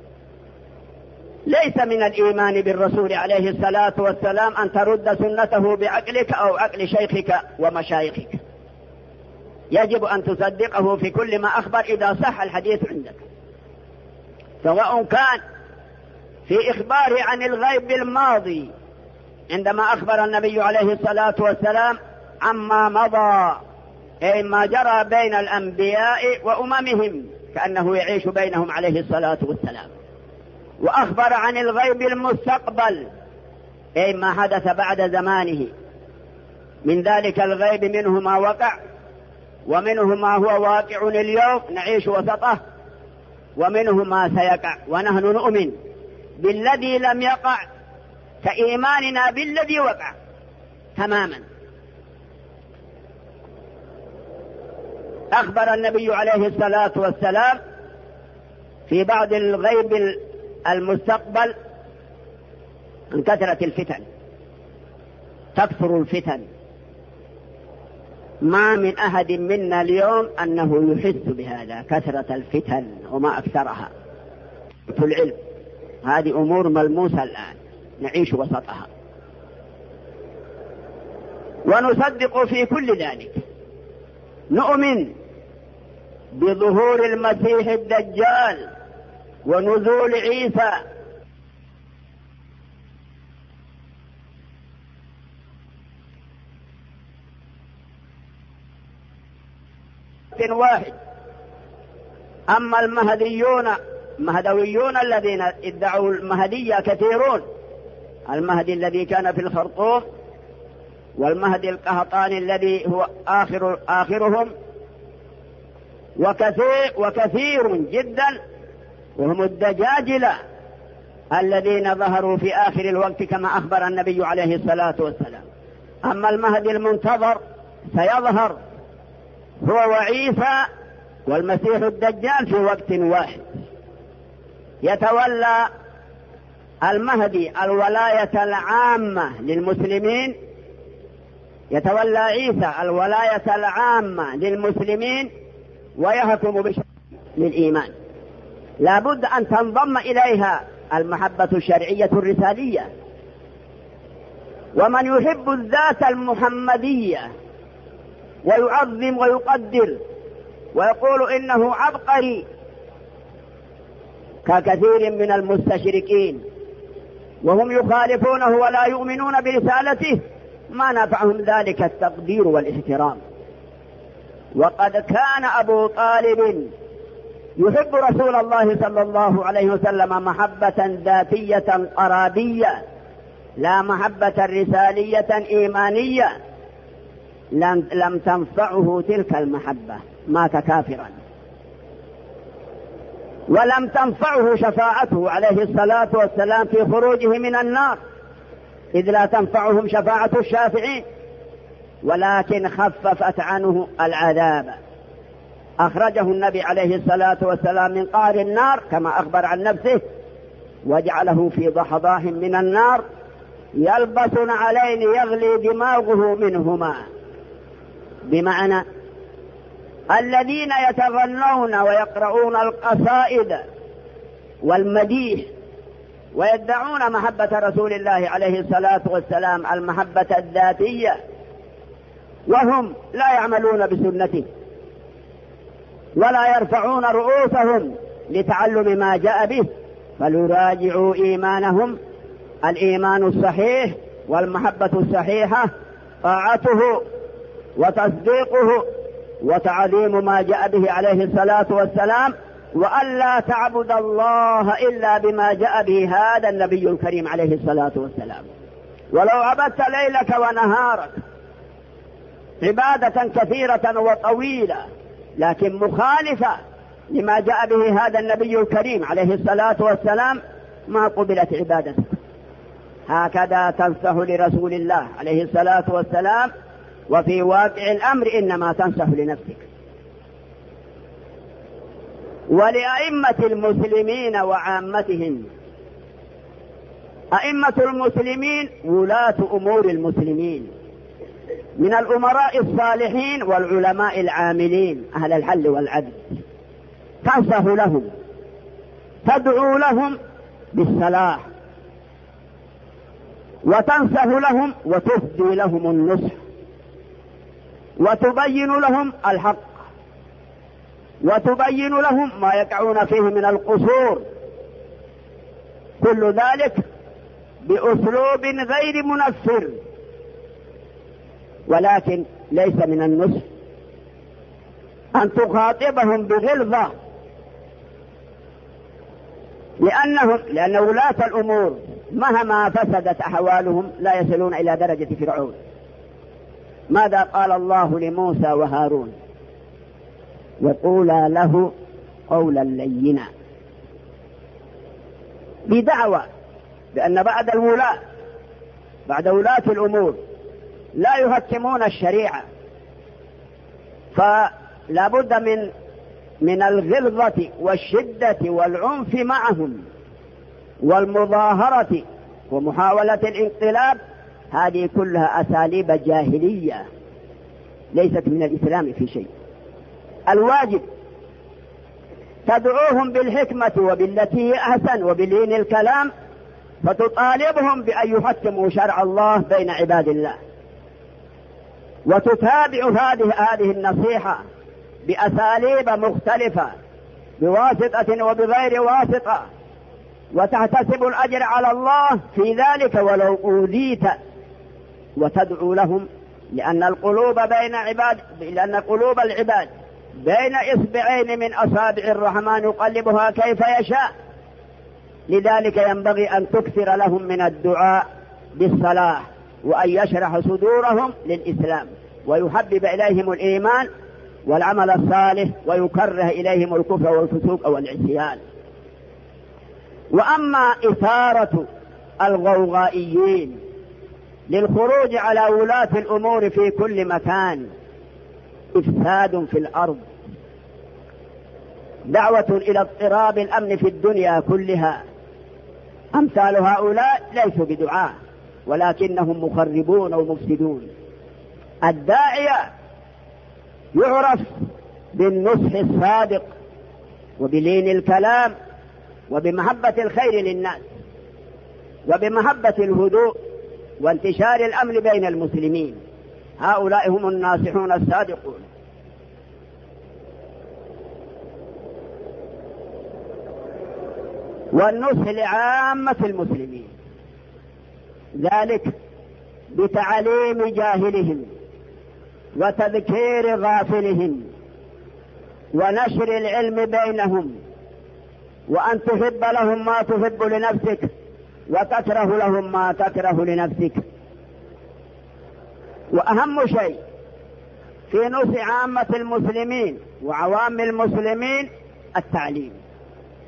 ليس من الإيمان بالرسول عليه الصلاة والسلام أن ترد سنته بعقلك أو عقل شيخك ومشايخك، يجب أن تصدقه في كل ما أخبر إذا صح الحديث عندك، سواء كان في إخباره عن الغيب الماضي عندما أخبر النبي عليه الصلاة والسلام عما مضى، أي ما جرى بين الأنبياء وأممهم كأنه يعيش بينهم عليه الصلاة والسلام، وأخبر عن الغيب المستقبل أي ما حدث بعد زمانه. من ذلك الغيب منه ما وقع ومنه ما هو واقع اليوم نعيش وسطه، ومنه ما سيقع، ونحن نؤمن بالذي لم يقع كإيماننا بالذي وقع تماما. أخبر النبي عليه الصلاة والسلام في بعض الغيب المستقبل عن كثرة الفتن، تكثر الفتن، ما من أحد منا اليوم أنه يحس بهذا، كثرة الفتن وما أكثرها. في العلم هذه أمور ملموسة الآن نعيش وسطها، ونصدق في كل ذلك. نؤمن بظهور المسيح الدجال ونزول عيسى، واحد. أما المهديون المهدويون الذين ادعوا المهدية كثيرون، المهدي الذي كان في الخرطوم، والمهدي القهطاني الذي هو آخر آخرهم، وكثير, وكثير جدا، وهم الدجاجلة الذين ظهروا في آخر الوقت كما أخبر النبي عليه الصلاة والسلام. أما المهدي المنتظر سيظهر هو وعيسى والمسيح الدجال في وقت واحد. يتولى المهدي الولاية العامة للمسلمين، يتولى عيسى الولاية العامة للمسلمين، ويحكم بشرع للإيمان. لا بد أن تنضم إليها المحبة الشرعية الرسالية. ومن يحب الذات المحمدية ويعظم ويقدر ويقول إنه عبقري ككثير من المستشركين وهم يخالفونه ولا يؤمنون برسالته، ما نفعهم ذلك التقدير والاحترام. وقد كان أبو طالب يحب رسول الله صلى الله عليه وسلم محبة ذاتية قرابية، لا محبة رسالية إيمانية. لم, لم تنفعه تلك المحبة، مات كافرا ولم تنفعه شفاعته عليه الصلاة والسلام في خروجه من النار، إذ لا تنفعهم شفاعة الشافعين، ولكن خففت عنه العذاب. أخرجه النبي عليه الصلاة والسلام من قعر النار كما أخبر عن نفسه، وجعله في ضحضاح من النار يلبس علين يغلي دماغه منهما، بمعنى الذين يتغنون ويقرؤون القصائد والمديح ويدعون محبة رسول الله عليه الصلاة والسلام المحبة الذاتية، وهم لا يعملون بسنته ولا يرفعون رؤوسهم لتعلم ما جاء به، فليراجعوا إيمانهم. الإيمان الصحيح والمحبة الصحيحة طاعته وتصديقه وتعظيم ما جاء به عليه الصلاة والسلام، وألا تعبد الله إلا بما جاء به هذا النبي الكريم عليه الصلاة والسلام. ولو عبدت ليلك ونهارك عبادة كثيرة وطويلة لكن مخالفة لما جاء به هذا النبي الكريم عليه الصلاة والسلام ما قبلت عبادتك. هكذا تنصح لرسول الله عليه الصلاة والسلام، وفي واقع الأمر إنما تنصح لنفسك. ولأئمة المسلمين وعامتهم، أئمة المسلمين ولاة أمور المسلمين من الأمراء الصالحين والعلماء العاملين أهل الحل والعدل، تنصح لهم، تدعو لهم بالصلاح، وتنصح لهم وتفدي لهم النصح، وتبين لهم الحق، وتبين لهم ما يقعون فيه من القصور، كل ذلك بأسلوب غير منفر. ولكن ليس من النصح أن تخاطبهم بغلظة، لأنهم لأن ولاة الأمور مهما فسدت أحوالهم لا يصلون إلى درجة فرعون. ماذا قال الله لموسى وهارون؟ وقولا له قولا لينا، بدعوى بأن بعد الولاة بعد ولاة الأمور لا يحكمون الشريعة، فلا بد من من الغلظة والشدة والعنف معهم والمظاهرة ومحاولة الانقلاب. هذه كلها أساليب جاهلية ليست من الإسلام في شيء. الواجب تدعوهم بالحكمة وبالتي هي أحسن وبلين الكلام، فتطالبهم بأن يحكموا شرع الله بين عباد الله، وتتابع هذه هذه النصيحة بأساليب مختلفة بواسطة وبغير واسطة، وتحتسب الأجر على الله في ذلك ولو أوذيت، وتدعو لهم، لأن القلوب بين عباد لأن قلوب العباد بين إصبعين من أصابع الرحمن يقلبها كيف يشاء. لذلك ينبغي أن تكثر لهم من الدعاء بالصلاح، وأن يشرح صدورهم للإسلام، ويحبب إليهم الإيمان والعمل الصالح، ويكره إليهم الكفر والفسوق والعصيان. وأما إثارة الغوغائيين للخروج على ولاة الأمور في كل مكان إفساد في الأرض، دعوة إلى اضطراب الأمن في الدنيا كلها. أمثال هؤلاء ليسوا بدعاء ولكنهم مخربون ومفسدون. الداعية يعرف بالنصح الصادق وبلين الكلام وبمحبة الخير للناس وبمحبة الهدوء وانتشار الأمن بين المسلمين. هؤلاء هم الناصحون الصادقون. والنصح لعامة المسلمين، ذلك بتعليم جاهلهم وتذكير غافلهم ونشر العلم بينهم، وأن تحب لهم ما تحب لنفسك وتكره لهم ما تكره لنفسك. وأهم شيء في نصح عامة المسلمين وعوام المسلمين التعليم،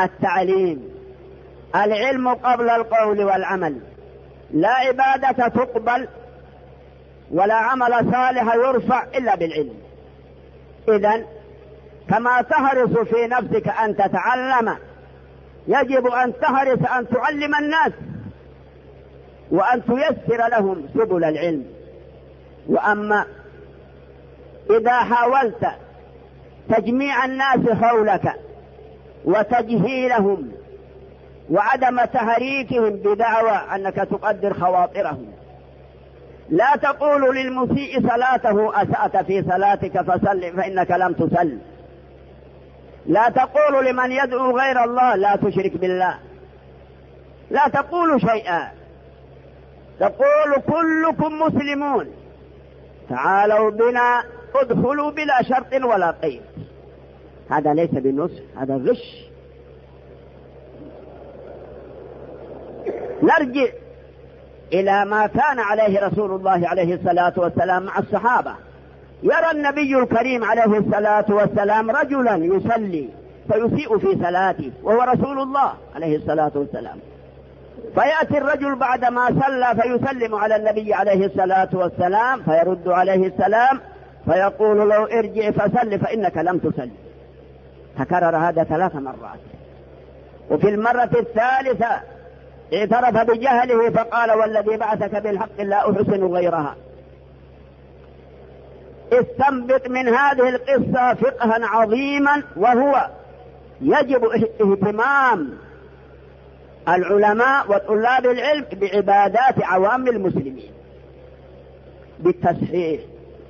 التعليم، العلم قبل القول والعمل. لا عبادة تقبل ولا عمل صالح يرفع إلا بالعلم. إذن كما تحرص في نفسك أن تتعلم، يجب أن تحرص أن تعلم الناس وأن تيسر لهم سبل العلم. وأما إذا حاولت تجميع الناس حولك وتجهيلهم وعدم تحريكهم بدعوى أنك تقدر خواطرهم، لا تقول للمسيء صلاته أسأت في صلاتك فصل فإنك لم تصل. لا تقول لمن يدعو غير الله لا تشرك بالله. لا تقول شيئا، تقول كلكم مسلمون تعالوا بنا ادخلوا بلا شرط ولا قيد. هذا ليس بالنصح، هذا غش. نرجع إلى ما كان عليه رسول الله عليه الصلاة والسلام مع الصحابة. يرى النبي الكريم عليه الصلاة والسلام رجلا يصلي فيسيء في صلاته وهو رسول الله عليه الصلاة والسلام، فيأتي الرجل بعدما صلى فيسلم على النبي عليه الصلاة والسلام فيرد عليه السلام فيقول له ارجع فصل فإنك لم تصل. تكرر هذا ثلاث مرات، وفي المرة الثالثة اعترف بجهله فقال والذي بعثك بالحق لا أحسن غيرها. استنبط من هذه القصة فقها عظيما، وهو يجب اهتمام العلماء وطلاب العلم بعبادات عوام المسلمين بالتصحيح.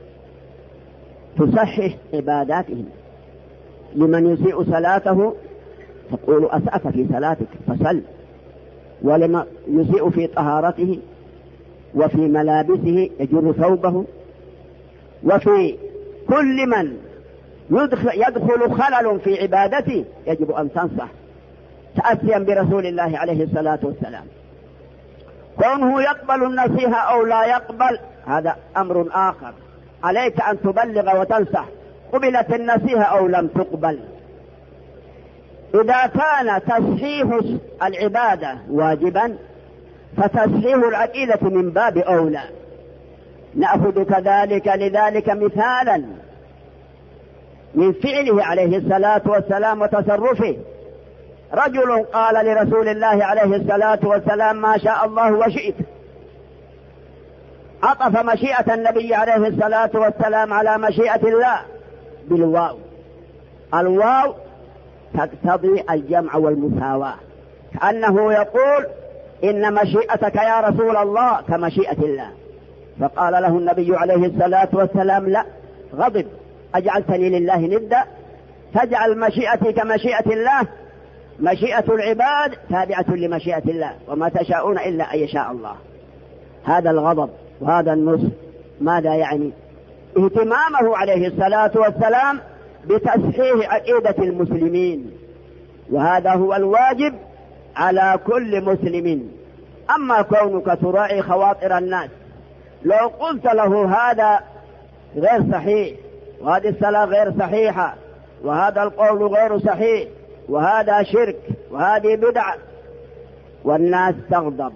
تصحح عباداتهم. لمن يسيء صلاته تقول أسأت في صلاتك فصل، ولما يسيء في طهارته وفي ملابسه يجر ثوبه، وفي كل من يدخل خلل في عبادته يجب أن تنصح تأسيا برسول الله عليه الصلاة والسلام. كونه يقبل النصيحة أو لا يقبل هذا أمر آخر، عليك أن تبلغ وتنصح قبلت النصيحة أو لم تقبل. إذا كان تصحيح العبادة واجبا فتصحيح العقيدة من باب أولى. نأخذ كذلك لذلك مثالا من فعله عليه الصلاة والسلام وتصرفه. رجل قال لرسول الله عليه الصلاة والسلام ما شاء الله وشئت، عطف مشيئة النبي عليه الصلاة والسلام على مشيئة الله بالواو. الواو تقتضي الجمع والمساواة، كأنه يقول إن مشيئتك يا رسول الله كمشيئة الله. فقال له النبي عليه الصلاة والسلام لا، غضب، أجعلتني لله ندا، تجعل مشيئتي كمشيئة الله؟ مشيئة العباد تابعة لمشيئة الله، وما تشاءون إلا أن يشاء الله. هذا الغضب وهذا النصح ماذا يعني؟ اهتمامه عليه الصلاة والسلام بتصحيح عقيدة المسلمين، وهذا هو الواجب على كل مسلم. أما كونك تراعي خواطر الناس، لو قلت له هذا غير صحيح وهذه الصلاة غير صحيحة وهذا القول غير صحيح وهذا شرك وهذه بدعة، والناس تغضب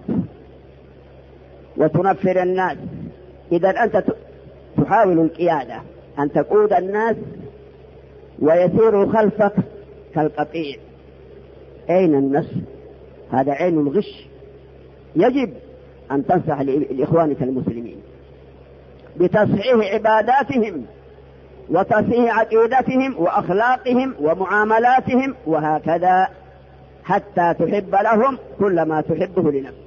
وتنفر الناس. إذا أنت تحاول القيادة أن تقود الناس ويسيروا خلفك كالقطيع. أين النصح؟ هذا عين الغش. يجب أن تنصح لإخوانك المسلمين بتصحيح عباداتهم وتصحيح عقيدتهم وأخلاقهم ومعاملاتهم، وهكذا حتى تحب لهم كل ما تحبه لنفسك.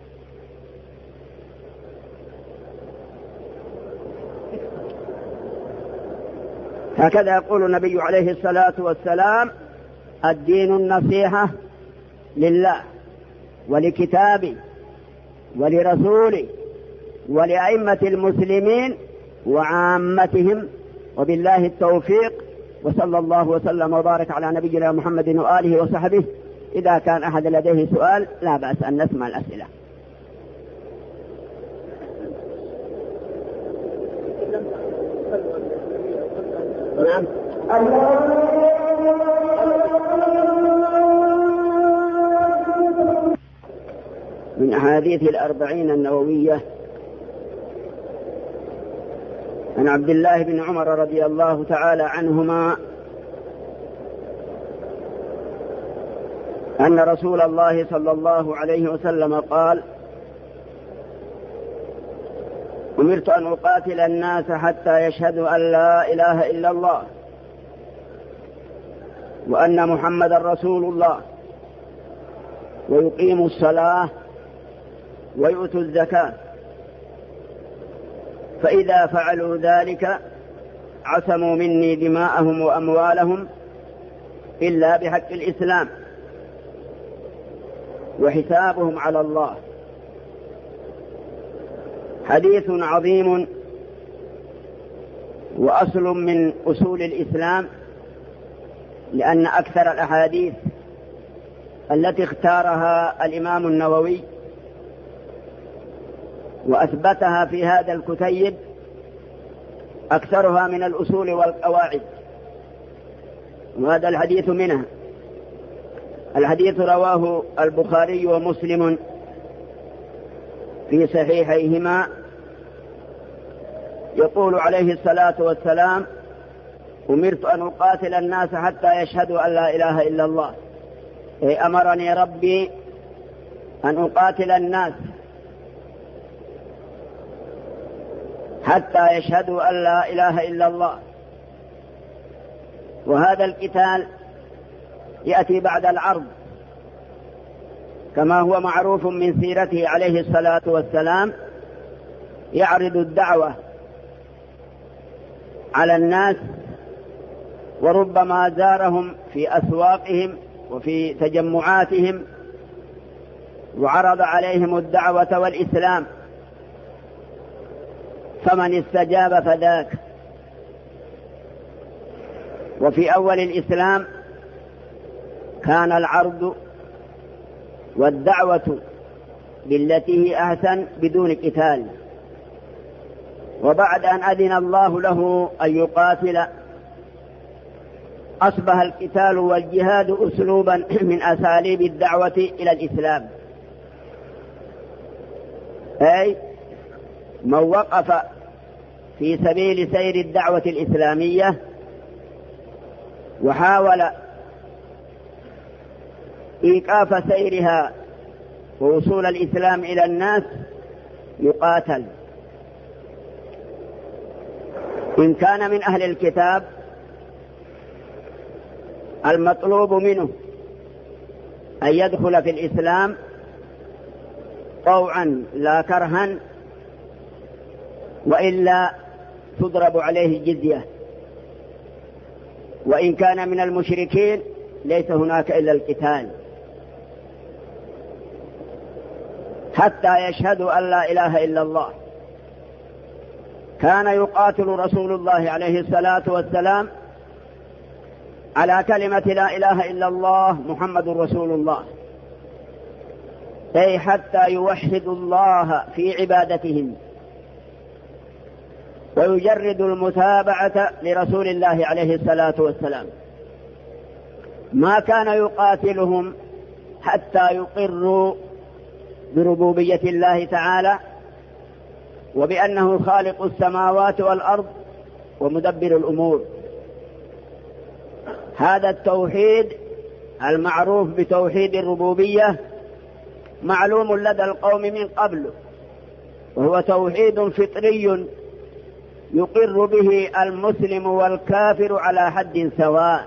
هكذا يقول النبي عليه الصلاة والسلام الدين النصيحة لله ولكتابه ولرسوله ولأئمة المسلمين وعامتهم، وبالله التوفيق. وصلى الله وسلم وبارك على نبينا محمد وآله وصحبه. إذا كان أحد لديه سؤال لا بأس أن نسمع الأسئلة. نعم. من أحاديث الأربعين النووية عن عبد الله بن عمر رضي الله تعالى عنهما أن رسول الله صلى الله عليه وسلم قال: أمرت أن أقاتل الناس حتى يشهدوا أن لا إله إلا الله وأن محمدا رسول الله ويقيموا الصلاة ويؤتوا الزكاة، فإذا فعلوا ذلك عصموا مني دماءهم وأموالهم إلا بحق الإسلام وحسابهم على الله. حديث عظيم وأصل من أصول الإسلام، لأن أكثر الأحاديث التي اختارها الإمام النووي وأثبتها في هذا الكتيب أكثرها من الأصول والقواعد، وهذا الحديث منها. الحديث رواه البخاري ومسلم في صحيحيهما، يقول عليه الصلاة والسلام: أمرت أن أقاتل الناس حتى يشهدوا أن لا إله إلا الله. أي أمرني ربي أن أقاتل الناس حتى يشهدوا أن لا إله إلا الله. وهذا القتال يأتي بعد العرض، كما هو معروف من سيرته عليه الصلاة والسلام، يعرض الدعوة على الناس، وربما زارهم في أسواقهم وفي تجمعاتهم وعرض عليهم الدعوة والإسلام، فمن استجاب فذاك. وفي أول الإسلام كان العرض والدعوة بالتي هي أحسن بدون قتال، وبعد أن أذن الله له أن يقاتل أصبح القتال والجهاد أسلوبا من أساليب الدعوة إلى الإسلام. أي من وقف في سبيل سير الدعوة الإسلامية وحاول إيقاف سيرها ووصول الإسلام إلى الناس يقاتل. إن كان من أهل الكتاب المطلوب منه أن يدخل في الإسلام طوعا لا كرها، وإلا تضرب عليه الجزية. وإن كان من المشركين ليس هناك إلا القتال حتى يشهدوا أن لا إله إلا الله. كان يقاتل رسول الله عليه الصلاة والسلام على كلمة لا إله إلا الله محمد رسول الله، أي حتى يوحدوا الله في عبادتهم ويجرد المتابعة لرسول الله عليه الصلاة والسلام. ما كان يقاتلهم حتى يقروا بربوبية الله تعالى وبأنه خالق السماوات والأرض ومدبر الأمور. هذا التوحيد المعروف بتوحيد الربوبية معلوم لدى القوم من قبل، وهو توحيد فطري يقر به المسلم والكافر على حد سواء.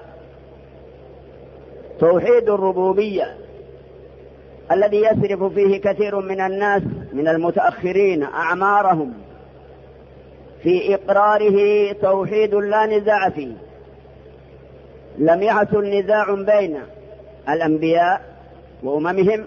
توحيد الربوبية الذي يسرف فيه كثير من الناس من المتأخرين أعمارهم في إقراره توحيد لا نزاع فيه. لم يحصل نزاع بين الأنبياء وأممهم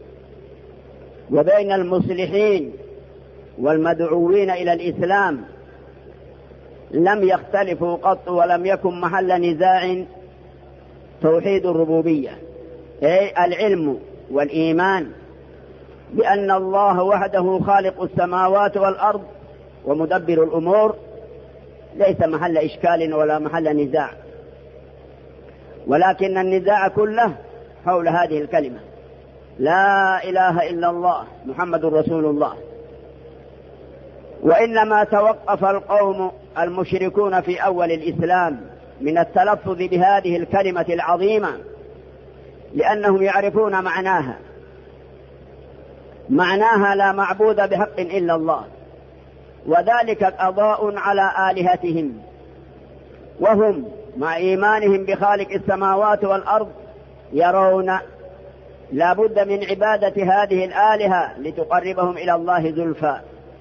وبين المصلحين والمدعوين إلى الإسلام، لم يختلفوا قط ولم يكن محل نزاع توحيد الربوبية، أي العلم والإيمان بأن الله وحده خالق السماوات والأرض ومدبر الأمور، ليس محل إشكال ولا محل نزاع، ولكن النزاع كله حول هذه الكلمة. لا إله إلا الله محمد رسول الله. وإنما توقف القوم المشركون في أول الإسلام من التلفظ بهذه الكلمة العظيمة لأنهم يعرفون معناها، معناها لا معبود بحق إلا الله، وذلك قضاء على آلهتهم، وهم مع إيمانهم بخالق السماوات والأرض يرون لا بد من عبادة هذه الآلهة لتقربهم إلى الله زلفى.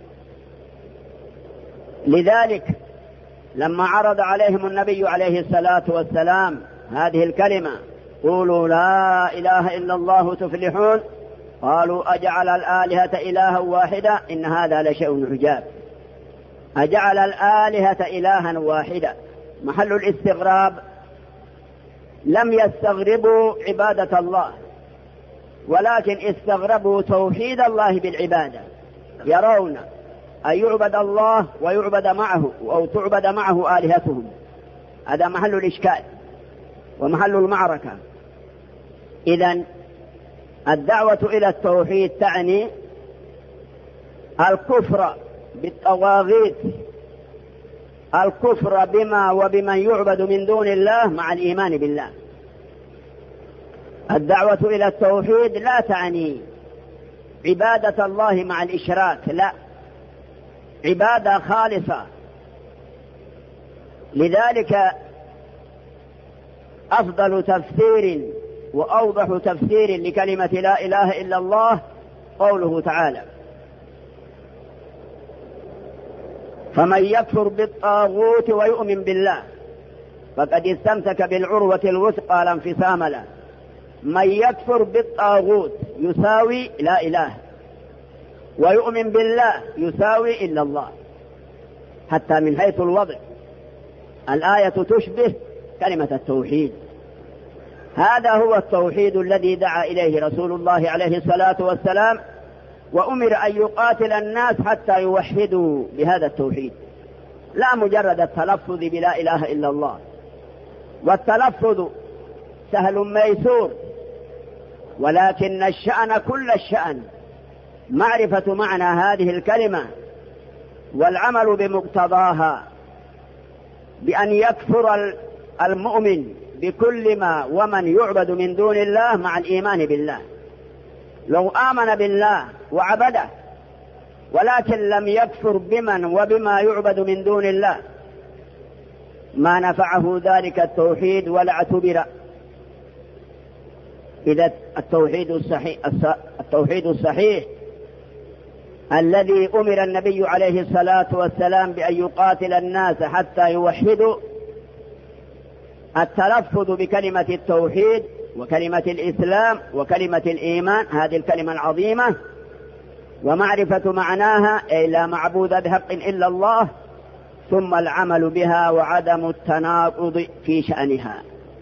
لذلك لما عرض عليهم النبي عليه الصلاة والسلام هذه الكلمة قولوا لا إله إلا الله تفلحون، قالوا أجعل الآلهة إلها واحدة إن هذا لشيء عجاب. أجعل الآلهة إلها واحدة محل الاستغراب، لم يستغربوا عبادة الله ولكن استغربوا توحيد الله بالعبادة، يرون أن يعبد الله ويعبد معه أو تعبد معه آلهتهم. هذا محل الإشكال ومحل المعركة. إذن الدعوة إلى التوحيد تعني الكفر بالطواغيت، الكفر بما وبمن يعبد من دون الله مع الإيمان بالله. الدعوة إلى التوحيد لا تعني عبادة الله مع الإشراك، لا، عبادة خالصة. لذلك أفضل تفسير وأوضح تفسير لكلمة لا إله إلا الله قوله تعالى فمن يكفر بالطاغوت ويؤمن بالله فقد استمسك بالعروة الوثقى لا انفصام له. من يكفر بالطاغوت يساوي لا إله، ويؤمن بالله يساوي إلا الله، حتى من حيث الوضع الآية تشبه كلمة التوحيد. هذا هو التوحيد الذي دعا إليه رسول الله عليه الصلاة والسلام، وأمر أن يقاتل الناس حتى يوحدوا بهذا التوحيد، لا مجرد التلفظ بلا إله إلا الله. والتلفظ سهل ميسور، ولكن الشأن كل الشأن معرفة معنى هذه الكلمة والعمل بمقتضاها، بأن يكفر المؤمن بكل ما ومن يعبد من دون الله مع الإيمان بالله. لو آمن بالله وعبده ولكن لم يكفر بمن وبما يعبد من دون الله ما نفعه ذلك التوحيد ولا اعتبر. إذا التوحيد الصحيح, التوحيد الصحيح الذي أمر النبي عليه الصلاة والسلام بأن يقاتل الناس حتى يوحدوا، التلفظ بكلمة التوحيد وكلمة الإسلام وكلمة الإيمان، هذه الكلمة العظيمة، ومعرفة معناها أي لا معبود بحق إلا الله، ثم العمل بها وعدم التناقض في شأنها.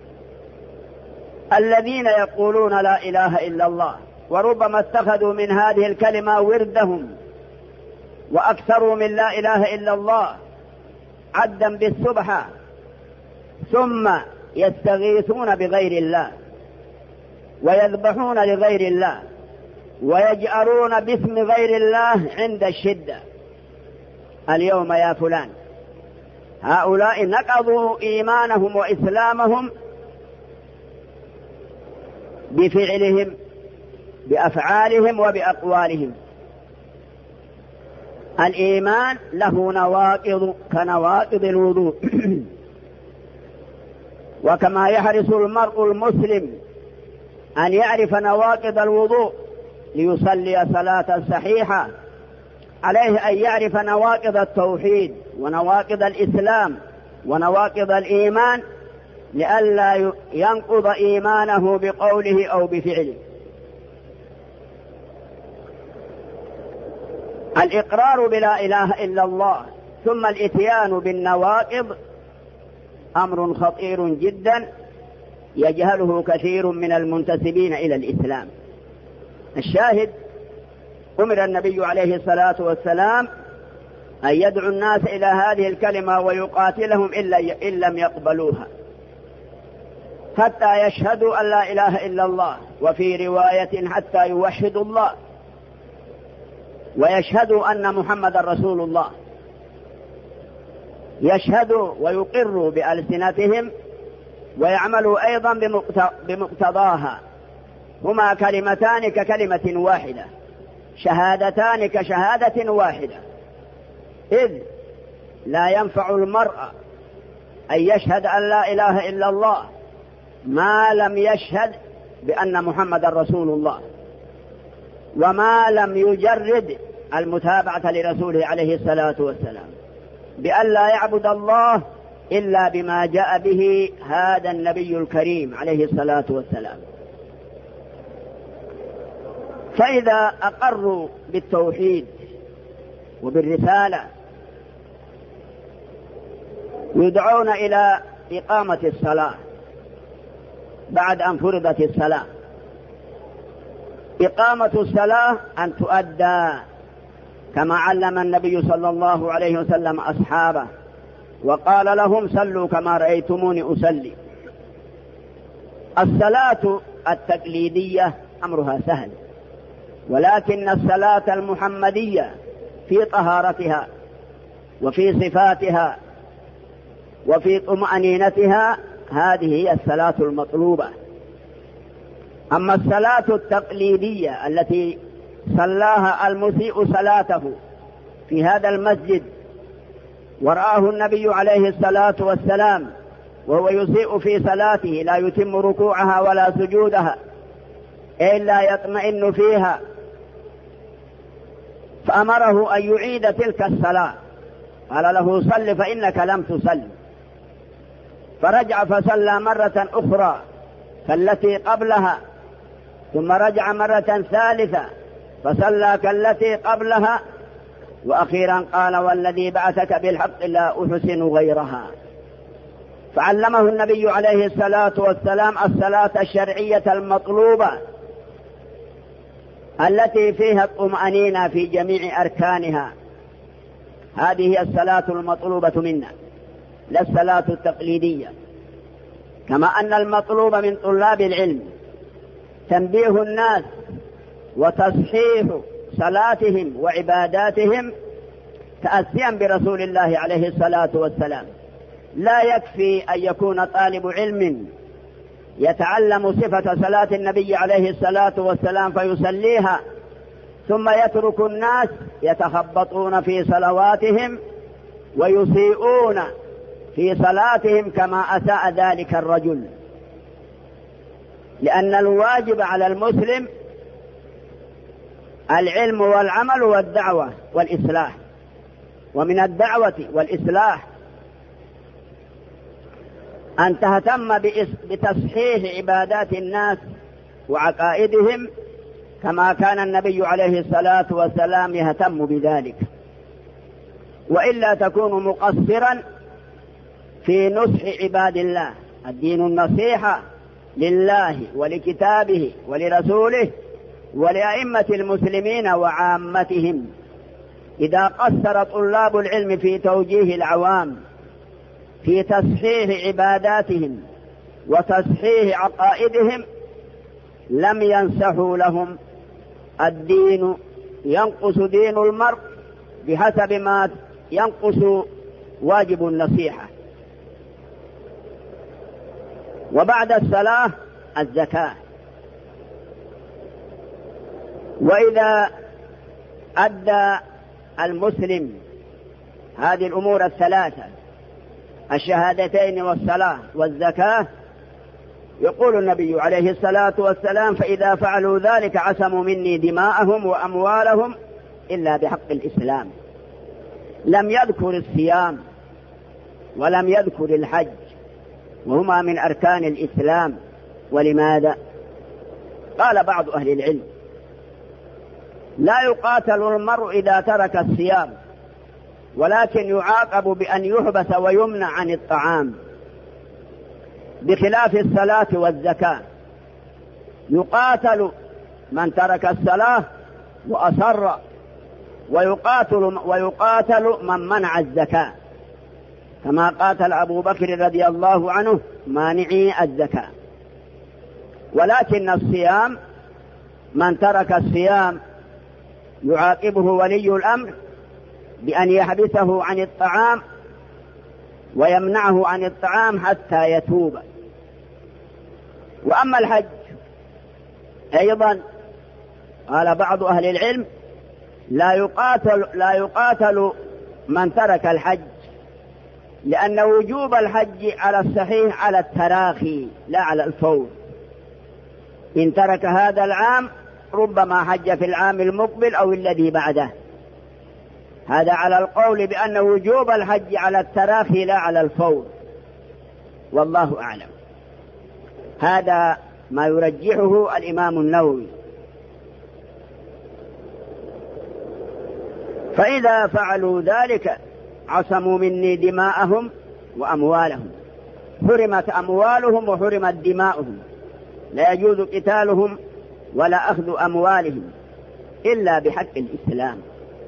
الذين يقولون لا إله إلا الله وربما اتخذوا من هذه الكلمة وردهم وأكثروا من لا إله إلا الله عدا بالسبحة، ثم يستغيثون بغير الله ويذبحون لغير الله ويجأرون باسم غير الله عند الشدة. اليوم يا فلان، هؤلاء نقضوا إيمانهم وإسلامهم بفعلهم بأفعالهم وبأقوالهم. الإيمان له نواقض كنواقض الوضوء وكما يحرص المرء المسلم أن يعرف نواقض الوضوء ليصلي صلاة صحيحة، عليه أن يعرف نواقض التوحيد ونواقض الإسلام ونواقض الإيمان لئلا ينقض إيمانه بقوله أو بفعله. الإقرار بلا إله إلا الله ثم الإتيان بالنواقض أمر خطير جدا يجهله كثير من المنتسبين إلى الإسلام. الشاهد، أمر النبي عليه الصلاة والسلام أن يدعو الناس إلى هذه الكلمة ويقاتلهم إن لم يقبلوها. حتى يشهدوا أن لا إله إلا الله، وفي رواية حتى يوحدوا الله ويشهدوا أن محمد رسول الله، يشهدوا ويقروا بألسنتهم ويعملوا أيضا بمقتضاها، هما كلمتان ككلمة واحدة، شهادتان كشهادة واحدة، إذ لا ينفع المرء أن يشهد أن لا إله إلا الله ما لم يشهد بأن محمد رسول الله، وما لم يجرد المتابعة لرسوله عليه الصلاة والسلام، بأن لا يعبد الله إلا بما جاء به هذا النبي الكريم عليه الصلاة والسلام. فإذا أقروا بالتوحيد وبالرسالة يدعون إلى إقامة الصلاة بعد أن فرضت الصلاة. إقامة الصلاة أن تؤدى كما علم النبي صلى الله عليه وسلم أصحابه وقال لهم صلوا كما رأيتموني أصلي. الصلاة التقليدية أمرها سهل، ولكن الصلاة المحمدية في طهارتها وفي صفاتها وفي طمأنينتها هذه هي الصلاة المطلوبة. أما الصلاة التقليدية التي صلاها المسيء صلاته في هذا المسجد ورآه النبي عليه الصلاة والسلام وهو يسيء في صلاته لا يتم ركوعها ولا سجودها إلا يطمئن فيها، فأمره أن يعيد تلك الصلاة، قال له صل فإنك لم تصل، فرجع فصلى مرة أخرى كالتي قبلها، ثم رجع مرة ثالثة فصلى كالتي قبلها، وأخيرا قال والذي بعثك بالحق لا أحسن غيرها. فعلمه النبي عليه الصلاة والسلام الصلاة الشرعية المطلوبة التي فيها الطمأنينة في جميع أركانها، هذه هي الصلاة المطلوبة منا لا الصلاة التقليدية. كما أن المطلوب من طلاب العلم تنبيه الناس وتصحيح صلاتهم وعباداتهم تأسيا برسول الله عليه الصلاة والسلام. لا يكفي أن يكون طالب علم يتعلم صفة صلاة النبي عليه الصلاة والسلام فيصليها ثم يترك الناس يتخبطون في صلواتهم ويسيئون في صلاتهم كما أساء ذلك الرجل، لأن الواجب على المسلم العلم والعمل والدعوة والإصلاح. ومن الدعوة والإصلاح أن تهتم بتصحيح عبادات الناس وعقائدهم كما كان النبي عليه الصلاة والسلام يهتم بذلك، وإلا تكون مقصرا في نصح عباد الله. الدين النصيحة لله ولكتابه ولرسوله ولأئمة المسلمين وعامتهم. إذا قصر طلاب العلم في توجيه العوام في تصحيح عباداتهم وتصحيح عقائدهم لم ينصحوا لهم. الدين ينقص دين المرء بحسب ما ينقص واجب النصيحة. وبعد الصلاة الزكاة. وإذا أدى المسلم هذه الأمور الثلاثة الشهادتين والصلاة والزكاة يقول النبي عليه الصلاة والسلام فإذا فعلوا ذلك عصموا مني دماءهم وأموالهم إلا بحق الإسلام. لم يذكر الصيام ولم يذكر الحج وهما من أركان الإسلام. ولماذا؟ قال بعض أهل العلم لا يقاتل المرء إذا ترك الصيام، ولكن يعاقب بأن يحبس ويمنع عن الطعام، بخلاف الصلاة والزكاة. يقاتل من ترك الصلاة وأصر، ويقاتل, ويقاتل من منع الزكاة، كما قاتل أبو بكر رضي الله عنه مانعي الزكاة. ولكن الصيام من ترك الصيام يعاقبه ولي الأمر بأن يحبسه عن الطعام ويمنعه عن الطعام حتى يتوب. وأما الحج أيضا قال بعض أهل العلم لا يقاتل, لا يقاتل من ترك الحج، لأن وجوب الحج على الصحيح على التراخي لا على الفور. إن ترك هذا العام ربما حج في العام المقبل أو الذي بعده. هذا على القول بأن وجوب الحج على التراخي لا على الفور، والله أعلم. هذا ما يرجحه الإمام النووي. فإذا فعلوا ذلك عصموا مني دماءهم وأموالهم، حرمت أموالهم وحرمت دماؤهم، لا يجوز قتالهم ولا أخذ أموالهم إلا بحق الإسلام.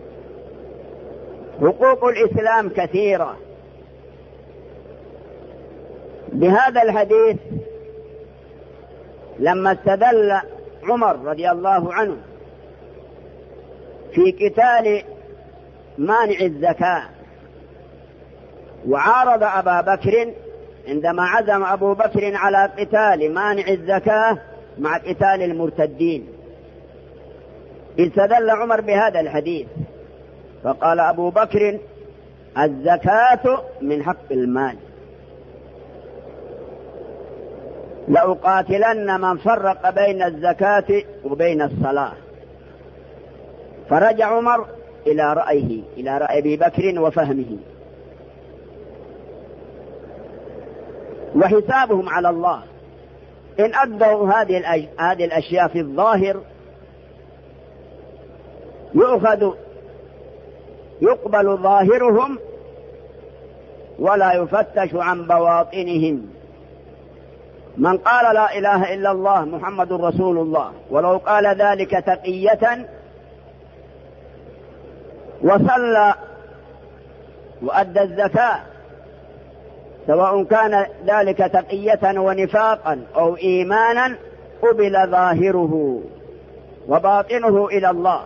حقوق الإسلام كثيرة. بهذا الحديث لما استدل عمر رضي الله عنه في قتال مانع الزكاة وعارض أبا بكر عندما عزم أبو بكر على قتال مانع الزكاة مع قتال المرتدين، استدل عمر بهذا الحديث فقال أبو بكر الزكاة من حق المال، لأقاتلن من فرق بين الزكاة وبين الصلاة. فرجع عمر إلى رأيه إلى رأي أبي بكر وفهمه، وحسابهم على الله. إن أدوا هذه الأشياء في الظاهر يؤخذ يقبل ظاهرهم ولا يفتش عن بواطنهم. من قال لا إله إلا الله محمد رسول الله ولو قال ذلك تقية وصلى وأدى الزكاة، سواء كان ذلك تقية ونفاقا أو إيمانا، قبل ظاهره وباطنه إلى الله.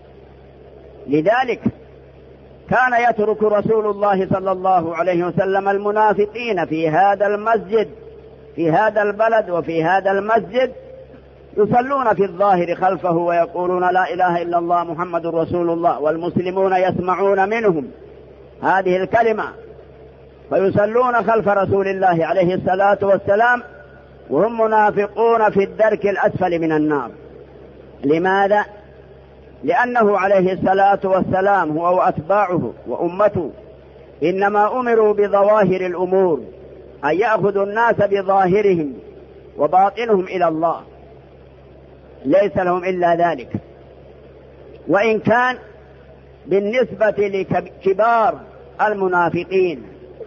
لذلك كان يترك رسول الله صلى الله عليه وسلم المنافقين في هذا المسجد في هذا البلد وفي هذا المسجد يصلون في الظاهر خلفه ويقولون لا إله إلا الله محمد رسول الله، والمسلمون يسمعون منهم هذه الكلمة فيصلون خلف رسول الله عليه الصلاة والسلام وهم منافقون في الدرك الأسفل من النار. لماذا؟ لأنه عليه الصلاة والسلام هو وأتباعه وأمته إنما أمروا بظواهر الأمور، أن يأخذوا الناس بظاهرهم وباطنهم إلى الله، ليس لهم إلا ذلك. وإن كان بالنسبة لكبار المنافقين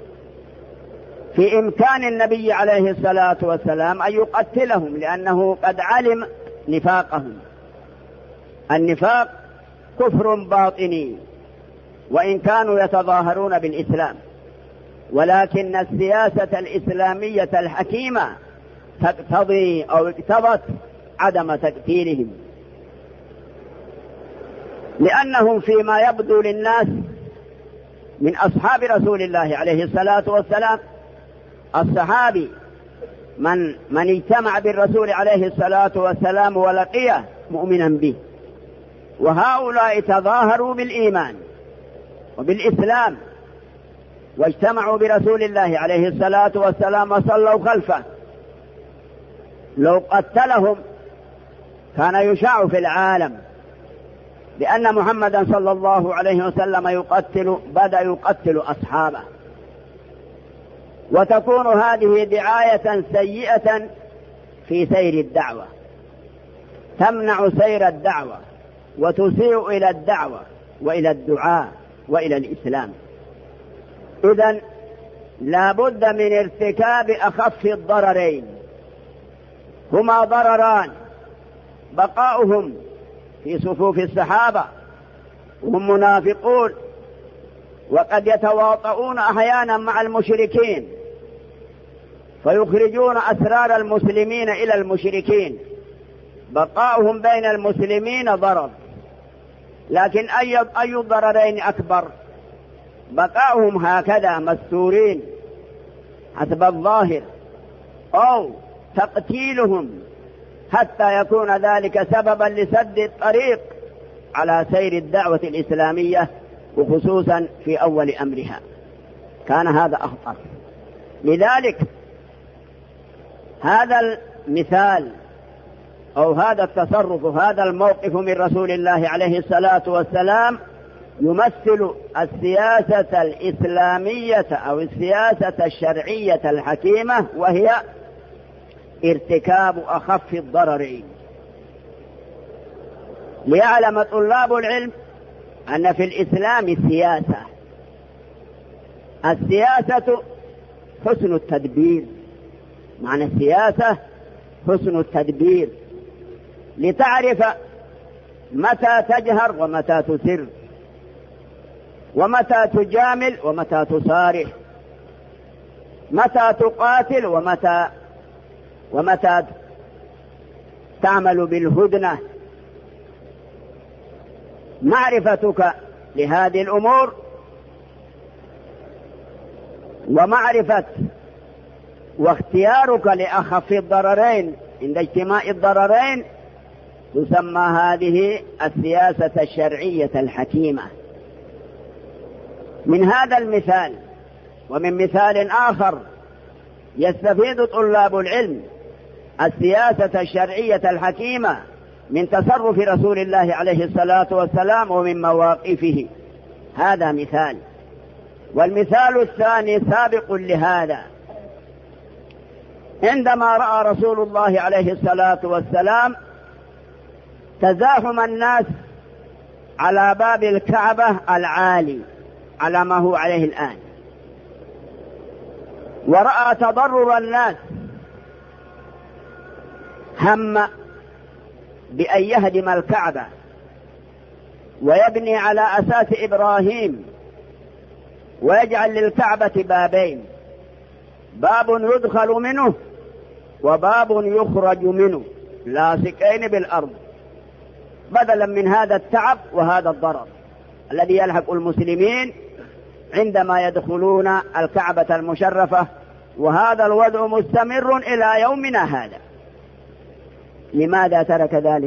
في إمكان النبي عليه الصلاة والسلام أن يقتلهم، لأنه قد علم نفاقهم. النفاق كفر باطني وإن كانوا يتظاهرون بالإسلام، ولكن السياسة الإسلامية الحكيمة تقتضي أو اقتضت عدم تقتيلهم، لأنهم فيما يبدو للناس من أصحاب رسول الله عليه الصلاة والسلام، الصحابي من من اجتمع بالرسول عليه الصلاة والسلام ولقيه مؤمنا به، وهؤلاء تظاهروا بالإيمان وبالإسلام واجتمعوا برسول الله عليه الصلاة والسلام وصلوا خلفه. لو قتلهم كان يشاع في العالم بأن محمدا صلى الله عليه وسلم يقتل بدأ يقتل أصحابه، وتكون هذه دعاية سيئة في سير الدعوة، تمنع سير الدعوة وتسيء إلى الدعوة وإلى الدعاء وإلى الإسلام. إذن لا بد من ارتكاب أخف الضررين، هما ضرران: بقاؤهم في صفوف الصحابة وهم منافقون وقد يتواطؤون أحيانا مع المشركين، فيخرجون أسرار المسلمين إلى المشركين. بقاؤهم بين المسلمين ضرر، لكن أي أي الضررين أكبر؟ بقاؤهم هكذا مستورين حسب الظاهر، أو تقتيلهم حتى يكون ذلك سببا لسد الطريق على سير الدعوة الإسلامية، وخصوصا في أول أمرها، كان هذا أخطر. لذلك هذا المثال أو هذا التصرف، هذا الموقف من رسول الله عليه الصلاة والسلام يمثل السياسة الإسلامية أو السياسة الشرعية الحكيمة، وهي ارتكاب أخف الضررين. ليعلم طلاب العلم أن في الإسلام سياسة، السياسة حسن التدبير، معنى السياسة حسن التدبير، لتعرف متى تجهر ومتى تسر، ومتى تجامل ومتى تصارح، متى تقاتل ومتى ومتى تعمل بالهدنة. معرفتك لهذه الأمور ومعرفة واختيارك لأخف الضررين عند اجتماع الضررين تسمى هذه السياسة الشرعية الحكيمة. من هذا المثال ومن مثال آخر يستفيد طلاب العلم السياسة الشرعية الحكيمة من تصرف رسول الله عليه الصلاة والسلام ومن مواقفه. هذا مثال. والمثال الثاني سابق لهذا، عندما رأى رسول الله عليه الصلاة والسلام تزاحم الناس على باب الكعبة العالي على ما هو عليه الآن، ورأى تضرر الناس، هم بأن يهدم الكعبة ويبني على أساس إبراهيم، ويجعل للكعبة بابين، باب يدخل منه وباب يخرج منه لاصقين بالأرض، بدلا من هذا التعب وهذا الضرر الذي يلحق المسلمين عندما يدخلون الكعبة المشرفة. وهذا الوضع مستمر إلى يومنا هذا. لماذا ترك ذلك؟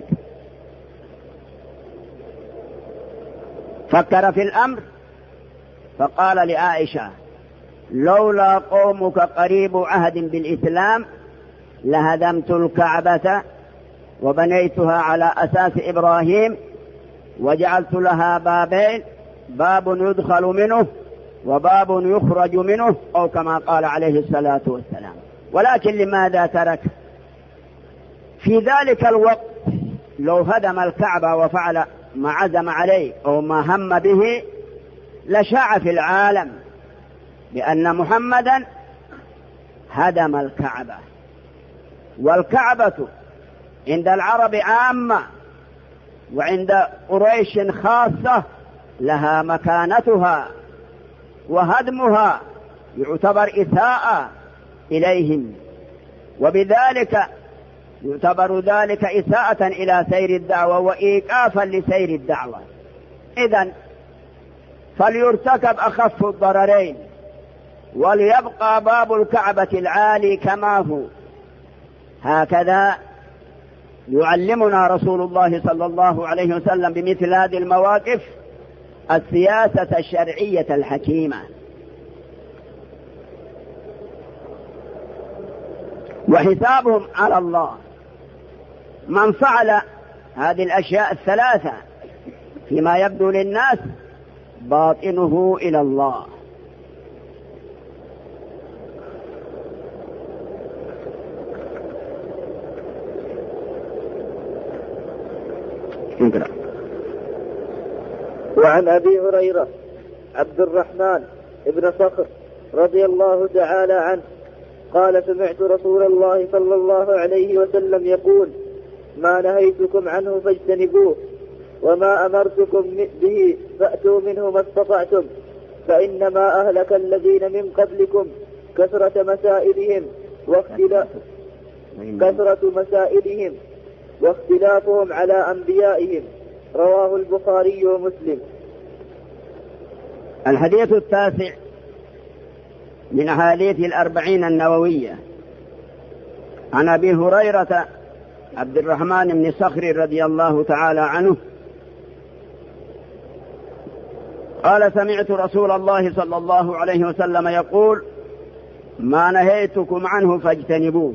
فكر في الأمر فقال لعائشة: لولا قومك قريب عهد بالإسلام لهدمت الكعبة وبنيتها على أساس إبراهيم وجعلت لها بابين، باب يدخل منه وباب يخرج منه، أو كما قال عليه الصلاة والسلام. ولكن لماذا ترك؟ في ذلك الوقت لو هدم الكعبة وفعل ما عزم عليه أو ما هم به لشاع في العالم بأن محمدا هدم الكعبة. والكعبة عند العرب عامة وعند قريش خاصة لها مكانتها، وهدمها يعتبر إساءة إليهم، وبذلك يعتبر ذلك إساءة إلى سير الدعوة وإيقافا لسير الدعوة. إذن فليرتكب أخف الضررين وليبقى باب الكعبة العالي كما هو. هكذا يعلمنا رسول الله صلى الله عليه وسلم بمثل هذه المواقف السياسة الشرعية الحكيمة. وحسابهم على الله. من فعل هذه الأشياء الثلاثة فيما يبدو للناس باطنه إلى الله. وعن أبي هريرة عبد الرحمن ابن صخر رضي الله تعالى عنه قال: سمعت رسول الله صلى الله عليه وسلم يقول: ما نهيتكم عنه فاجتنبوه، وما أمرتكم به فأتوا منه ما استطعتم، فإنما أهلك الذين من قبلكم كثرة مسائلهم واختلاف كثرة مسائلهم واختلافهم على أنبيائهم. رواه البخاري ومسلم. الحديث التاسع من أحاديث الأربعين النووية عن أبي هريرة عبد الرحمن بن صخر رضي الله تعالى عنه قال سمعت رسول الله صلى الله عليه وسلم يقول ما نهيتكم عنه فاجتنبوه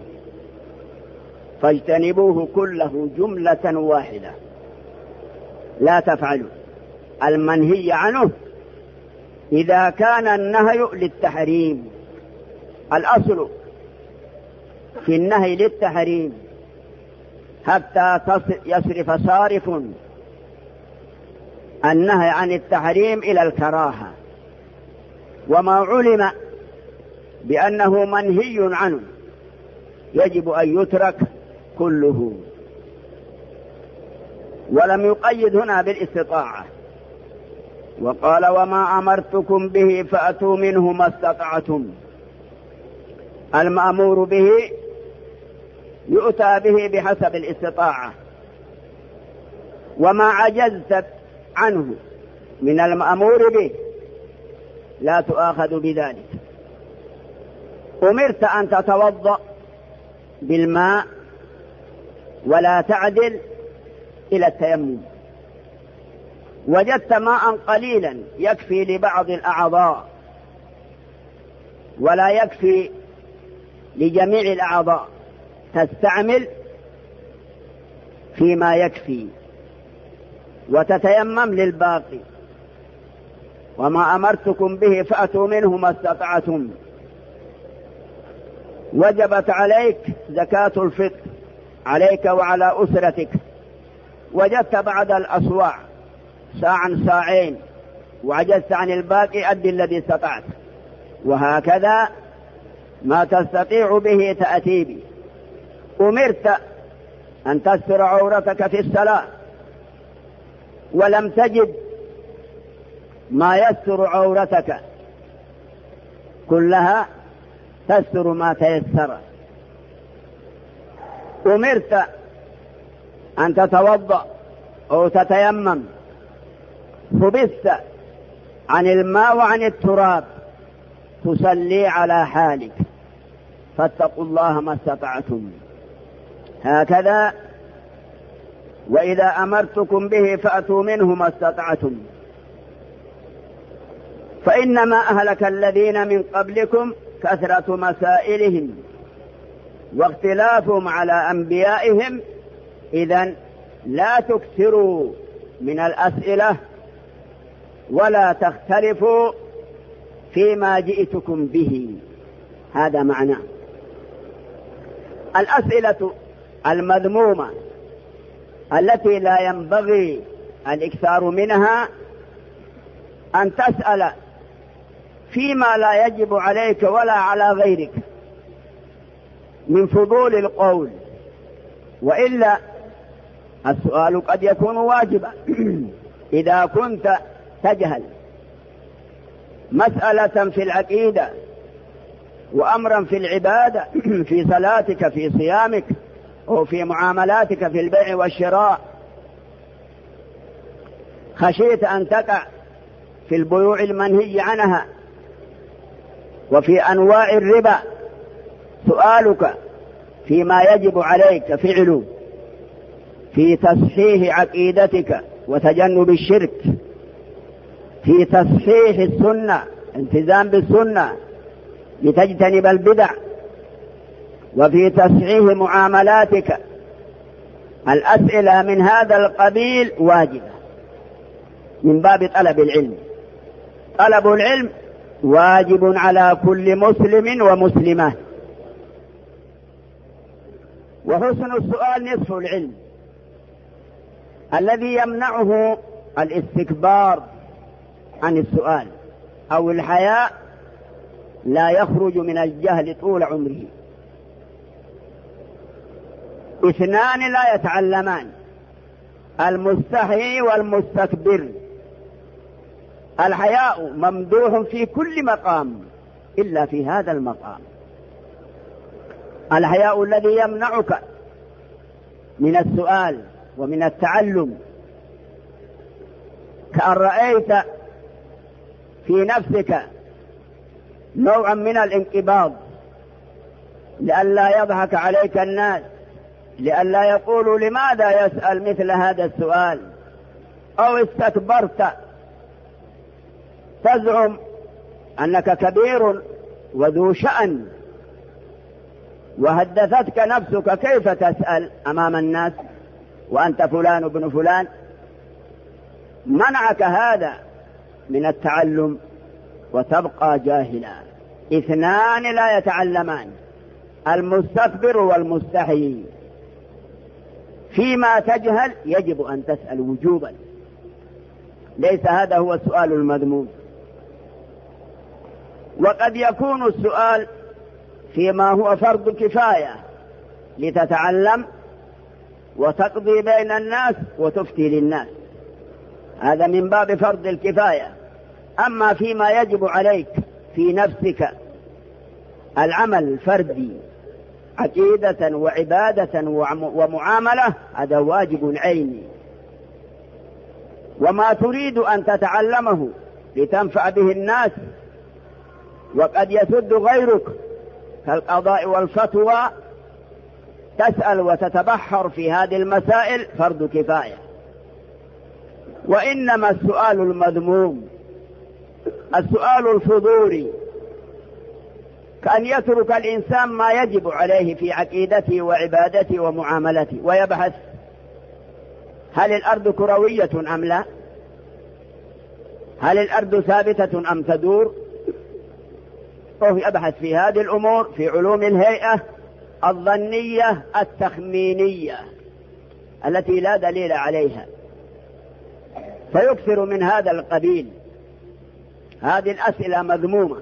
فاجتنبوه كله جملة واحدة لا تفعلوا المنهي عنه إذا كان النهي للتحريم. الأصل في النهي للتحريم حتى يصرف صارف النهي عن التحريم إلى الكراهة، وما علم بأنه منهي عنه يجب أن يترك كله، ولم يقيد هنا بالاستطاعة. وقال وما أمرتكم به فأتوا منه ما استطعتم. المأمور به يؤتى به بحسب الاستطاعة، وما عجزت عنه من المأمور به لا تؤاخذ بذلك. أمرت أن تتوضأ بالماء ولا تعدل إلى التيمم، وجدت ماء قليلا يكفي لبعض الأعضاء ولا يكفي لجميع الأعضاء، تستعمل فيما يكفي وتتيمم للباقي. وما أمرتكم به فأتوا منه ما استطعتم. وجبت عليك زكاة الفطر عليك وعلى أسرتك، وجدت بعد الأصواع ساعا ساعين وعجزت عن الباقي أدي الذي استطعت، وهكذا ما تستطيع به تأتي به. أمرت أن تستر عورتك في الصلاة ولم تجد ما يستر عورتك كلها، تستر ما تيسر. أمرت أن تتوضأ أو تتيمم، حبست عن الماء وعن التراب، تصلي على حالك، فاتقوا الله ما استطعتم. هكذا وإذا أمرتكم به فأتوا منه ما استطعتم. فإنما أهلك الذين من قبلكم كثرة مسائلهم واختلافهم على أنبيائهم. إذن لا تكثروا من الأسئلة ولا تختلفوا فيما جئتكم به. هذا معنى الأسئلة المذمومة التي لا ينبغي الإكثار منها أن تسأل فيما لا يجب عليك ولا على غيرك من فضول القول، وإلا السؤال قد يكون واجبا. إذا كنت تجهل مسألة في العقيدة وأمرا في العبادة في صلاتك في صيامك أو في معاملاتك في البيع والشراء، خشيت أن تقع في البيوع المنهي عنها وفي أنواع الربا، سؤالك فيما يجب عليك فعله في تصحيح عقيدتك وتجنب الشرك، في تصحيح السنة التزام بالسنة لتجتنب البدع، وفي تصحيح معاملاتك. الأسئلة من هذا القبيل واجبة من باب طلب العلم. طلب العلم واجب على كل مسلم ومسلمة، وحسن السؤال نصف العلم. الذي يمنعه الاستكبار عن السؤال أو الحياء لا يخرج من الجهل طول عمره. اثنان لا يتعلمان، المستحي والمستكبر. الحياء ممدوح في كل مقام إلا في هذا المقام. الحياء الذي يمنعك من السؤال ومن التعلم، كأن رأيت في نفسك نوعا من الانقباض لئلا يضحك عليك الناس، لئلا يقولوا لماذا يسأل مثل هذا السؤال، أو استكبرت تزعم أنك كبير وذو شأن وهدثتك نفسك كيف تسأل أمام الناس وأنت فلان ابن فلان. منعك هذا من التعلم وتبقى جاهلا. اثنان لا يتعلمان، المستكبر والمستحيي. فيما تجهل يجب أن تسأل وجوبا، ليس هذا هو السؤال المذموم. وقد يكون السؤال فيما هو فرض كفاية لتتعلم وتقضي بين الناس وتفتي للناس، هذا من باب فرض الكفاية. أما فيما يجب عليك في نفسك العمل الفردي عقيدة وعبادة ومعاملة، هذا واجب عيني. وما تريد أن تتعلمه لتنفع به الناس وقد يسد غيرك كالقضاء والفتوى، تسأل وتتبحر في هذه المسائل فرض كفاية. وإنما السؤال المذموم السؤال الفضولي، كأن يترك الإنسان ما يجب عليه في عقيدته وعبادته ومعاملته ويبحث هل الأرض كروية أم لا، هل الأرض ثابتة أم تدور، وهو يبحث في هذه الأمور في علوم الهيئة الظنية التخمينية التي لا دليل عليها، فيكثر من هذا القبيل. هذه الأسئلة مذمومة.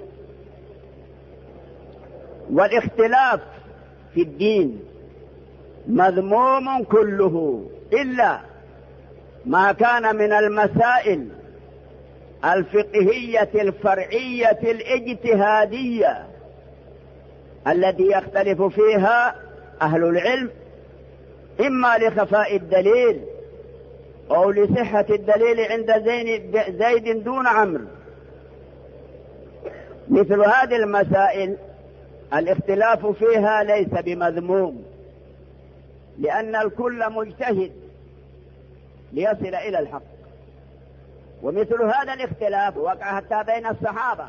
والاختلاف في الدين مذموم كله إلا ما كان من المسائل الفقهية الفرعية الاجتهادية التي يختلف فيها أهل العلم، إما لخفاء الدليل أو لصحة الدليل عند زيد دون عمرو. مثل هذه المسائل الاختلاف فيها ليس بمذموم، لأن الكل مجتهد ليصل إلى الحق. ومثل هذا الاختلاف وقع حتى بين الصحابة.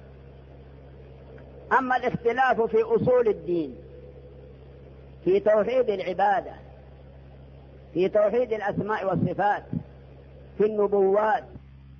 أما الاختلاف في أصول الدين، في توحيد العبادة، في توحيد الأسماء والصفات، في النبوات،